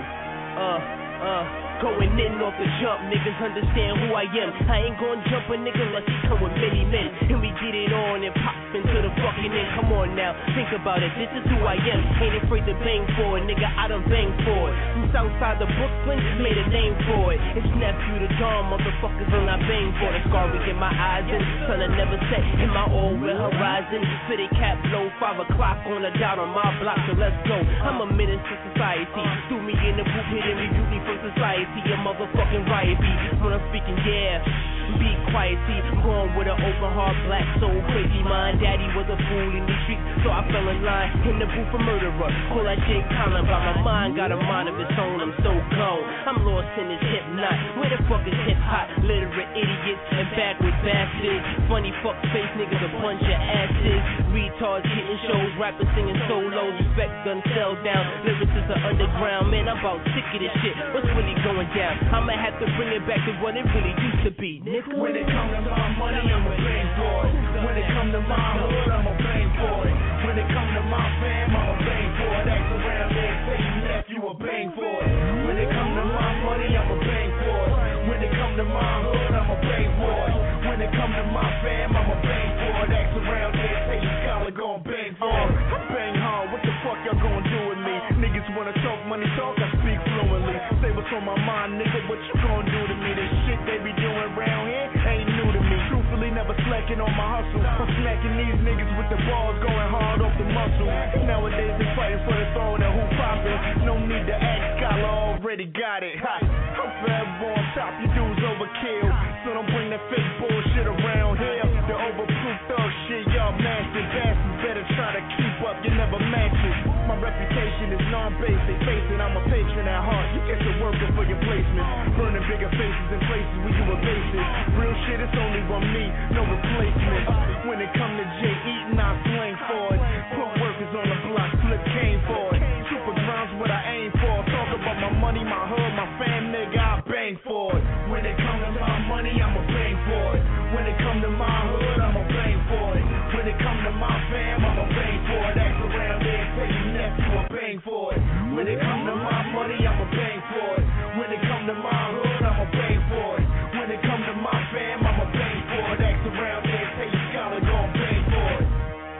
Going in off the jump, niggas understand who I am. I ain't gonna jump a nigga unless he come with many men. And we get it on and pop into the fucking end. Come on now, think about it, this is who I am. Ain't afraid to bang for it, nigga, I done bang for it. From Southside to Brooklyn, made a name for it. It's nephew the Dawn, motherfuckers, and I bang for it. Scar we get my eyes in, sun I never set in my all-red horizon. Fitted cap low, 5 o'clock on the dot on my block, so let's go. I'm a menace to society. Threw me in the booth, hit and rebuke me from society. A motherfucking riot beat when I'm speaking, yeah. Be quiet, see, I'm going with an open heart, black soul, crazy mind. Daddy was a fool in these streets, so I fell in line. In the booth, a murderer, call that shit Colin. But my mind got a mind of its own, I'm so cold. I'm lost in this hip knot. Where the fuck is hip hop? Literate idiots and backward bastards. Funny fuck face niggas, a bunch of asses. Retards hitting shows, rappers singing solos. Respect gun sell down. Lyrics is the underground, man, I'm about sick of this shit. What's really going down? I'ma have to bring it back to what it really used to be. When it comes to my money, I'ma bang for it. When it comes to my hood, I'ma bang for it. When it comes to my fam, I'ma bang for it. Act around there, say you nephew, a bang for it. When it comes to my money, I'ma bang for it. When it comes to my hood, I'ma bang for it. When it comes to my fam, I'ma bang for it. Act around there, say you scholar, gon' bang for it. Bang hard, what the fuck y'all gon' do with me? Niggas wanna talk money talk, I speak fluently. Say what's on my mind, nigga, what you gon' do to me? This shit they be doing around here ain't new to me. Truthfully, never slacking on my hustle. I'm smacking these niggas with the balls going hard off the muscle. Nowadays they fighting for the throne and who poppin'. No need to act, scholar already got it. Ha. I'm forever on top, you dudes overkill. So don't bring that fake bullshit around here. The overproof thug shit, y'all master bastards better try to keep up, you never match it. My reputation is non-basic, face it, I'm a patron at heart. You get to working for your placement. Burning bigger faces in places where you evasive. Real shit, it's only one me, no replacement. When it come to J eating, I slang for it. Put workers on the block, flip cane for it. Super grounds what I aim for. Talk about my money, my hood, my fam, nigga, I bang for it. When it come to my money, I'ma bang for it. When it come to my hood, I'ma bang for it. When it come to my fam, I'ma bang for it. Act around there, say you nephew, I bang for it. When it come to my money, I'ma bang for it. When it come to my hood, I'ma bang for it. When it come to my fam, I'ma bang for it. Act around there, say you scholar, gon' bang for it.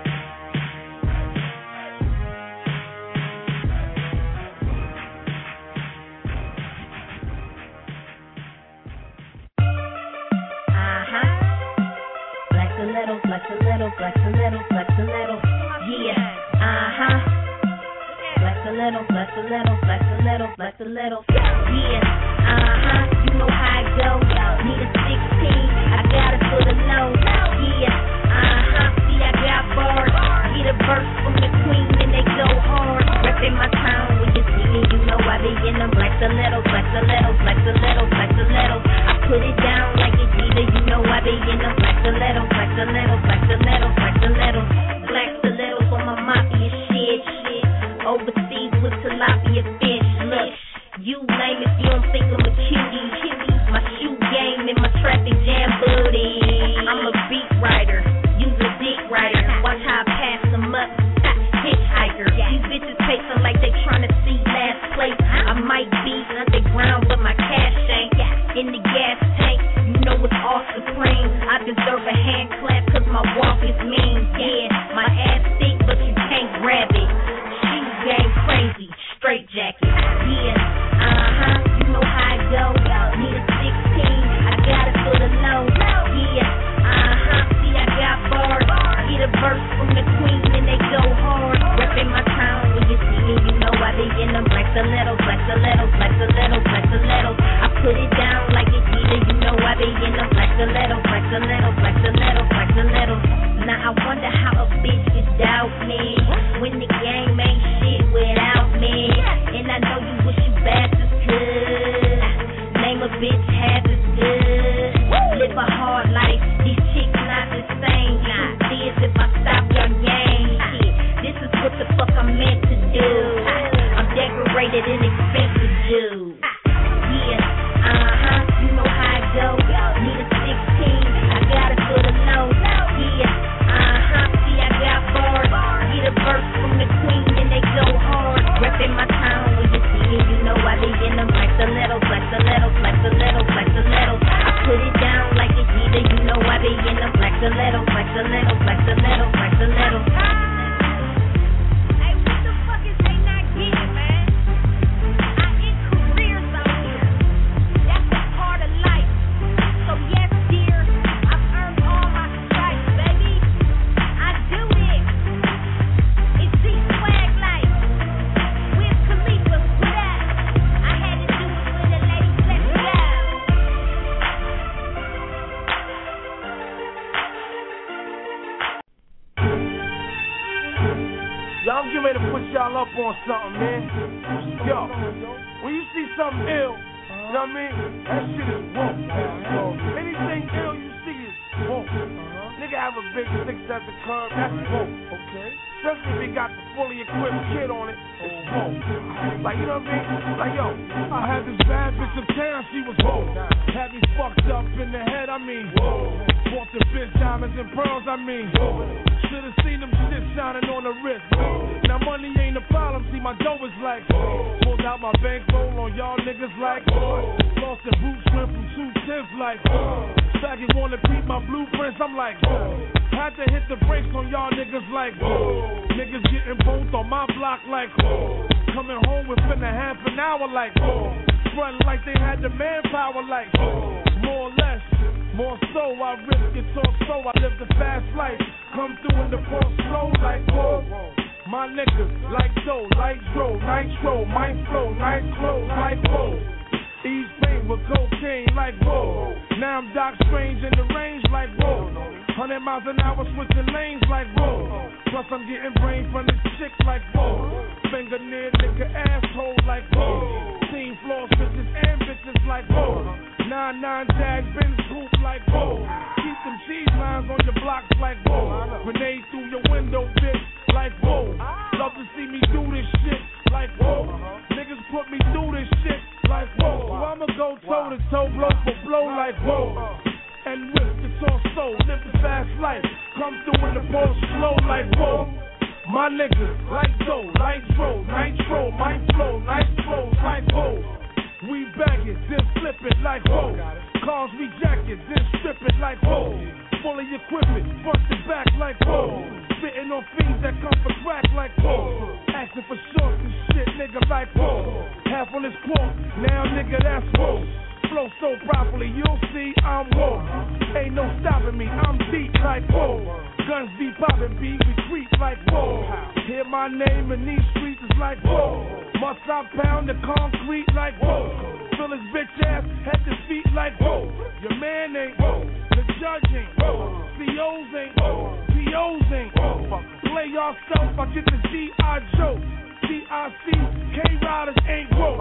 Flex a little, flex a little, flex a little, flex a little. Yeah, Flex a little, flex a little, flex a little, flex a little. Yeah, you know how it go. Need a 16, I got it for the low. Yeah, see I got bars. Get a verse from the queen and they go hard. Reppin' my town when you see me, you know I be in them. Flex a little, flex a little, flex a little, flex a little. I put it down like it's either, you know I be in them. Flex a little, flex a little, flex a little, flex a little. Flex a little for my mafia shit. Overseas with tilapia fish. Look, you lame if you don't think I'm a cutie. My shoe game and my traffic jam booty. I'm a beat writer, use a dick writer. Watch how I pass them up, hitchhiker. These bitches pacing like they tryna see last place. I might be underground, but my cash ain't in the gas tank. You know it's all supreme. I deserve a hand clap cause my walk is mean. Yeah, my ass thick, but you can't grab it. Game crazy, straight jacket. flex a little, flex a little, flex a little. I put it down like it's either, you know I be in the flex a little, flex a little, flex a little, flex a little. Now I wonder how a bitch could doubt me when the game ain't shit without me. And I know you wish you bastards could name a bitch half as good. Live a hard life, these chicks not the same. See as if I stop your game. Shit, this is what the fuck I'm meant to do. I'm decorated and expensive dude. Yeah, you know how it go. Need a 16, I got it for the low. Yeah, see I got bars. Get a verse from the queen and they go hard. Reppin' my town when you see me, you know I be in them. Flex a little, flex a little, flex a little, flex a little. I put it down like it's either, you know I be in them. Flex a little, flex a little, flex a little, flex a little. Hey, what the fuck is they not getting, man? I end careers out here. That's a part of life. So yes, dear, I've earned all my stripes, baby. I do it. It's G-Swag life. With Khalifa, what up? I had to do it with a lady. Let's go. Yo, I'm getting ready to put y'all up on something, man. Yo, when you see something ill, you know what I mean? That shit is woke. Anything ill you see is woke. Nigga have a big 6 at the curb, that's woke, okay? Especially if he got the fully equipped kid on it, it's woke. Like, you know what I mean? Like, yo, I had this bad bitch uptown, she was woke. Had me fucked up in the head, I mean, woke. Bought the bitch diamonds and pearls, I mean, woke. Should've seen them shit shining on the wrist. Now money ain't a problem, see my dough is like pulled out my bankroll on y'all niggas like lost the boots, went from 2 10 like faggot wanna peep my blueprints, I'm like had to hit the brakes on y'all niggas like niggas getting both on my block like coming home within a half an hour like running like they had the manpower like more or less. More so, I risk it, talk so, I live the fast life. Come through in the port slow like whoa. My niggas like dough, like dro, nitro, my flow, nice clothes like whoa. Ease pain with cocaine like whoa. Now I'm Doc Strange in the range like whoa. 100 miles an hour switching lanes like whoa. Plus I'm getting brain from this chick like whoa. Finger near nigga asshole like whoa. Team floors, bitches and bitches like whoa. 9-9 Jag, Benz coupe like whoa. Keep them cheese lines on your blocks like whoa. Grenade through your window, bitch, like whoa. Love to see me do this shit like whoa. Niggas put me through this shit like whoa. So I'ma go toe to toe, blow for blow like whoa. And risk it's all so, live the fast life. Come through in the ball slow like whoa. My niggas like dough, like dro, nitro, my flow, nice clothes like whoa. We bag it, then flip it like whoa. Cars we jack it, then strip it like whoa. Fully equipment, front to back like whoa. Spitting on fiends that come for crack like whoa. Asking for shorts and shit, nigga like whoa. Half on this pork, now nigga that's whoa. Flow so properly, you'll see I'm whoa. Ain't no stopping me, I'm deep like whoa. Guns be poppin', beat, we creep like whoa. Hear my name in these streets is like whoa. Must I pound the concrete like whoa. Fill his bitch ass at his feet like whoa. Your man ain't whoa. The judge ain't whoa. COs ain't whoa. POs ain't whoa. Play yourself, I get the G.I. Joe. CIC, K-Riders ain't whoa.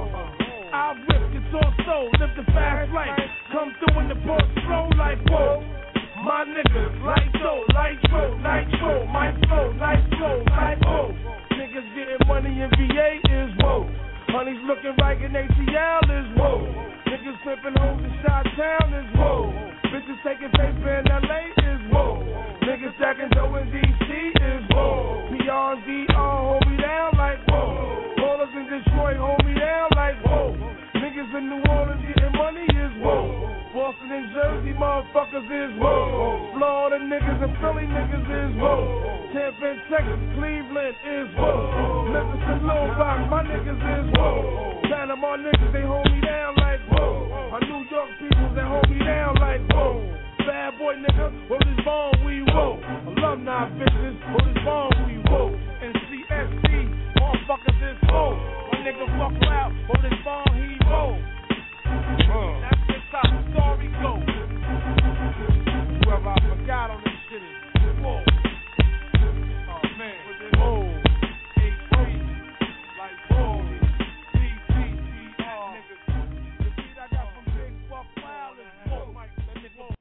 I rip it all so, live the fast life. Come through in the port slow like whoa. My niggas like dough, like dro, nitro, my flow, nice clothes like whoa. Niggas getting money in VA is whoa. Honey's looking right in ATL is whoa. Niggas flipping hoes in Chi-Town is whoa. Bitches taking paper in LA is whoa. Niggas stacking dough in DC is whoa. PR and DR hold me down like whoa. Ballers in Detroit hold me down like whoa. Niggas in New Orleans getting money is whoa. Boston and Jersey motherfuckers is whoa. Florida niggas and Philly niggas is whoa. Tampa and Texas, Cleveland is whoa. Memphis and Little Rock, my niggas is whoa. Panama niggas, they hold me down like whoa. My New York people, they hold me down like whoa. Bad boy nigga, hold his bone, we whoa. Alumni bitches, hold his bone, we whoa. And CSC, motherfuckers is whoa. My nigga fuck out,